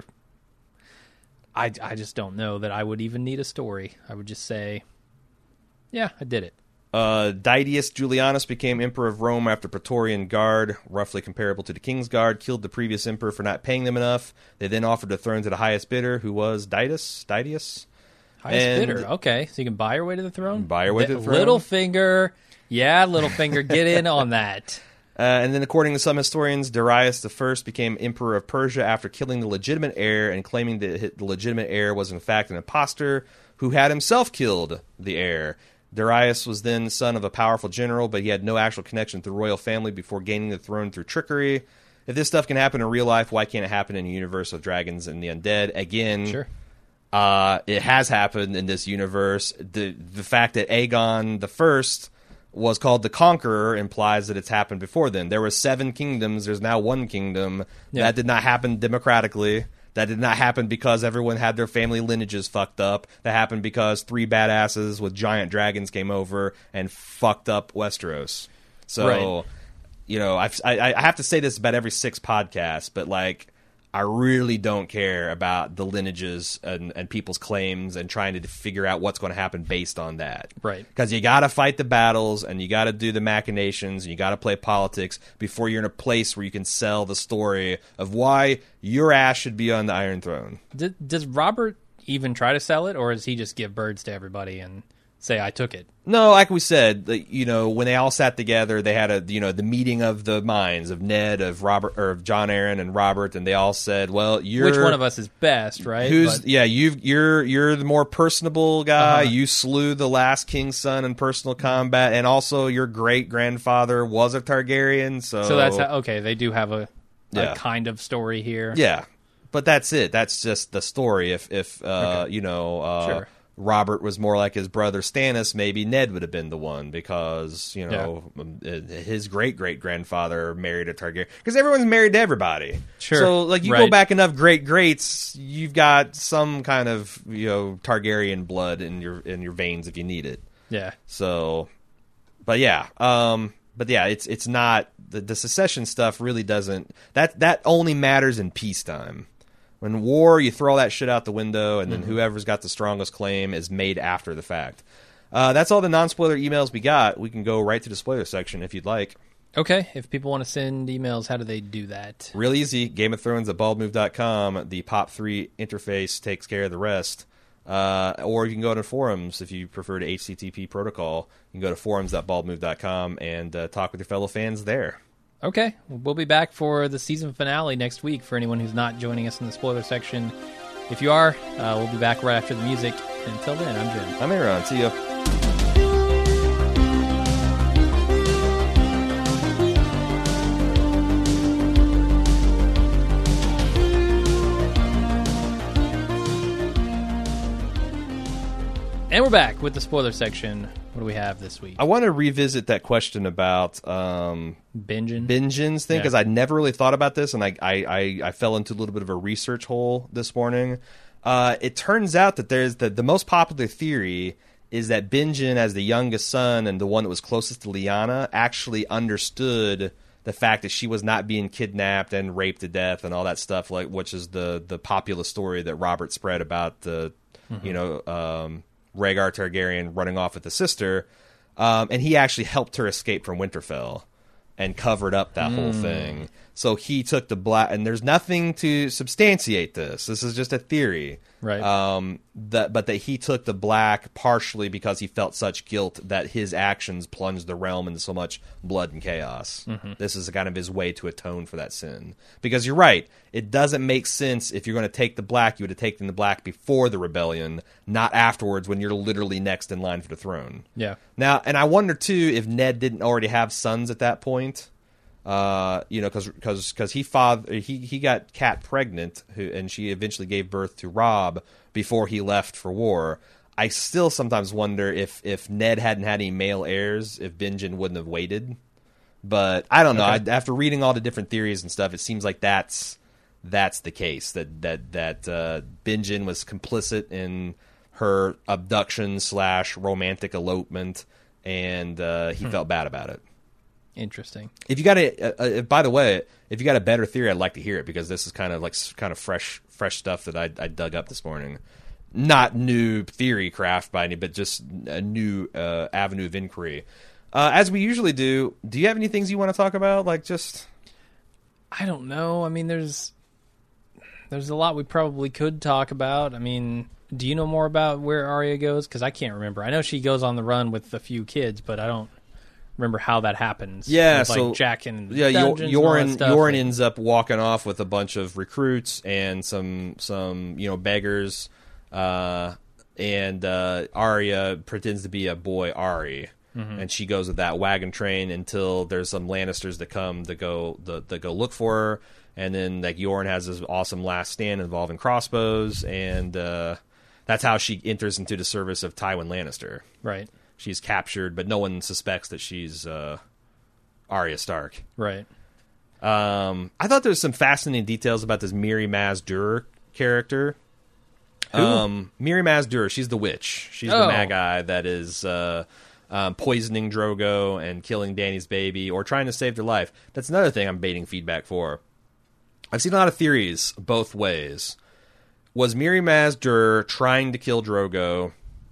Speaker 1: I just don't know that I would even need a story. I would just say, yeah, I did it.
Speaker 2: Didius Julianus became emperor of Rome after Praetorian Guard, roughly comparable to the King's Guard, killed the previous emperor for not paying them enough. They then offered the throne to the highest bidder, who was Didius.
Speaker 1: Highest bidder, okay. So you can buy your way to the throne?
Speaker 2: Buy your way to the throne.
Speaker 1: Littlefinger. Yeah, Littlefinger, get in on that.
Speaker 2: And then, according to some historians, Darius I became emperor of Persia after killing the legitimate heir and claiming that the legitimate heir was in fact an imposter who had himself killed the heir. Darius was then the son of a powerful general, but he had no actual connection to the royal family before gaining the throne through trickery. If this stuff can happen in real life, why can't it happen in a universe of dragons and the undead? Again,
Speaker 1: sure.
Speaker 2: It has happened in this universe. The fact that Aegon I was called the Conqueror implies that it's happened before then. There were 7 kingdoms. There's now 1 kingdom. Yeah. That did not happen democratically. That did not happen because everyone had their family lineages fucked up. That happened because 3 badasses with giant dragons came over and fucked up Westeros. So, I have to say this about every 6 podcasts, but, like, I really don't care about the lineages and people's claims and trying to figure out what's going to happen based on that.
Speaker 1: Right.
Speaker 2: Because you got to fight the battles and you got to do the machinations and you got to play politics before you're in a place where you can sell the story of why your ass should be on the Iron Throne.
Speaker 1: Does Robert even try to sell it, or does he just give birds to everybody and say, I took it?
Speaker 2: No, like we said, when they all sat together, they had the meeting of the minds of Ned, of Robert, or of Jon Arryn and Robert, and they all said, "Well,
Speaker 1: which one of us is best, right?"
Speaker 2: You're the more personable guy. Uh-huh. You slew the last king's son in personal combat, and also your great grandfather was a Targaryen. So
Speaker 1: that's okay. They do have a kind of story here.
Speaker 2: Yeah, but that's it. That's just the story. If sure. Robert was more like his brother Stannis, maybe Ned would have been the one because, his great-great-grandfather married a Targaryen. Because everyone's married to everybody.
Speaker 1: Sure.
Speaker 2: So, like, you go back enough great-greats, you've got some kind of, Targaryen blood in your veins if you need it.
Speaker 1: Yeah.
Speaker 2: So, it's not, the secession stuff really doesn't, that only matters in peacetime. When war, you throw all that shit out the window, and then whoever's got the strongest claim is made after the fact. That's all the non-spoiler emails we got. We can go right to the spoiler section if you'd like.
Speaker 1: Okay. If people want to send emails, how do they do that?
Speaker 2: Real easy. Game of Thrones at baldmove.com. The POP3 interface takes care of the rest. Or you can go to forums if you prefer to HTTP protocol. You can go to forums.baldmove.com and talk with your fellow fans there.
Speaker 1: Okay, we'll be back for the season finale next week for anyone who's not joining us in the spoiler section. If you are, we'll be back right after the music. Until then, I'm Jim.
Speaker 2: I'm Aaron. See ya.
Speaker 1: And we're back with the spoiler section. What do we have this week?
Speaker 2: I want to revisit that question about
Speaker 1: Bingins
Speaker 2: thing, because I never really thought about this, and I fell into a little bit of a research hole this morning. It turns out that there's the most popular theory is that Benjen, as the youngest son and the one that was closest to Lyanna, actually understood the fact that she was not being kidnapped and raped to death and all that stuff, like which is the popular story that Robert spread about the Rhaegar Targaryen running off with the sister, and he actually helped her escape from Winterfell and covered up that whole thing. So he took the black, and there's nothing to substantiate this. This is just a theory,
Speaker 1: right?
Speaker 2: But that he took the black partially because he felt such guilt that his actions plunged the realm into so much blood and chaos. This is kind of his way to atone for that sin. Because you're right, it doesn't make sense if you're going to take the black, you would have taken the black before the rebellion, not afterwards when you're literally next in line for the throne.
Speaker 1: Yeah.
Speaker 2: Now, and I wonder too if Ned didn't already have sons at that point. Because he got Kat pregnant, and she eventually gave birth to Robb before he left for war. I still sometimes wonder if Ned hadn't had any male heirs, if Benjen wouldn't have waited. But I don't know. After reading all the different theories and stuff, it seems like that's the case. That Benjen was complicit in her abduction / romantic elopement, and he felt bad about it.
Speaker 1: Interesting.
Speaker 2: If you got by the way, if you got a better theory, I'd like to hear it, because this is kind of fresh stuff that I dug up this morning. Not new theory craft by any, but just a new avenue of inquiry. As we usually do you have any things you want to talk about? Like, just,
Speaker 1: I don't know. I mean, there's a lot we probably could talk about. I mean, do you know more about where Arya goes? Because I can't remember. I know she goes on the run with a few kids, but I don't remember how that happens.
Speaker 2: Yeah,
Speaker 1: with,
Speaker 2: so
Speaker 1: Jack and
Speaker 2: Yoren ends up walking off with a bunch of recruits and some beggars, and Arya pretends to be a boy Ari, and she goes with that wagon train until there's some Lannisters that come to go look for her, and then like Yoren has this awesome last stand involving crossbows, and that's how she enters into the service of Tywin Lannister.
Speaker 1: Right.
Speaker 2: She's captured, but no one suspects that she's Arya Stark.
Speaker 1: Right.
Speaker 2: I thought there was some fascinating details about this Mirri Maz Duur character.
Speaker 1: Who?
Speaker 2: Mirri Maz Duur, she's the witch. She's the Magi that is poisoning Drogo and killing Dany's baby, or trying to save their life. That's another thing I'm baiting feedback for. I've seen a lot of theories both ways. Was Mirri Maz Duur trying to kill Drogo,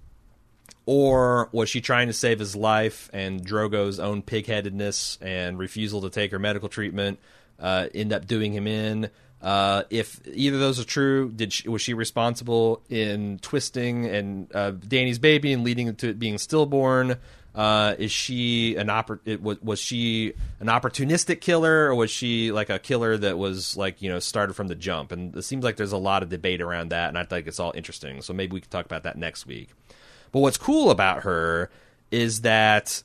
Speaker 2: or was she trying to save his life, and Drogo's own pigheadedness and refusal to take her medical treatment end up doing him in? If either of those are true, was she responsible in twisting and Dany's baby and leading to it being stillborn? Was she an opportunistic killer, or was she like a killer that was started from the jump? And it seems like there's a lot of debate around that, and I think it's all interesting. So maybe we can talk about that next week. But what's cool about her is that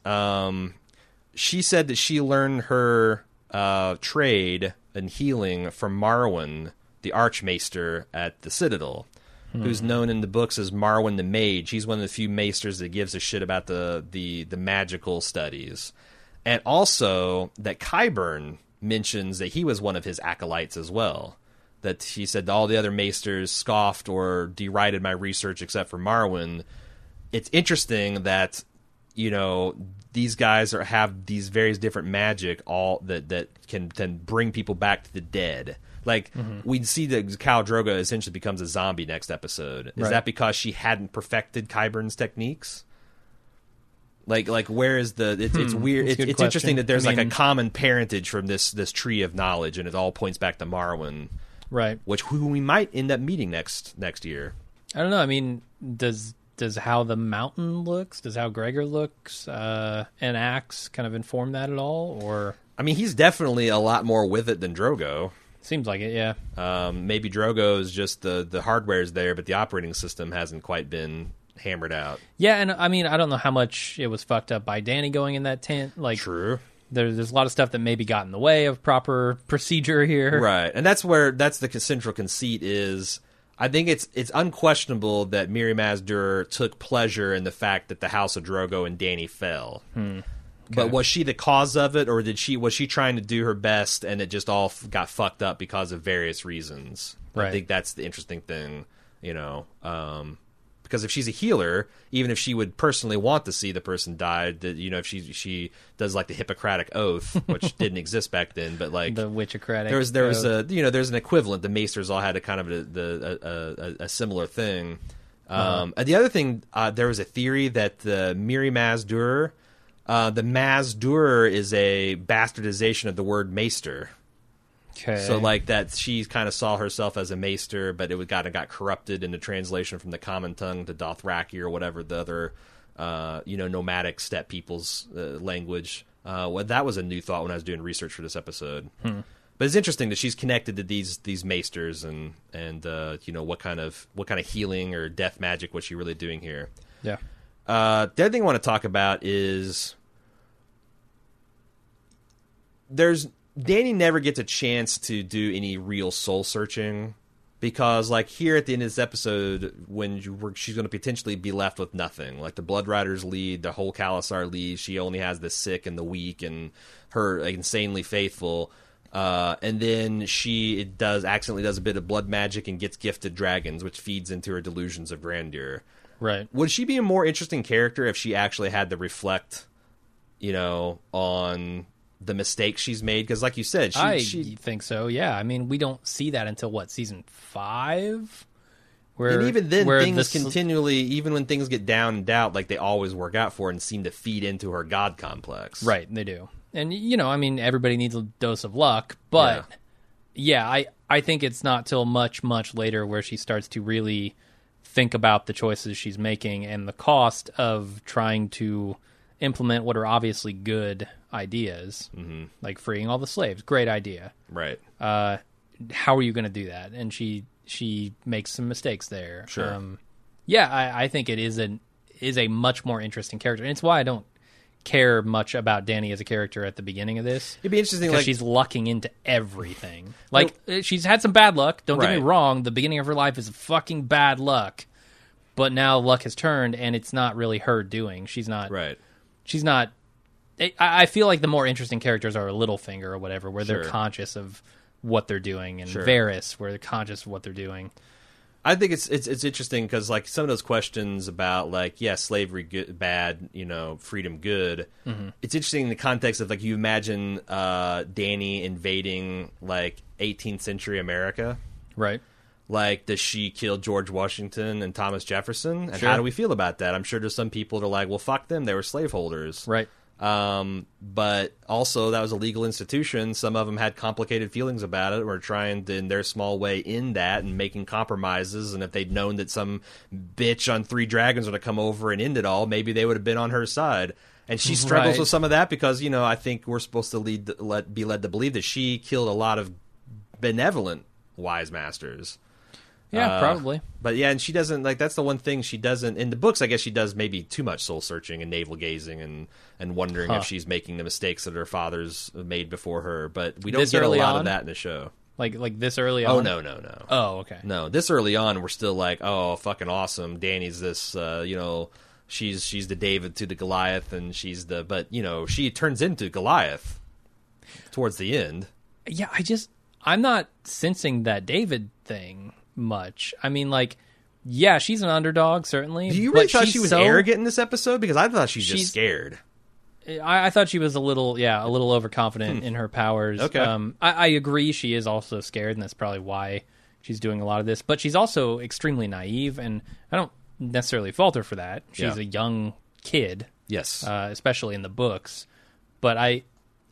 Speaker 2: she said that she learned her trade and healing from Marwyn, the Archmaester at the Citadel, who's known in the books as Marwyn the Mage. He's one of the few maesters that gives a shit about the magical studies. And also that Qyburn mentions that he was one of his acolytes as well. That he said all the other maesters scoffed or derided my research except for Marwyn. It's interesting that, these guys have these various different magic all that can bring people back to the dead. Like, we'd see that Khal Drogo essentially becomes a zombie next episode. Is that because she hadn't perfected Qyburn's techniques? Like where is the? It's weird. It's interesting that there's a common parentage from this tree of knowledge, and it all points back to Marwyn,
Speaker 1: right?
Speaker 2: Who we might end up meeting next year.
Speaker 1: I don't know. I mean, does how the mountain looks, does how Gregor looks, and acts kind of inform that at all? Or
Speaker 2: I mean, he's definitely a lot more with it than Drogo.
Speaker 1: Seems like it, yeah.
Speaker 2: Maybe Drogo is just the hardware's there, but the operating system hasn't quite been hammered out.
Speaker 1: Yeah, and I mean, I don't know how much it was fucked up by Dany going in that tent. Like,
Speaker 2: true.
Speaker 1: There's a lot of stuff that maybe got in the way of proper procedure here.
Speaker 2: Right, and that's the central conceit is. I think it's unquestionable that Mirri Maz Duur took pleasure in the fact that the House of Drogo and Dany fell. Okay. But was she the cause of it, or was she trying to do her best and it just all got fucked up because of various reasons? Right. I think that's the interesting thing, because Because if she's a healer, even if she would personally want to see the person die, that if she does like the Hippocratic Oath, which didn't exist back then, but like
Speaker 1: the Witchocratic.
Speaker 2: There was a there's an equivalent. The Maesters all had a kind of a similar thing. And the other thing, there was a theory that the Mirri Maz Duur, the Maz Duur is a bastardization of the word Maester.
Speaker 1: Okay.
Speaker 2: So like that, she kind of saw herself as a Maester, but it got corrupted in the translation from the common tongue to Dothraki or whatever the other, nomadic steppe people's language. Well, that was a new thought when I was doing research for this episode. But it's interesting that she's connected to these Maesters and what kind of healing or death magic was she really doing here?
Speaker 1: Yeah.
Speaker 2: The other thing I want to talk about is Dany never gets a chance to do any real soul searching because, like, here at the end of this episode, she's going to potentially be left with nothing. Like, the Blood Riders lead, the whole Khalasar leaves. She only has the sick and the weak and her insanely faithful. And then she accidentally does a bit of blood magic and gets gifted dragons, which feeds into her delusions of grandeur.
Speaker 1: Right.
Speaker 2: Would she be a more interesting character if she actually had to reflect, on the mistakes she's made? Because like you said,
Speaker 1: I think so, yeah. I mean, we don't see that until, season 5?
Speaker 2: And even then, things continually, even when things get down and doubt, like they always work out for her and seem to feed into her god complex.
Speaker 1: Right, they do. And, everybody needs a dose of luck, but, I think it's not till much, much later where she starts to really think about the choices she's making and the cost of trying to implement what are obviously good ideas, like freeing all the slaves. Great idea.
Speaker 2: Right.
Speaker 1: How are you going to do that? And she makes some mistakes there.
Speaker 2: Sure.
Speaker 1: I think it is a much more interesting character. And it's why I don't care much about Dany as a character at the beginning of this.
Speaker 2: It'd be interesting,
Speaker 1: because she's lucking into everything. She's had some bad luck. Don't get me wrong. The beginning of her life is fucking bad luck. But now luck has turned, and it's not really her doing. She's not...
Speaker 2: Right.
Speaker 1: She's not... I feel like the more interesting characters are Littlefinger or whatever, where they're conscious of what they're doing, and Varys, where they're conscious of what they're doing.
Speaker 2: I think it's interesting because like some of those questions about like slavery good, bad, freedom good. It's interesting in the context of like you imagine Dany invading like 18th century America,
Speaker 1: right?
Speaker 2: Like, does she kill George Washington and Thomas Jefferson? And how do we feel about that? I'm sure there's some people that are like, well, fuck them, they were slaveholders,
Speaker 1: right?
Speaker 2: But also that was a legal institution. Some of them had complicated feelings about it, were trying to, in their small way, end that and making compromises. And if they'd known that some bitch on 3 dragons would have come over and end it all, maybe they would have been on her side. And she struggles with some of that because, I think we're supposed to be led to believe that she killed a lot of benevolent wise masters.
Speaker 1: Yeah, probably.
Speaker 2: But yeah, and she doesn't, that's the one thing she doesn't, in the books, I guess she does maybe too much soul searching and navel gazing and wondering if she's making the mistakes that her fathers made before her, but we don't get a lot of that in the show.
Speaker 1: Like this early on?
Speaker 2: Oh, no.
Speaker 1: Oh, okay.
Speaker 2: No, this early on, we're still like, oh, fucking awesome, Dany's this, she's the David to the Goliath, and but, she turns into Goliath towards the end.
Speaker 1: Yeah, I'm not sensing that David thing much. I mean, she's an underdog, certainly.
Speaker 2: Do you really thought she was arrogant in this episode? Because I thought she's just scared.
Speaker 1: I thought she was a little overconfident in her powers.
Speaker 2: Okay.
Speaker 1: I agree she is also scared, and that's probably why she's doing a lot of this. But she's also extremely naive, and I don't necessarily fault her for that. She's a young kid.
Speaker 2: Yes.
Speaker 1: Especially in the books. But I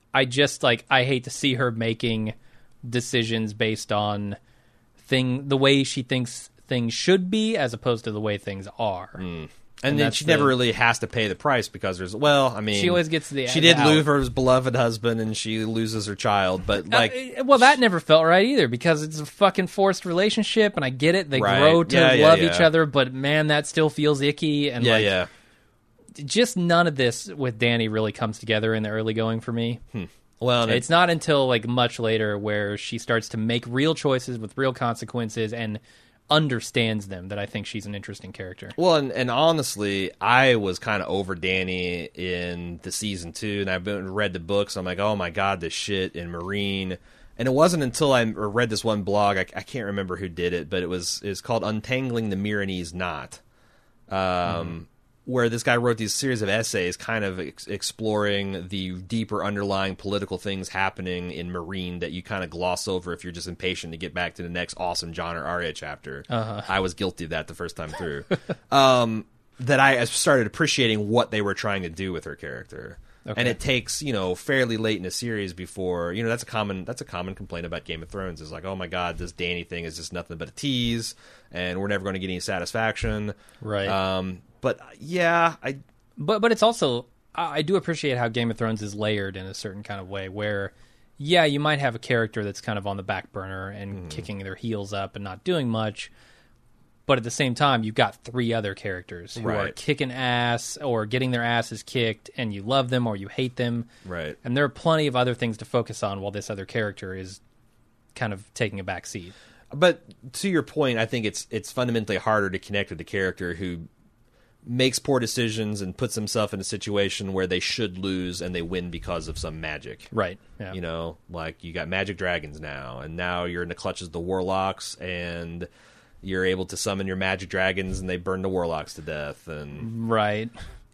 Speaker 1: hate to see her making decisions based on the way she thinks things should be as opposed to the way things are.
Speaker 2: And then she never really has to pay the price because she always gets she did lose her beloved husband and she loses her child, but
Speaker 1: that never felt right either because it's a fucking forced relationship, and I get it, they grow to love each other, but man, that still feels icky, and just none of this with Dany really comes together in the early going for me.
Speaker 2: Well,
Speaker 1: it's not until much later where she starts to make real choices with real consequences and understands them that I think she's an interesting character.
Speaker 2: Well, and honestly, I was kind of over Dany in the season 2, and I've read the books. I'm like, oh my god, this shit in Meereen. And it wasn't until I read this one blog, I can't remember who did it, but it's called Untangling the Meereenese Knot. where this guy wrote these series of essays kind of exploring the deeper underlying political things happening in Meereen that you kind of gloss over if you're just impatient to get back to the next awesome Jon or Arya chapter. I was guilty of that the first time through. That I started appreciating what they were trying to do with her character. Okay. And it takes, fairly late in the series before, that's a common complaint about Game of Thrones is like, oh my God, this Dany thing is just nothing but a tease, and we're never going to get any satisfaction.
Speaker 1: Right.
Speaker 2: But yeah,
Speaker 1: But it's also, I do appreciate how Game of Thrones is layered in a certain kind of way where, yeah, you might have a character that's kind of on the back burner and kicking their heels up and not doing much. But at the same time, you've got 3 other characters who are kicking ass or getting their asses kicked, and you love them or you hate them.
Speaker 2: Right.
Speaker 1: And there are plenty of other things to focus on while this other character is kind of taking a back seat.
Speaker 2: But to your point, I think it's fundamentally harder to connect with a character who makes poor decisions and puts himself in a situation where they should lose and they win because of some magic.
Speaker 1: Right. Yeah.
Speaker 2: Like you got magic dragons now, and now you're in the clutches of the warlocks, and you're able to summon your magic dragons and they burn the warlocks to death. And
Speaker 1: right.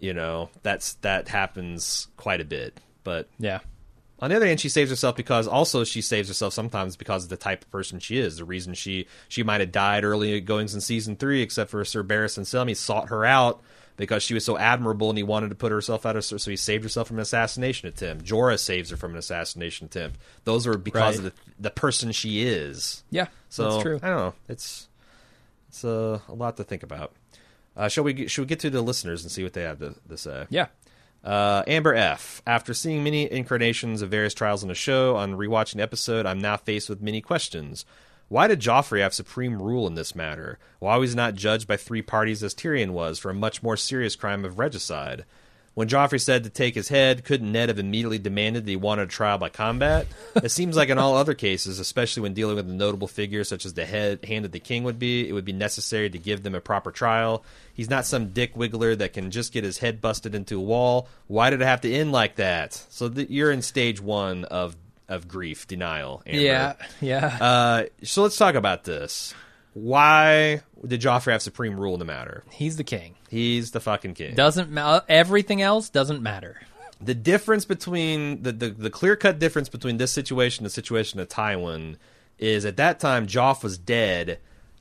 Speaker 2: That happens quite a bit. But
Speaker 1: yeah.
Speaker 2: On the other hand, she saves herself because she saves herself sometimes because of the type of person she is. The reason she might have died early goings in season 3, except for Sir Barristan Selmy sought her out because she was so admirable and he wanted to put herself out of, so he saved herself from an assassination attempt. Jorah saves her from an assassination attempt. Those are because of the person she is.
Speaker 1: Yeah,
Speaker 2: so
Speaker 1: that's true.
Speaker 2: I don't know. It's a lot to think about. Should we get to the listeners and see what they have to say?
Speaker 1: Yeah.
Speaker 2: Amber F. After seeing many incarnations of various trials on the show, on rewatching the episode, I'm now faced with many questions. Why did Joffrey have supreme rule in this matter? Why was he not judged by 3 parties as Tyrion was for a much more serious crime of regicide? When Joffrey said to take his head, couldn't Ned have immediately demanded that he wanted a trial by combat? It seems like in all other cases, especially when dealing with a notable figure such as the hand of the king would be, it would be necessary to give them a proper trial. He's not some dick wiggler that can just get his head busted into a wall. Why did it have to end like that? So you're in stage 1 of grief, denial, Amber.
Speaker 1: Yeah.
Speaker 2: So let's talk about this. Why did Joffrey have supreme rule in the matter?
Speaker 1: He's the king.
Speaker 2: He's the fucking king.
Speaker 1: Everything else doesn't matter.
Speaker 2: The difference between the clear-cut difference between this situation and the situation of Tywin is at that time Joff was dead.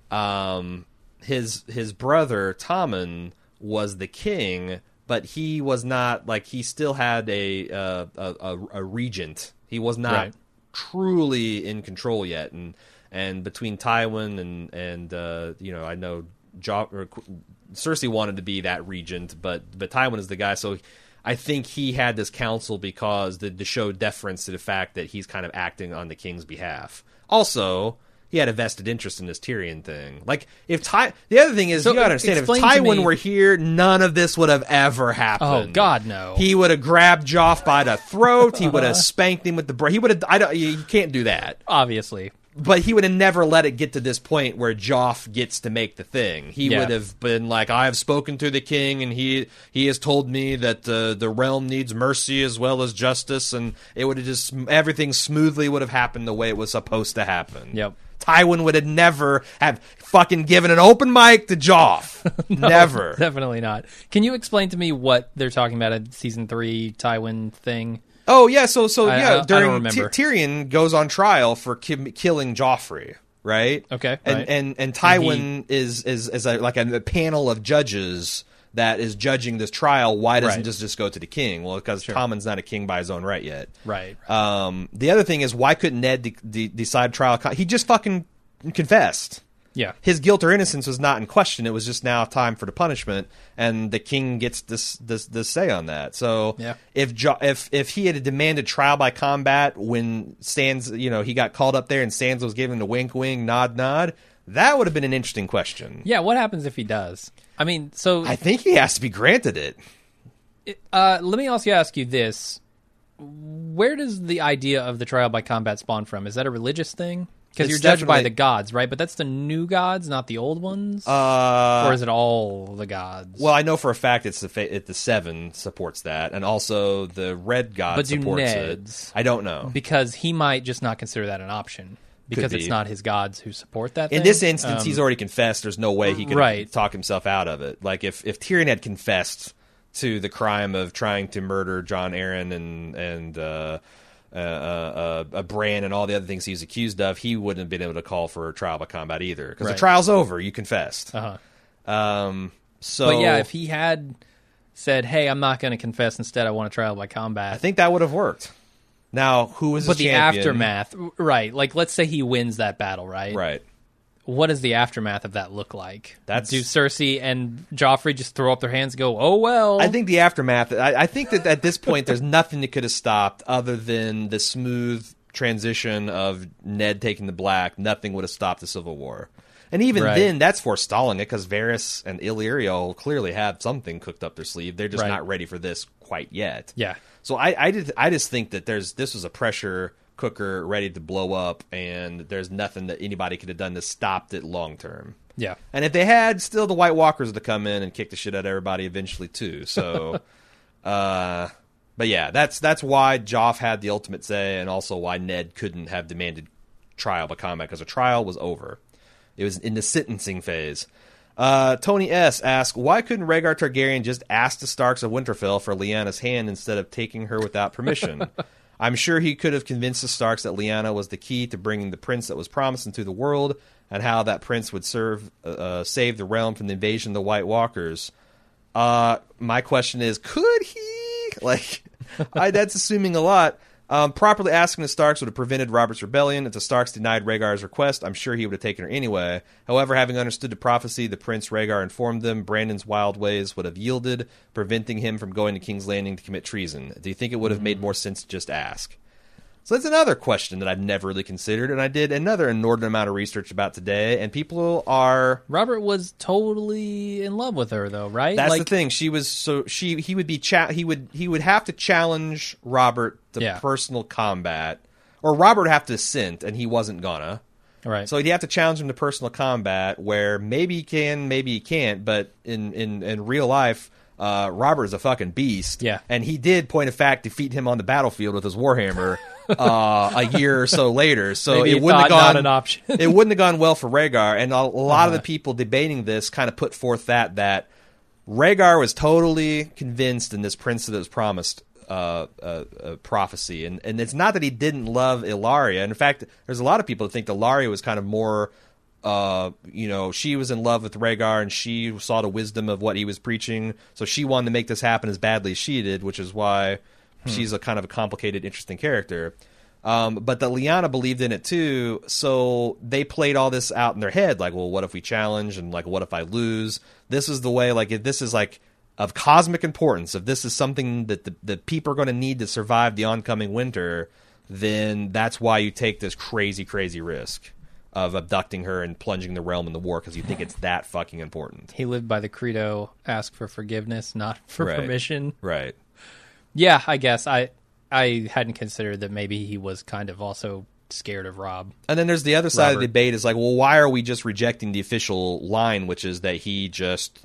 Speaker 2: His brother Tommen was the king, but he was not he still had a regent. He was not truly in control yet, and between Tywin and I know Cersei wanted to be that regent, but Tywin is the guy. So I think he had this council because to show deference to the fact that he's kind of acting on the king's behalf. Also, he had a vested interest in this Tyrion thing. The other thing is, you gotta understand, if Tywin were here, none of this would have ever happened.
Speaker 1: Oh God, no!
Speaker 2: He would have grabbed Joff by the throat. He would have spanked him with the. He would have. You can't do that,
Speaker 1: obviously.
Speaker 2: But he would have never let it get to this point where Joff gets to make the thing. He would have been like, I have spoken to the king, and he has told me that the realm needs mercy as well as justice, and it would have just, everything smoothly would have happened the way it was supposed to happen.
Speaker 1: Yep.
Speaker 2: Tywin would have never have fucking given an open mic to Joff.
Speaker 1: No,
Speaker 2: never.
Speaker 1: Definitely not. Can you explain to me what they're talking about in season 3 Tywin thing?
Speaker 2: Oh, yeah, so during
Speaker 1: Tyrion
Speaker 2: goes on trial for killing Joffrey, right?
Speaker 1: Okay.
Speaker 2: And Tywin is a panel of judges that is judging this trial. Why doesn't it just go to the king? Well, because Tommen's not a king by his own right yet.
Speaker 1: Right.
Speaker 2: The other thing is, why couldn't Ned decide trial? He just fucking confessed.
Speaker 1: Yeah.
Speaker 2: His guilt or innocence was not in question. It was just now time for the punishment, and the king gets this say on that. So if he had demanded trial by combat when Stan's, he got called up there and Sansa was giving a wink, nod, that would have been an interesting question.
Speaker 1: Yeah, what happens if he does? I mean, so
Speaker 2: I think he has to be granted it.
Speaker 1: Let me also ask you this. Where does the idea of the trial by combat spawn from? Is that a religious thing? Because you're judged by the gods, right? But that's the new gods, not the old ones? Or is it all the gods?
Speaker 2: Well, I know for a fact it's the Seven supports that, and also the Red God supports
Speaker 1: Ned's,
Speaker 2: it. I don't know.
Speaker 1: Because he might just not consider that an option. because it's not his gods who support that thing.
Speaker 2: In this instance, he's already confessed. There's no way he could talk himself out of it. Like, if Tyrion had confessed to the crime of trying to murder Jon Arryn and Bran and all the other things he's accused of, he wouldn't have been able to call for a trial by combat either. Because the trial's over. You confessed.
Speaker 1: But
Speaker 2: yeah,
Speaker 1: if he had said, hey, I'm not going to confess, instead I want a trial by combat,
Speaker 2: I think that would have worked. Now, who was his champion?
Speaker 1: But the aftermath, right? Like, let's say he wins that battle, right?
Speaker 2: Right.
Speaker 1: What does the aftermath of that look like? Do
Speaker 2: That's
Speaker 1: Cersei and Joffrey just throw up their hands and go, oh, well?
Speaker 2: I think the aftermath, I think that at this point there's nothing that could have stopped other than the smooth transition of Ned taking the black. Nothing would have stopped the Civil War. And even then, that's forestalling it, because Varys and Illyrio clearly have something cooked up their sleeve. They're just not ready for this quite yet.
Speaker 1: Yeah.
Speaker 2: So I just think that this was a pressure cooker ready to blow up, and there's nothing that anybody could have done to stop it long term.
Speaker 1: Yeah.
Speaker 2: And if they had, still the White Walkers would have come in and kicked the shit out of everybody eventually too. So, but yeah, that's why Joff had the ultimate say, and also why Ned couldn't have demanded trial by combat, because the trial was over. It was in the sentencing phase. Tony S. asked, why couldn't Rhaegar Targaryen just ask the Starks of Winterfell for Lyanna's hand instead of taking her without permission? I'm sure he could have convinced the Starks that Lyanna was the key to bringing the prince that was promised into the world, and how that prince would save the realm from the invasion of the White Walkers. My question is, could he? Like, that's assuming a lot. Properly asking the Starks would have prevented Robert's rebellion. If the Starks denied Rhaegar's request, I'm sure he would have taken her anyway. However, having understood the prophecy, the Prince Rhaegar informed them Brandon's wild ways would have yielded, preventing him from going to King's Landing to commit treason. Do you think it would have made more sense to just ask? So that's another question that I've never really considered, and I did another inordinate amount of research about today, and people are...
Speaker 1: Robert was totally in love with her, though, right?
Speaker 2: That's the thing. He would be he would have to challenge Robert to personal combat, or Robert would have to assent, and he wasn't gonna.
Speaker 1: Right.
Speaker 2: So he'd have to challenge him to personal combat, where maybe he can, maybe he can't, but in real life... Robert is a fucking beast.
Speaker 1: Yeah.
Speaker 2: And he did, point of fact, defeat him on the battlefield with his Warhammer a year or so later. So
Speaker 1: maybe
Speaker 2: it wouldn't have gone
Speaker 1: not an option.
Speaker 2: It wouldn't have gone well for Rhaegar. And a lot of the people debating this kind of put forth that Rhaegar was totally convinced in this prince that was promised prophecy. And it's not that he didn't love Ilaria. In fact, there's a lot of people that think Ilaria was kind of more... she was in love with Rhaegar, and she saw the wisdom of what he was preaching, so she wanted to make this happen as badly as she did, which is why she's a kind of a complicated, interesting character. But the Lyanna believed in it too, so they played all this out in their head, like, well, what if we challenge, and like, what if I lose? This is the way, like, if this is like of cosmic importance, if this is something that the people are going to need to survive the oncoming winter, then that's why you take this crazy, crazy risk of abducting her and plunging the realm in the war, because you think it's that fucking important.
Speaker 1: He lived by the credo, ask for forgiveness, not for permission.
Speaker 2: Right.
Speaker 1: Yeah, I guess. I hadn't considered that maybe he was kind of also scared of Rob.
Speaker 2: And then there's the other side of the debate is like, well, why are we just rejecting the official line, which is that he just,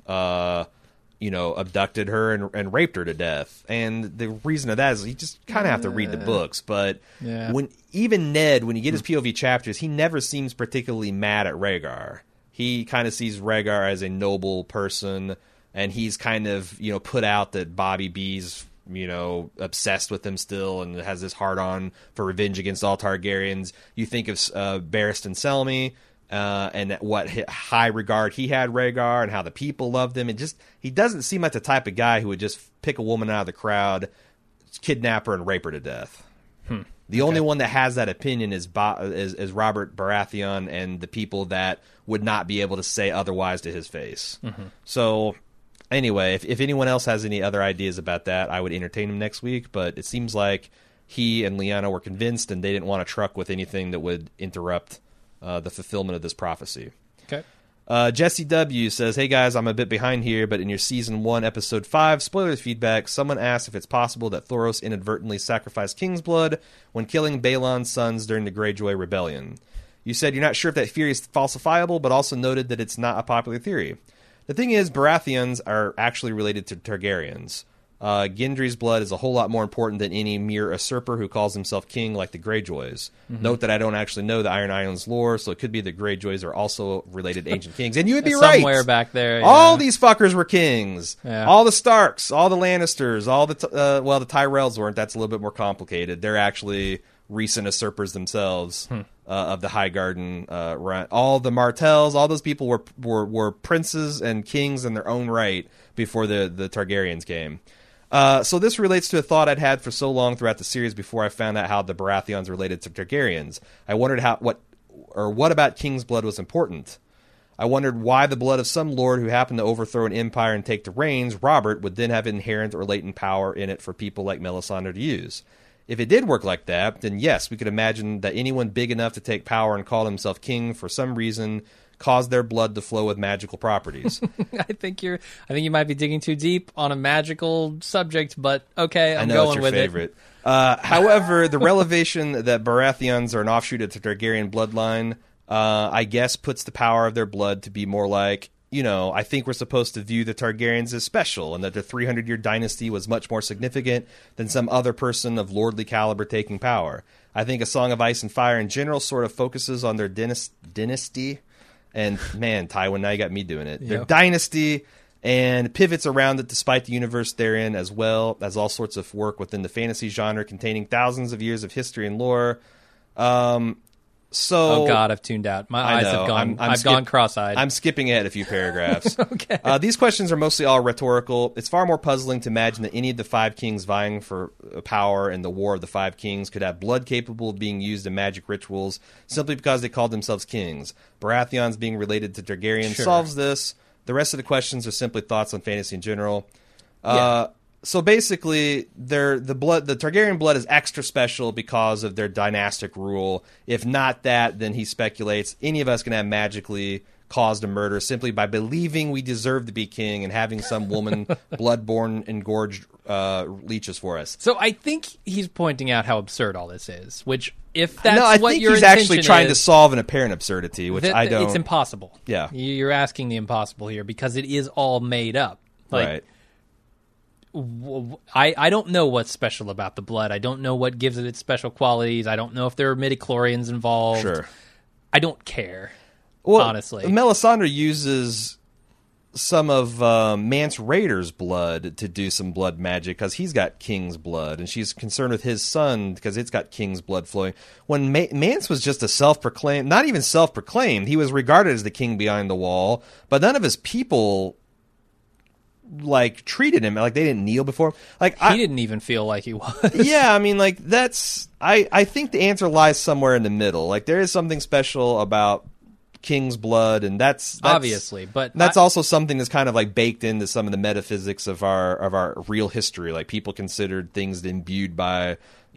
Speaker 2: abducted her and raped her to death? And the reason of that is you just kind of have to read the books. But even Ned, when you get his POV chapters, he never seems particularly mad at Rhaegar. He kind of sees Rhaegar as a noble person, and he's kind of, put out that Bobby B's, obsessed with him still and has this hard-on for revenge against all Targaryens. You think of Barristan Selmy, and what high regard he had Rhaegar, and how the people loved him. He doesn't seem like the type of guy who would just pick a woman out of the crowd, kidnap her, and rape her to death. The only one that has that opinion is Robert Baratheon, and the people that would not be able to say otherwise to his face. So anyway, if anyone else has any other ideas about that, I would entertain them next week. But it seems like he and Lyanna were convinced, and they didn't want to truck with anything that would interrupt the fulfillment of this prophecy.
Speaker 1: Okay.
Speaker 2: Jesse W. says, hey guys, I'm a bit behind here, but in your Season 1, Episode 5, spoilers feedback, someone asked if it's possible that Thoros inadvertently sacrificed King's blood when killing Balon's sons during the Greyjoy Rebellion. You said you're not sure if that theory is falsifiable, but also noted that it's not a popular theory. The thing is, Baratheons are actually related to Targaryens. Gendry's blood is a whole lot more important than any mere usurper who calls himself king like the Greyjoys. Note that I don't actually know the Iron Islands lore, so it could be the Greyjoys are also related to ancient kings. And you would be right.
Speaker 1: Somewhere back there. Yeah.
Speaker 2: All these fuckers were kings.
Speaker 1: Yeah.
Speaker 2: All the Starks, all the Lannisters, all the the Tyrells weren't. That's a little bit more complicated. They're actually recent usurpers themselves of the Highgarden run. All the Martells, all those people were princes and kings in their own right before the Targaryens came. So this relates to a thought I'd had for so long throughout the series before I found out how the Baratheons related to Targaryens. I wondered what about King's blood was important. I wondered why the blood of some lord who happened to overthrow an empire and take the reins, Robert, would then have inherent or latent power in it for people like Melisandre to use. If it did work like that, then yes, we could imagine that anyone big enough to take power and call himself king for some reason caused their blood to flow with magical properties.
Speaker 1: I think you might be digging too deep on a magical subject, but okay, I'm
Speaker 2: I know
Speaker 1: going
Speaker 2: it's your
Speaker 1: with
Speaker 2: favorite. However, the revelation that Baratheons are an offshoot of the Targaryen bloodline, I guess, puts the power of their blood to be more like, I think we're supposed to view the Targaryens as special, and that their 300-year dynasty was much more significant than some other person of lordly caliber taking power. I think A Song of Ice and Fire in general sort of focuses on their dynasty, and man, Tywin, now you got me doing it. Their dynasty, and pivots around it despite the universe they're in, as well as all sorts of work within the fantasy genre containing thousands of years of history and lore.
Speaker 1: Oh God, I've tuned out. My eyes have gone. I've gone cross-eyed.
Speaker 2: I'm skipping ahead a few paragraphs.
Speaker 1: Okay.
Speaker 2: These questions are mostly all rhetorical. It's far more puzzling to imagine that any of the five kings vying for power in the War of the Five Kings could have blood capable of being used in magic rituals simply because they called themselves kings. Baratheons being related to Targaryen solves this. The rest of the questions are simply thoughts on fantasy in general. So basically, the Targaryen blood is extra special because of their dynastic rule. If not that, then he speculates any of us can have magically caused a murder simply by believing we deserve to be king and having some woman bloodborne engorged leeches for us.
Speaker 1: So I think he's pointing out how absurd all this is. Which, if that's
Speaker 2: I
Speaker 1: what
Speaker 2: think
Speaker 1: your
Speaker 2: he's
Speaker 1: intention
Speaker 2: actually trying to
Speaker 1: is,
Speaker 2: solve an apparent absurdity, which I don't.
Speaker 1: It's impossible.
Speaker 2: Yeah,
Speaker 1: you're asking the impossible here because it is all made up.
Speaker 2: Right.
Speaker 1: I don't know what's special about the blood. I don't know what gives it its special qualities. I don't know if there are midichlorians involved.
Speaker 2: Sure.
Speaker 1: I don't care,
Speaker 2: Well,
Speaker 1: honestly.
Speaker 2: Melisandre uses some of Mance Rayder's blood to do some blood magic because he's got king's blood, and she's concerned with his son because it's got king's blood flowing. When Mance was just a self-proclaimed, not even self-proclaimed, he was regarded as the king behind the wall, but none of his people treated him like they didn't kneel before him.
Speaker 1: He didn't even feel like he was.
Speaker 2: Yeah, I mean, that's I think the answer lies somewhere in the middle. There is something special about king's blood, and that's
Speaker 1: obviously, but
Speaker 2: that's also something that's kind of baked into some of the metaphysics of our real history. People considered things imbued by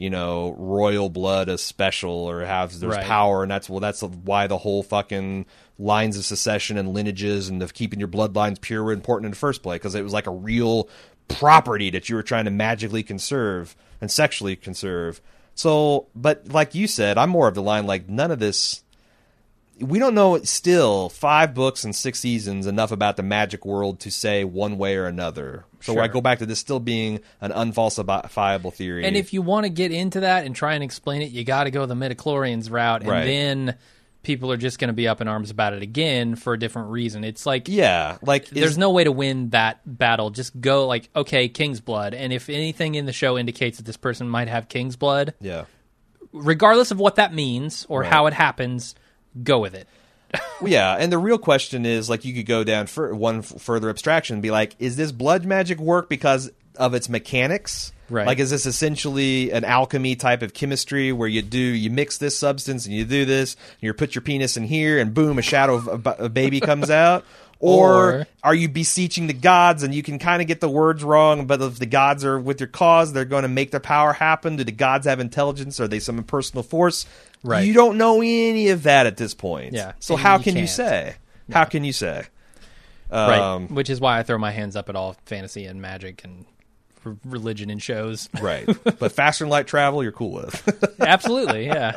Speaker 2: royal blood as special or there's power, and that's why the whole fucking lines of succession and lineages and of keeping your bloodlines pure were important in the first place, because it was like a real property that you were trying to magically conserve and sexually conserve. So, but like you said, I'm more of the line none of this. We don't know still 5 books and 6 seasons enough about the magic world to say one way or another. So I go back to this still being an unfalsifiable theory.
Speaker 1: And if you want to get into that and try and explain it, you got to go the midichlorians route, and then people are just going to be up in arms about it again for a different reason. It's there's no way to win that battle. Just go okay, king's blood, and if anything in the show indicates that this person might have king's blood, regardless of what that means or how it happens, go with it.
Speaker 2: Yeah, and the real question is, you could go down for one further abstraction and be is this blood magic work because of its mechanics?
Speaker 1: Right.
Speaker 2: Is this essentially an alchemy type of chemistry where you mix this substance and you do this, and you put your penis in here, and boom, a shadow of a baby comes out? Or are you beseeching the gods, and you can kind of get the words wrong, but if the gods are with your cause, they're going to make their power happen? Do the gods have intelligence? Are they some impersonal force?
Speaker 1: Right.
Speaker 2: You don't know any of that at this point.
Speaker 1: Yeah.
Speaker 2: So how can you say? No. How can you say?
Speaker 1: Right. Which is why I throw my hands up at all fantasy and magic and religion in shows.
Speaker 2: Right. But faster than light travel, you're cool with.
Speaker 1: Absolutely, yeah.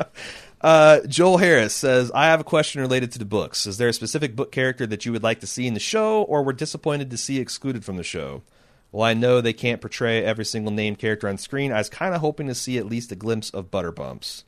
Speaker 2: Joel Harris says, I have a question related to the books. Is there a specific book character that you would like to see in the show or were disappointed to see excluded from the show? While I know they can't portray every single named character on screen, I was kind of hoping to see at least a glimpse of Butterbumps.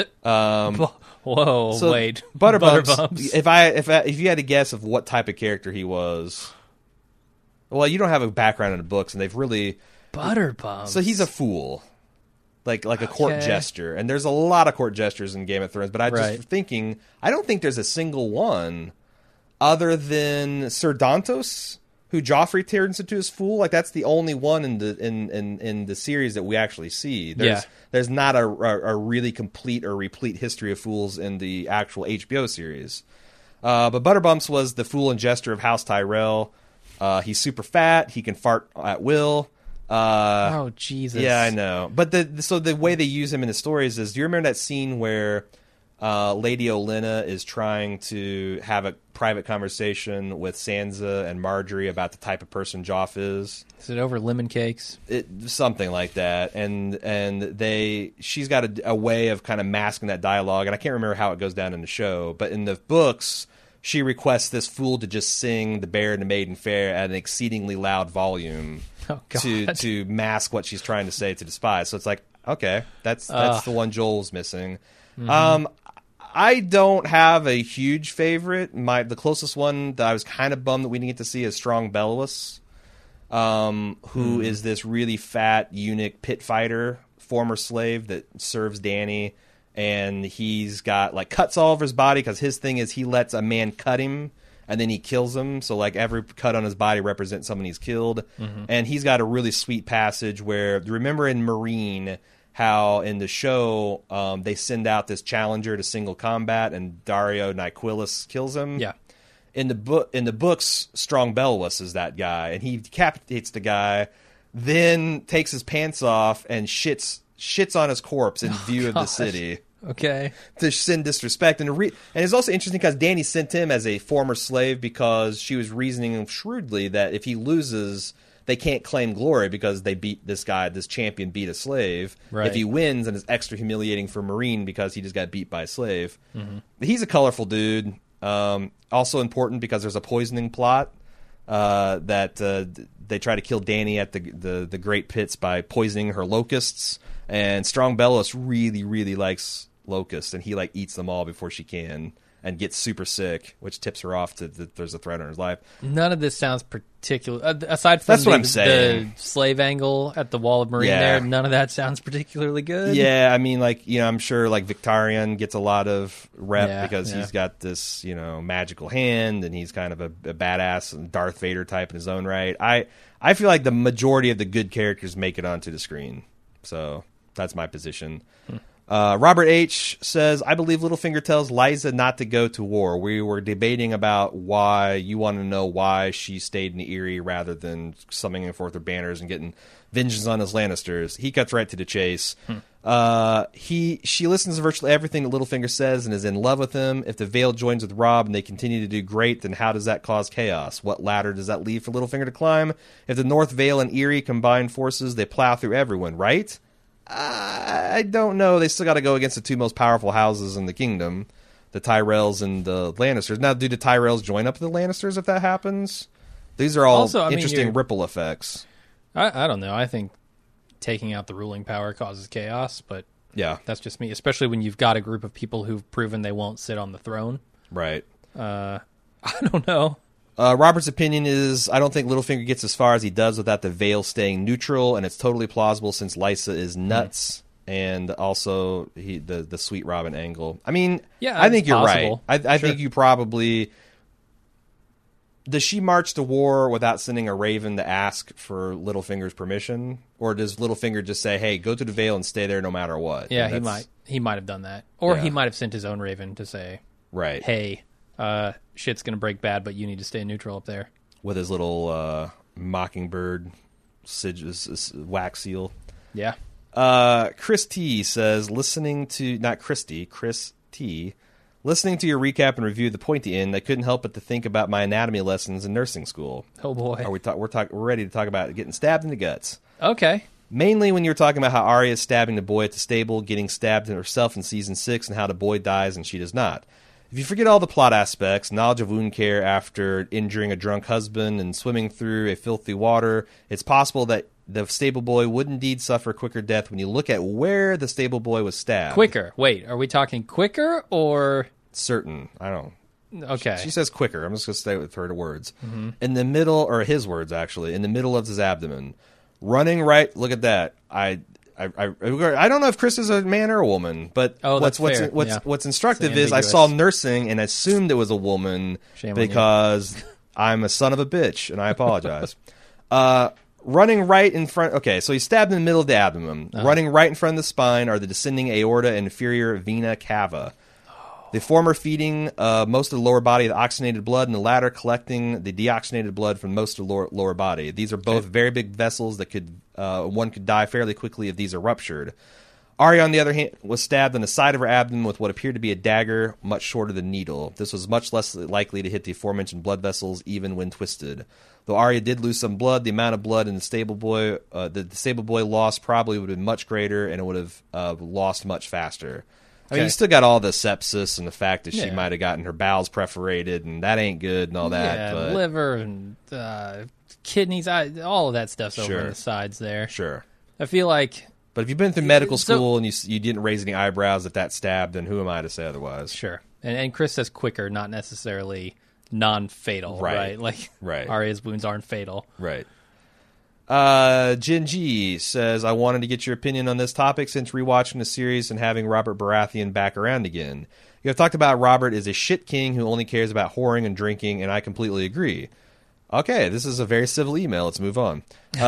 Speaker 1: Whoa,
Speaker 2: So
Speaker 1: wait.
Speaker 2: Butterbumps. If you had to guess of what type of character he was, well, you don't have a background in the books, and they've really
Speaker 1: Butterbumps.
Speaker 2: So he's a fool, like a court jester, and there's a lot of court gestures in Game of Thrones. But I just thinking, I don't think there's a single one other than Sir Dantos, who Joffrey turns into his fool. Like that's the only one in the series that we actually see. There's not a really complete or replete history of fools in the actual HBO series. But Butterbumps was the fool and jester of House Tyrell. He's super fat. He can fart at will.
Speaker 1: Oh Jesus!
Speaker 2: Yeah, I know. But so the way they use him in the stories is, do you remember that scene where Lady Olenna is trying to have a private conversation with Sansa and Marjorie about the type of person Joff is?
Speaker 1: Is it over lemon cakes?
Speaker 2: Something like that. And she's got a way of kind of masking that dialogue, and I can't remember how it goes down in the show, but in the books, she requests this fool to just sing The Bear and the Maiden Fair at an exceedingly loud volume to mask what she's trying to say to the spies. So it's like, okay, that's the one Joel's missing. Mm-hmm. I don't have a huge favorite. The closest one that I was kind of bummed that we didn't get to see is Strong Bellows, who is this really fat eunuch pit fighter, former slave that serves Dany. And he's got like cuts all over his body because his thing is he lets a man cut him and then he kills him. So like every cut on his body represents someone he's killed. Mm-hmm. And he's got a really sweet passage where, remember in Marine how in the show they send out this challenger to single combat and Dario Nyquilus kills him?
Speaker 1: Yeah.
Speaker 2: In the books, Strong Bellows is that guy, and he decapitates the guy, then takes his pants off and shits on his corpse in view of the city.
Speaker 1: Okay.
Speaker 2: To send disrespect. And it's also interesting because Dany sent him as a former slave because she was reasoning shrewdly that if he loses, they can't claim glory because they beat this guy, this champion beat a slave.
Speaker 1: Right.
Speaker 2: If he wins, then it's extra humiliating for Marine because he just got beat by a slave. Mm-hmm. He's a colorful dude. Also important because there's a poisoning plot that they try to kill Dany at the Great Pits by poisoning her locusts. And Strong Bellows really, really likes locusts, and he like eats them all before she can, and gets super sick, which tips her off that there's a threat on his life.
Speaker 1: None of this sounds particular. Aside from the slave angle at the Wall of Marine, there, none of that sounds particularly good.
Speaker 2: Yeah, I mean, like I'm sure like Victarion gets a lot of rep because he's got this magical hand, and he's kind of a badass and Darth Vader type in his own right. I feel like the majority of the good characters make it onto the screen, so. That's my position. Robert H. says, I believe Littlefinger tells Lysa not to go to war. We were debating about why you want to know why she stayed in Eyrie rather than summoning forth her banners and getting vengeance on his Lannisters. He cuts right to the chase. She listens to virtually everything that Littlefinger says and is in love with him. If the Vale joins with Robb and they continue to do great, then how does that cause chaos? What ladder does that leave for Littlefinger to climb? If the North Vale and Eyrie combine forces, they plow through everyone, right? I don't know. They still got to go against the two most powerful houses in the kingdom, the Tyrells and the Lannisters. Now, do the Tyrells join up with the Lannisters if that happens? These are all interesting ripple effects.
Speaker 1: I don't know. I think taking out the ruling power causes chaos, but that's just me, especially when you've got a group of people who've proven they won't sit on the throne.
Speaker 2: Right.
Speaker 1: I don't know.
Speaker 2: Robert's opinion is, I don't think Littlefinger gets as far as he does without the Vale staying neutral, and it's totally plausible since Lysa is nuts, and also the Sweet Robin angle. I mean, I think you're
Speaker 1: possible.
Speaker 2: right. I think you probably... Does she march to war without sending a raven to ask for Littlefinger's permission? Or does Littlefinger just say, hey, go to the Vale and stay there no matter what?
Speaker 1: Yeah, he might have done that. Or he might have sent his own raven to say,
Speaker 2: right,
Speaker 1: hey... shit's gonna break bad, but you need to stay neutral up there.
Speaker 2: With his little mockingbird wax seal.
Speaker 1: Yeah.
Speaker 2: Chris T says, Chris T. Listening to your recap and review of The Pointy End, I couldn't help but to think about my anatomy lessons in nursing school.
Speaker 1: Oh boy.
Speaker 2: We're ready to talk about getting stabbed in the guts.
Speaker 1: Okay.
Speaker 2: Mainly when you were talking about how Arya is stabbing the boy at the stable, getting stabbed herself in season 6, and how the boy dies and she does not. If you forget all the plot aspects, knowledge of wound care after injuring a drunk husband and swimming through a filthy water, it's possible that the stable boy would indeed suffer quicker death when you look at where the stable boy was stabbed.
Speaker 1: Quicker. Wait, are we talking quicker or...
Speaker 2: Certain. I don't know.
Speaker 1: Okay.
Speaker 2: She says quicker. I'm just going to stay with her words. Mm-hmm. In the middle, or his words actually, in the middle of his abdomen. Running right, look at that. I don't know if Chris is a man or a woman, but what's instructive is I saw nursing and assumed it was a woman because I'm a son of a bitch, and I apologize. Running right in front... Okay, so he's stabbed in the middle of the abdomen. Running right in front of the spine are the descending aorta and inferior vena cava. The former feeding most of the lower body of the oxygenated blood, and the latter collecting the deoxygenated blood from most of the lower body. These are both very big vessels that one could die fairly quickly if these are ruptured. Arya, on the other hand, was stabbed on the side of her abdomen with what appeared to be a dagger, much shorter than needle. This was much less likely to hit the aforementioned blood vessels, even when twisted. Though Arya did lose some blood, the amount of blood in the stable boy lost probably would have been much greater, and it would have lost much faster. I mean, you still got all the sepsis and the fact that she might have gotten her bowels perforated, and that ain't good and all that.
Speaker 1: Yeah,
Speaker 2: but...
Speaker 1: liver and kidneys, all of that stuff's over on the sides there.
Speaker 2: Sure.
Speaker 1: I feel like...
Speaker 2: But if you've been through medical school and you didn't raise any eyebrows at that stab, then who am I to say otherwise?
Speaker 1: Sure. And Chris says quicker, not necessarily non-fatal, right? Like, Arya's wounds aren't fatal.
Speaker 2: Right. Jin G says, I wanted to get your opinion on this topic since rewatching the series and having Robert Baratheon back around again. You have talked about Robert is a shit king who only cares about whoring and drinking, and I completely agree. Okay, this is a very civil email. Let's move on.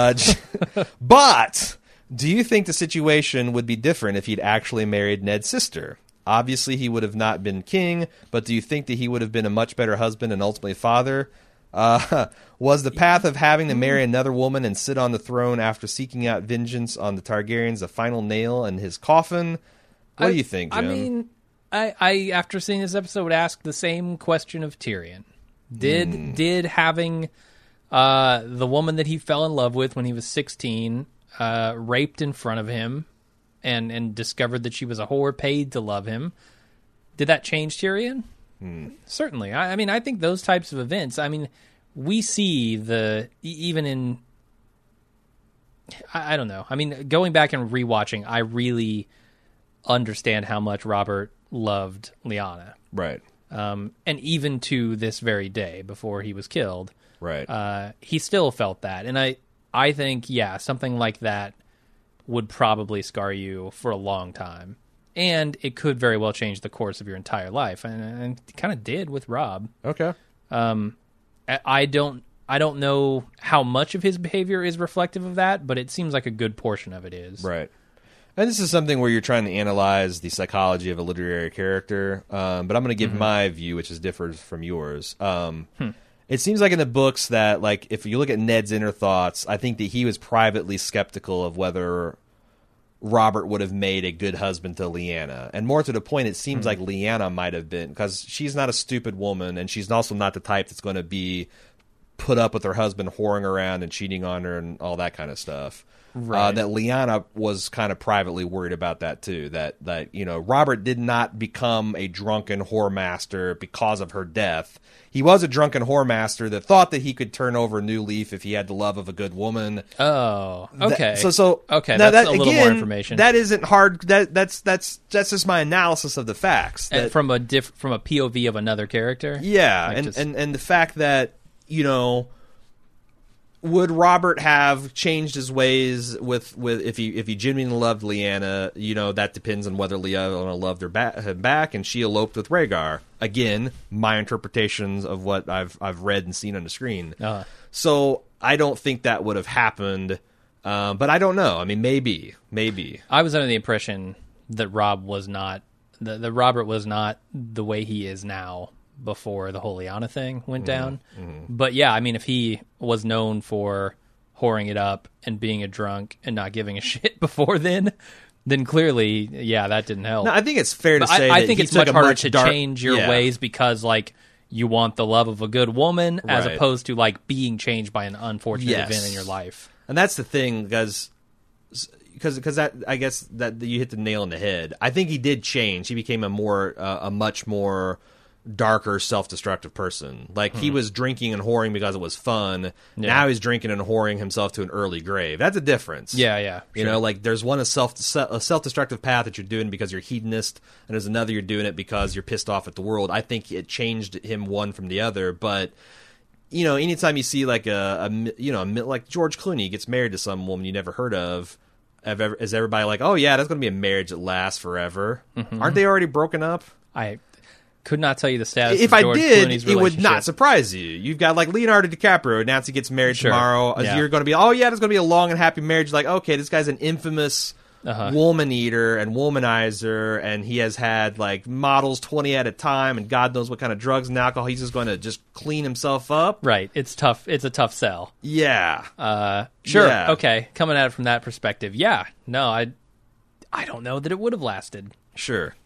Speaker 2: But do you think the situation would be different if he'd actually married Ned's sister? Obviously, he would have not been king, but do you think that he would have been a much better husband and ultimately father? Was the path of having to marry another woman and sit on the throne after seeking out vengeance on the Targaryens the final nail in his coffin? What do you think, Jim?
Speaker 1: I mean, I after seeing this episode would ask the same question of Tyrion. Did having the woman that he fell in love with when he was 16 raped in front of him and discovered that she was a whore paid to love him, did that change Tyrion? Certainly. I mean, I think those types of events, I mean, we see even in, I don't know. I mean, going back and rewatching, I really understand how much Robert loved Lyanna.
Speaker 2: Right.
Speaker 1: And even to this very day, before he was killed,
Speaker 2: right,
Speaker 1: he still felt that. And I think, something like that would probably scar you for a long time. And it could very well change the course of your entire life, and it kind of did with Rob.
Speaker 2: Okay.
Speaker 1: I don't know how much of his behavior is reflective of that, but it seems like a good portion of it is.
Speaker 2: Right. And this is something where you're trying to analyze the psychology of a literary character, but I'm going to give my view, which is differs from yours. It seems like in the books that, like, if you look at Ned's inner thoughts, I think that he was privately skeptical of whether Robert would have made a good husband to Lyanna. And more to the point, it seems like Lyanna might have been, because she's not a stupid woman, and she's also not the type that's going to be put up with her husband whoring around and cheating on her and all that kind of stuff.
Speaker 1: Right.
Speaker 2: That Lyanna was kind of privately worried about that too. That Robert did not become a drunken whore master because of her death. He was a drunken whore master that thought that he could turn over a new leaf if he had the love of a good woman.
Speaker 1: Oh, okay.
Speaker 2: Okay,
Speaker 1: now that's a little more information.
Speaker 2: That isn't hard. That's just my analysis of the facts.
Speaker 1: And from a POV of another character.
Speaker 2: Yeah,
Speaker 1: like
Speaker 2: and the fact that would Robert have changed his ways with if he genuinely loved Lyanna? That depends on whether Lyanna loved her back, and she eloped with Rhaegar. Again, my interpretations of what I've read and seen on the screen. So I don't think that would have happened, but I don't know. I mean, maybe.
Speaker 1: I was under the impression that Robert was not the way he is now before the whole Lyanna thing went down. But yeah, I mean, if he was known for whoring it up and being a drunk and not giving a shit before then clearly, that didn't help.
Speaker 2: No, I think it's fair to say
Speaker 1: I think it's much harder to change your ways because, like, you want the love of a good woman as opposed to, like, being changed by an unfortunate event in your life.
Speaker 2: And that's the thing, because that, I guess that you hit the nail on the head. I think he did change. He became a much more darker, self-destructive person. Like, he was drinking and whoring because it was fun. Now he's drinking and whoring himself to an early grave. That's a difference.
Speaker 1: Yeah.
Speaker 2: You know, like, there's one a self-destructive path that you're doing because you're hedonist, and there's another you're doing it because you're pissed off at the world. I think it changed him one from the other, but, you know, anytime you see, like, like George Clooney gets married to some woman you never heard of, is everybody like, oh, yeah, that's going to be a marriage that lasts forever? Aren't they already broken up?
Speaker 1: I could not tell you the status
Speaker 2: if
Speaker 1: of George
Speaker 2: I did,
Speaker 1: Clooney's
Speaker 2: it would
Speaker 1: relationship.
Speaker 2: not surprise you. You've got, like, Leonardo DiCaprio announced he gets married tomorrow.
Speaker 1: Yeah.
Speaker 2: You're going to be, oh, yeah, there's going to be a long and happy marriage. Like, okay, this guy's an infamous woman eater and womanizer, and he has had, like, models 20 at a time, and God knows what kind of drugs and alcohol. He's just going to just clean himself up.
Speaker 1: Right. It's tough. It's a tough sell.
Speaker 2: Yeah.
Speaker 1: Sure.
Speaker 2: Yeah.
Speaker 1: Okay. Coming at it from that perspective. Yeah. No, I don't know that it would have lasted.
Speaker 2: Sure.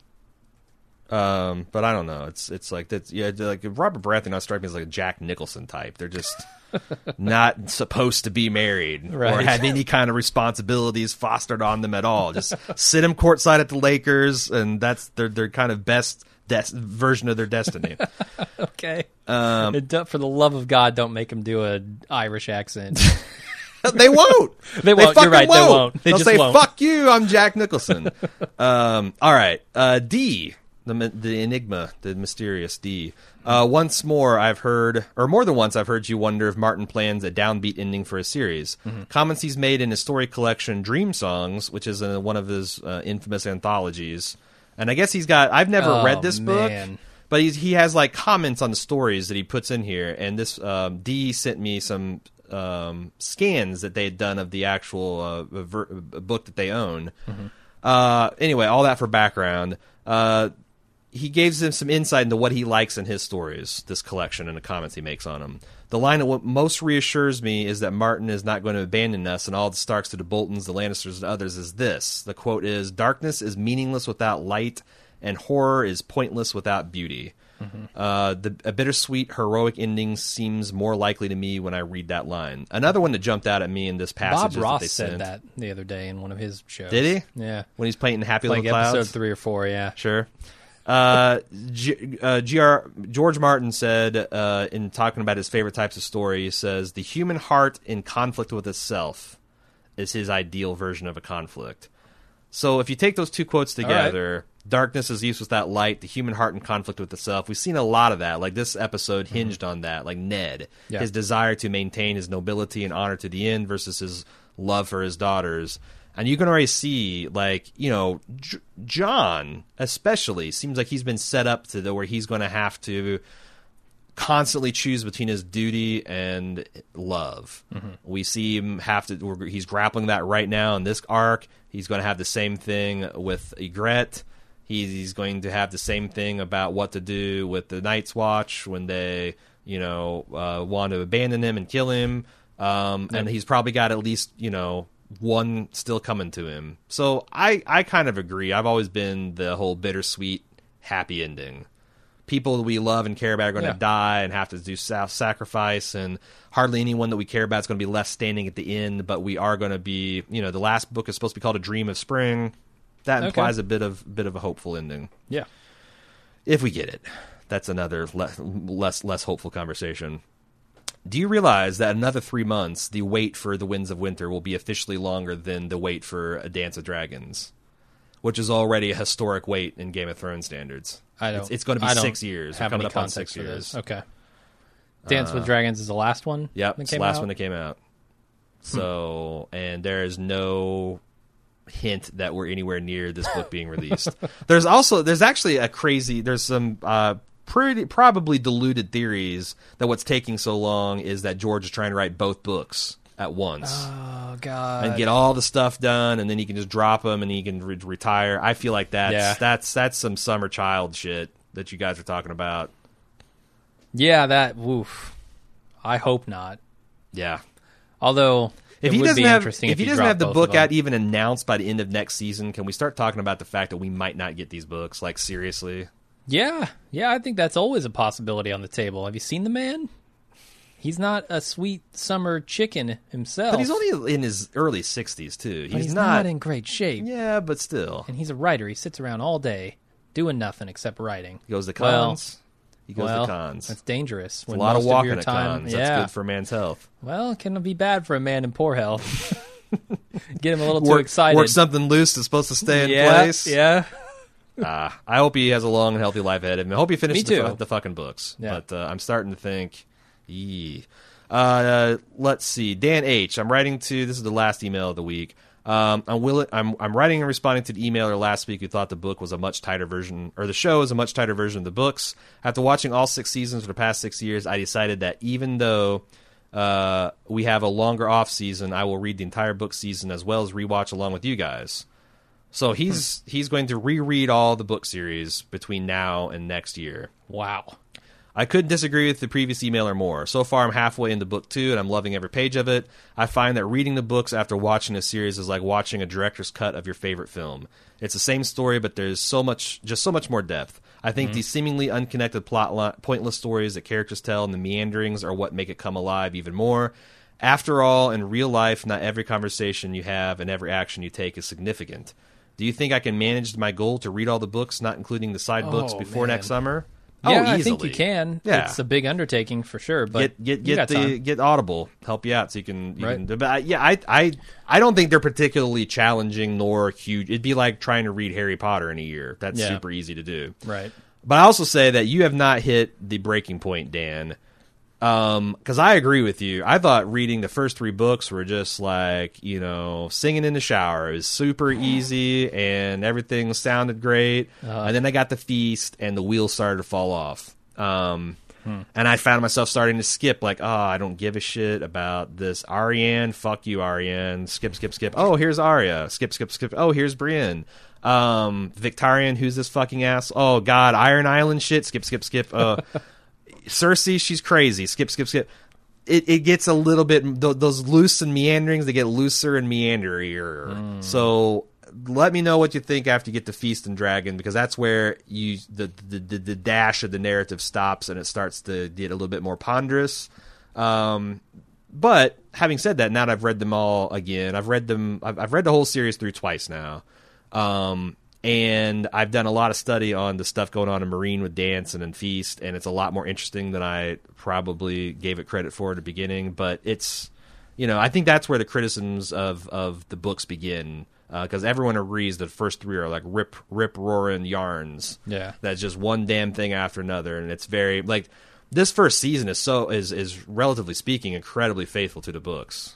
Speaker 2: But I don't know. It's like that. Yeah, like Robert Baratheon not strike me as like a Jack Nicholson type. They're just not supposed to be married or
Speaker 1: Right.
Speaker 2: have any kind of responsibilities fostered on them at all. Just sit them courtside at the Lakers, and that's their kind of best version of their destiny.
Speaker 1: Okay. For the love of God, don't make him do an Irish accent.
Speaker 2: They won't.
Speaker 1: They won't.
Speaker 2: fucking
Speaker 1: You're right. They won't. They
Speaker 2: They'll
Speaker 1: just
Speaker 2: say,
Speaker 1: won't.
Speaker 2: "Fuck you, I'm Jack Nicholson." All right. D, the enigma, the mysterious D. Once more, I've heard, or more than once, I've heard you wonder if Martin plans a downbeat ending for a series. Comments he's made in his story collection Dream Songs, which is one of his infamous anthologies. And I guess he's got. I've never read this book. But he has like comments on the stories that he puts in here, and this D sent me some scans that they had done of the actual book that they own. Anyway, all that for background. He gives them some insight into what he likes in his stories, this collection, and the comments he makes on them. The line that what most reassures me is that Martin is not going to abandon us and all the Starks to the Boltons, the Lannisters, and others is this. The quote is, "Darkness is meaningless without light, and horror is pointless without beauty." A bittersweet, heroic ending seems more likely to me when I read that line. Another one that jumped out at me in this passage
Speaker 1: Bob Ross
Speaker 2: that they
Speaker 1: said
Speaker 2: sent.
Speaker 1: that the other day in one of his shows.
Speaker 2: Did he?
Speaker 1: Yeah.
Speaker 2: When he's playing Happy
Speaker 1: Like
Speaker 2: Little Clouds?
Speaker 1: episode 3 or 4, yeah.
Speaker 2: Sure. George Martin said, in talking about his favorite types of story, he says, "The human heart in conflict with itself is his ideal version of a conflict." So if you take those two quotes together, darkness is used without light, the human heart in conflict with itself. We've seen a lot of that. Like this episode hinged on that. Like Ned, his desire to maintain his nobility and honor to the end versus his love for his daughters. And you can already see, like, you know, John especially seems like he's been set up to where he's going to have to constantly choose between his duty and love. We see him he's grappling that right now in this arc. He's going to have the same thing with Ygritte. He's going to have the same thing about what to do with the Night's Watch when they, you know, want to abandon him and kill him. And he's probably got at least, you know, one still coming to him. So I kind of agree. I've always been the whole bittersweet, happy ending. People that we love and care about are going to die and have to do self-sacrifice, and hardly anyone that we care about is going to be left standing at the end, but we are going to be, you know, the last book is supposed to be called A Dream of Spring. That implies a bit of a hopeful ending.
Speaker 1: Yeah.
Speaker 2: If we get it. That's another less hopeful conversation. Do you realize that another 3 months, the wait for The Winds of Winter will be officially longer than the wait for A Dance of Dragons, which is already a historic wait in Game of Thrones standards? It's going to be 6 years.
Speaker 1: Have
Speaker 2: coming
Speaker 1: any
Speaker 2: up on
Speaker 1: context
Speaker 2: 6
Speaker 1: for
Speaker 2: years.
Speaker 1: this. Okay. Dance with Dragons is the last one?
Speaker 2: Yep, it's the last one that came out. So, and there is no hint that we're anywhere near this book being released. There's some probably diluted theories that what's taking so long is that George is trying to write both books at once.
Speaker 1: Oh, God.
Speaker 2: And get all the stuff done, and then he can just drop them, and he can retire. I feel like that's some Summer Child shit that you guys are talking about.
Speaker 1: Yeah, woof. I hope not.
Speaker 2: Yeah.
Speaker 1: Although,
Speaker 2: if
Speaker 1: it
Speaker 2: he
Speaker 1: would
Speaker 2: doesn't
Speaker 1: be
Speaker 2: have,
Speaker 1: interesting
Speaker 2: if he
Speaker 1: you
Speaker 2: doesn't have the
Speaker 1: dropped
Speaker 2: book
Speaker 1: both of
Speaker 2: out
Speaker 1: them.
Speaker 2: even announced by the end of next season, can we start talking about the fact that we might not get these books? Like, seriously?
Speaker 1: Yeah, I think that's always a possibility on the table. Have you seen the man? He's not a sweet summer chicken himself.
Speaker 2: But he's only in his early 60s, too.
Speaker 1: He's not in great shape.
Speaker 2: Yeah, but still.
Speaker 1: And he's a writer. He sits around all day doing nothing except writing.
Speaker 2: He goes to cons. He goes to cons.
Speaker 1: That's dangerous.
Speaker 2: A lot of walking at cons. That's good for a man's health.
Speaker 1: Well, it can be bad for a man in poor health. Get him a little too excited.
Speaker 2: Work something loose that's supposed to stay in place.
Speaker 1: Yeah.
Speaker 2: I hope he has a long and healthy life ahead of him. I hope he finishes
Speaker 1: Me too.
Speaker 2: the fucking books.
Speaker 1: Yeah.
Speaker 2: But I'm starting to think, let's see. Dan H. I'm writing to, this is the last email of the week. I'm writing and responding to the emailer last week who thought the book was a much tighter version, or the show is a much tighter version of the books. After watching all 6 seasons for the past 6 years, I decided that even though we have a longer off season, I will read the entire book season as well as rewatch along with you guys. So he's going to reread all the book series between now and next year.
Speaker 1: Wow.
Speaker 2: I couldn't disagree with the previous emailer more. So far, I'm halfway into book 2, and I'm loving every page of it. I find that reading the books after watching a series is like watching a director's cut of your favorite film. It's the same story, but there's so much more depth. I think these seemingly unconnected pointless stories that characters tell and the meanderings are what make it come alive even more. After all, in real life, not every conversation you have and every action you take is significant. Do you think I can manage my goal to read all the books, not including the side books, before next summer?
Speaker 1: Yeah,
Speaker 2: easily.
Speaker 1: I think you can.
Speaker 2: Yeah.
Speaker 1: It's a big undertaking for sure, but
Speaker 2: get Audible help you out so you can.
Speaker 1: Right.
Speaker 2: But I don't think they're particularly challenging nor huge. It'd be like trying to read Harry Potter in a year. That's super easy to do.
Speaker 1: Right.
Speaker 2: But I also say that you have not hit the breaking point, Dan. Because I agree with you. I thought reading the first 3 books were just like, singing in the shower. It was super easy and everything sounded great. And then I got the feast and the wheels started to fall off. And I found myself starting to skip, like, I don't give a shit about this Arianne. Fuck you, Arianne. Skip, skip, skip. Oh, here's Arya. Skip, skip, skip. Oh, here's Brienne. Victarion, who's this fucking ass? Oh, God, Iron Island shit. Skip, skip, skip. Cersei, she's crazy. Skip, skip, skip. It gets a little bit, those loose and meanderings, they get looser and meanderier. So let me know what you think after you get to Feast and Dragon, because that's where the dash of the narrative stops and it starts to get a little bit more ponderous. But having said that, now that I've read them all again, I've read the whole series through twice now. And I've done a lot of study on the stuff going on in Meereen with Danson and Feast, and it's a lot more interesting than I probably gave it credit for at the beginning. But it's, I think that's where the criticisms of the books begin, because everyone agrees the first 3 are like rip-roaring yarns.
Speaker 1: Yeah,
Speaker 2: that's just one damn thing after another, and it's very like this first season is relatively speaking incredibly faithful to the books.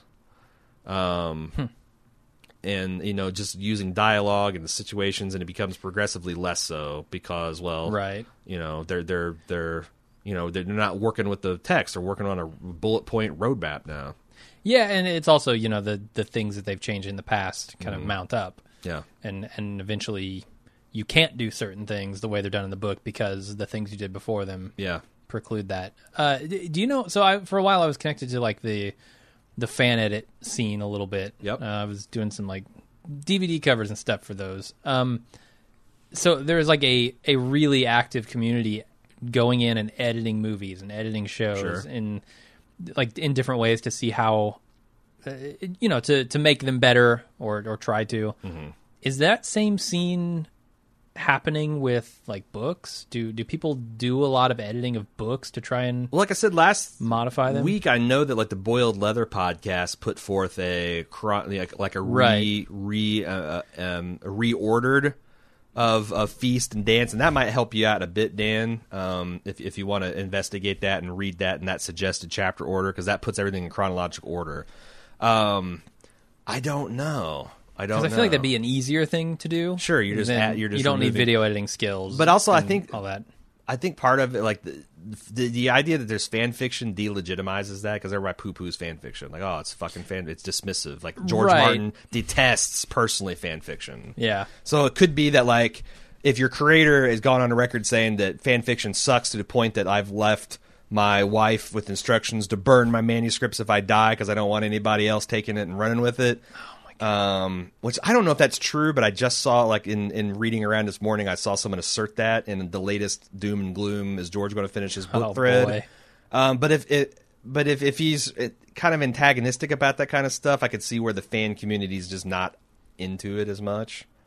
Speaker 2: And just using dialogue and the situations, and it becomes progressively less so because,
Speaker 1: right,
Speaker 2: they're not working with the text; they're working on a bullet point roadmap now.
Speaker 1: Yeah, and it's also the things that they've changed in the past kind of mount up.
Speaker 2: Yeah,
Speaker 1: and eventually you can't do certain things the way they're done in the book because the things you did before them preclude that. Do you know? So for a while I was connected to like the fan edit scene a little bit.
Speaker 2: Yep.
Speaker 1: I was doing some like DVD covers and stuff for those. So there's like a really active community going in and editing movies and editing shows in different ways to see how, to make them better or try to. Mm-hmm. Is that same scene happening with like books? Do people do a lot of editing of books to try and
Speaker 2: like I said last
Speaker 1: modify them?
Speaker 2: Week I know that like the Boiled Leather podcast put forth a reordered of Feast and Dance, and that might help you out a bit, Dan, if you want to investigate that and read that in that suggested chapter order, because that puts everything in chronological order. I don't know. Because
Speaker 1: I feel like that'd be an easier thing to do.
Speaker 2: Sure, you
Speaker 1: don't need video editing skills.
Speaker 2: But also, I think
Speaker 1: all that.
Speaker 2: I think part of it, like the idea that there's fan fiction, delegitimizes that, because everybody poo-poos fan fiction. Like, oh, it's fucking it's dismissive. Like George Martin detests personally fan fiction.
Speaker 1: Yeah.
Speaker 2: So it could be that like if your creator has gone on a record saying that fan fiction sucks to the point that I've left my wife with instructions to burn my manuscripts if I die because I don't want anybody else taking it and running with it. Which I don't know if that's true, but I just saw like in reading around this morning, I saw someone assert that in the latest Doom and Gloom. Is George going to finish his book thread?
Speaker 1: Boy.
Speaker 2: But if he's kind of antagonistic about that kind of stuff, I could see where the fan community is just not into it as much.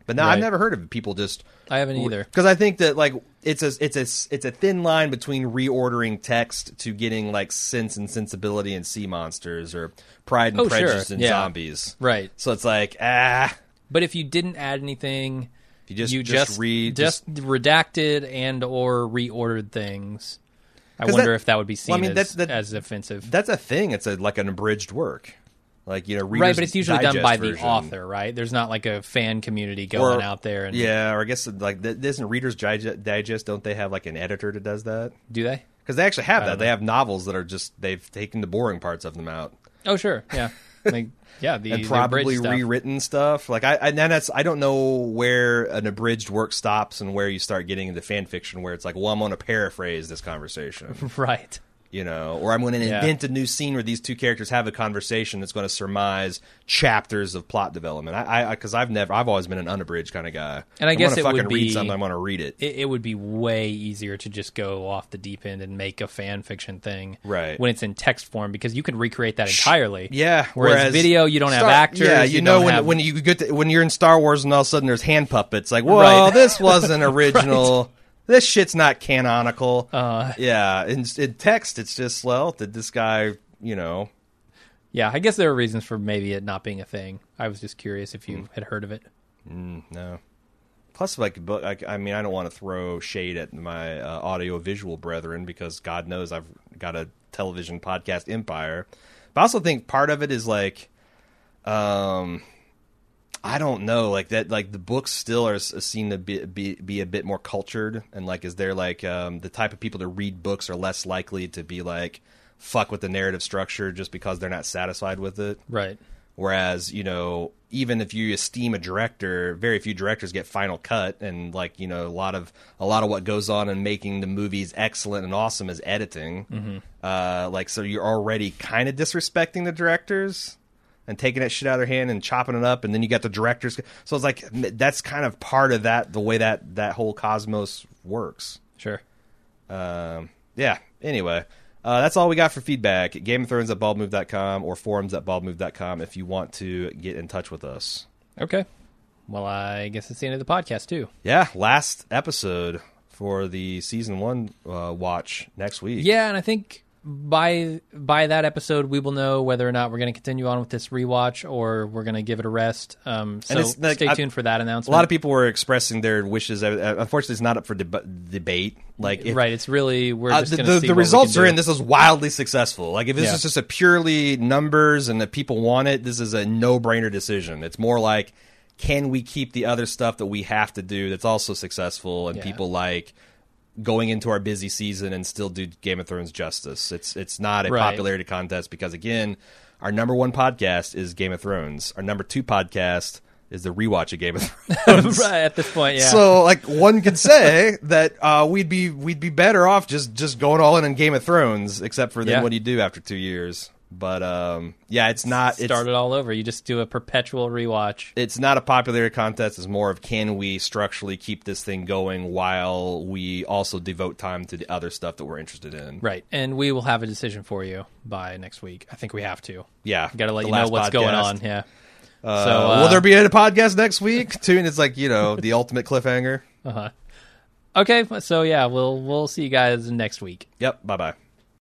Speaker 2: But now
Speaker 1: Right.
Speaker 2: I've never heard of people just.
Speaker 1: I haven't either.
Speaker 2: Because I think that like it's a thin line between reordering text to getting like Sense and Sensibility and Sea Monsters or Pride and Prejudice and Zombies.
Speaker 1: Right.
Speaker 2: So it's like
Speaker 1: But if you didn't add anything,
Speaker 2: you just read
Speaker 1: redacted and or reordered things. I wonder if that would be seen as offensive.
Speaker 2: That's a thing. It's like an abridged work. Like, you know,
Speaker 1: right, but it's usually done by
Speaker 2: version.
Speaker 1: the author, right? There's not like a fan community going out there. And
Speaker 2: or I guess like isn't Reader's Digest? Don't they have like an editor that does that?
Speaker 1: Do they?
Speaker 2: Because they actually have that. They have novels that are just they've taken the boring parts of them out.
Speaker 1: Oh, sure, yeah, like
Speaker 2: and probably rewritten stuff. Like I don't know where an abridged work stops and where you start getting into fan fiction, where it's like, well, I'm going to paraphrase this conversation,
Speaker 1: right?
Speaker 2: You know, or I'm going to invent a new scene where these two characters have a conversation that's going to surmise chapters of plot development. Because I've always been an unabridged kind of guy.
Speaker 1: And I guess it would be
Speaker 2: read something, I'm going to read it.
Speaker 1: It would be way easier to just go off the deep end and make a fan fiction thing,
Speaker 2: right?
Speaker 1: When it's in text form, because you can recreate that entirely.
Speaker 2: Yeah.
Speaker 1: Whereas video, you don't have actors.
Speaker 2: Yeah, you know when you get when you're in Star Wars and all of a sudden there's hand puppets. Like, well, this wasn't original. Right. This shit's not canonical. Yeah, in text, it's just, well, did this guy, you know...
Speaker 1: Yeah, I guess there are reasons for maybe it not being a thing. I was just curious if you had heard of it.
Speaker 2: No. Plus, I mean, I don't want to throw shade at my audio-visual brethren, because God knows I've got a television podcast empire. But I also think part of it is, like... I don't know, like that. Like the books still are seen to be a bit more cultured, and like, is there like the type of people that read books are less likely to be like fuck with the narrative structure just because they're not satisfied with it,
Speaker 1: right?
Speaker 2: Whereas, you know, even if you esteem a director, very few directors get final cut, and like, you know, a lot of what goes on in making the movies excellent and awesome is editing. Like, so you're already kind of disrespecting the directors and taking that shit out of their hand and chopping it up, and then you got the directors. So it's like, that's kind of part of that, the way that whole cosmos works.
Speaker 1: Sure.
Speaker 2: Yeah, anyway. That's all we got for feedback. GameOfThrones@baldmove.com or forums@baldmove.com if you want to get in touch with us.
Speaker 1: Okay. Well, I guess it's the end of the podcast, too.
Speaker 2: Yeah, last episode for the Season 1 watch next week.
Speaker 1: Yeah, and I think... By that episode, we will know whether or not we're going to continue on with this rewatch or we're going to give it a rest. So stay tuned for that announcement.
Speaker 2: A lot of people were expressing their wishes. Unfortunately, it's not up for debate. Like,
Speaker 1: right, it's really we're just going to see
Speaker 2: the
Speaker 1: what
Speaker 2: results
Speaker 1: we can
Speaker 2: are
Speaker 1: do.
Speaker 2: in. This is wildly successful. Like, if this is just a purely numbers and that people want it, this is a no-brainer decision. It's more like, can we keep the other stuff that we have to do that's also successful and people like going into our busy season and still do Game of Thrones justice. It's not a popularity contest because, again, our number 1 podcast is Game of Thrones. Our number 2 podcast is the rewatch of Game of Thrones.
Speaker 1: Right, at this point, yeah.
Speaker 2: So, like, one could say that we'd be better off just going all in on Game of Thrones, except for then what do you do after 2 years? But it's not.
Speaker 1: Start it all over. You just do a perpetual rewatch.
Speaker 2: It's not a popularity contest. It's more of, can we structurally keep this thing going while we also devote time to the other stuff that we're interested in.
Speaker 1: Right, and we will have a decision for you by next week. I think we have to.
Speaker 2: Yeah,
Speaker 1: got to let you know what's going on. Yeah.
Speaker 2: Will there be a podcast next week? Tune. It's like, you know, the ultimate cliffhanger.
Speaker 1: Okay, so yeah, we'll see you guys next week.
Speaker 2: Yep. Bye bye.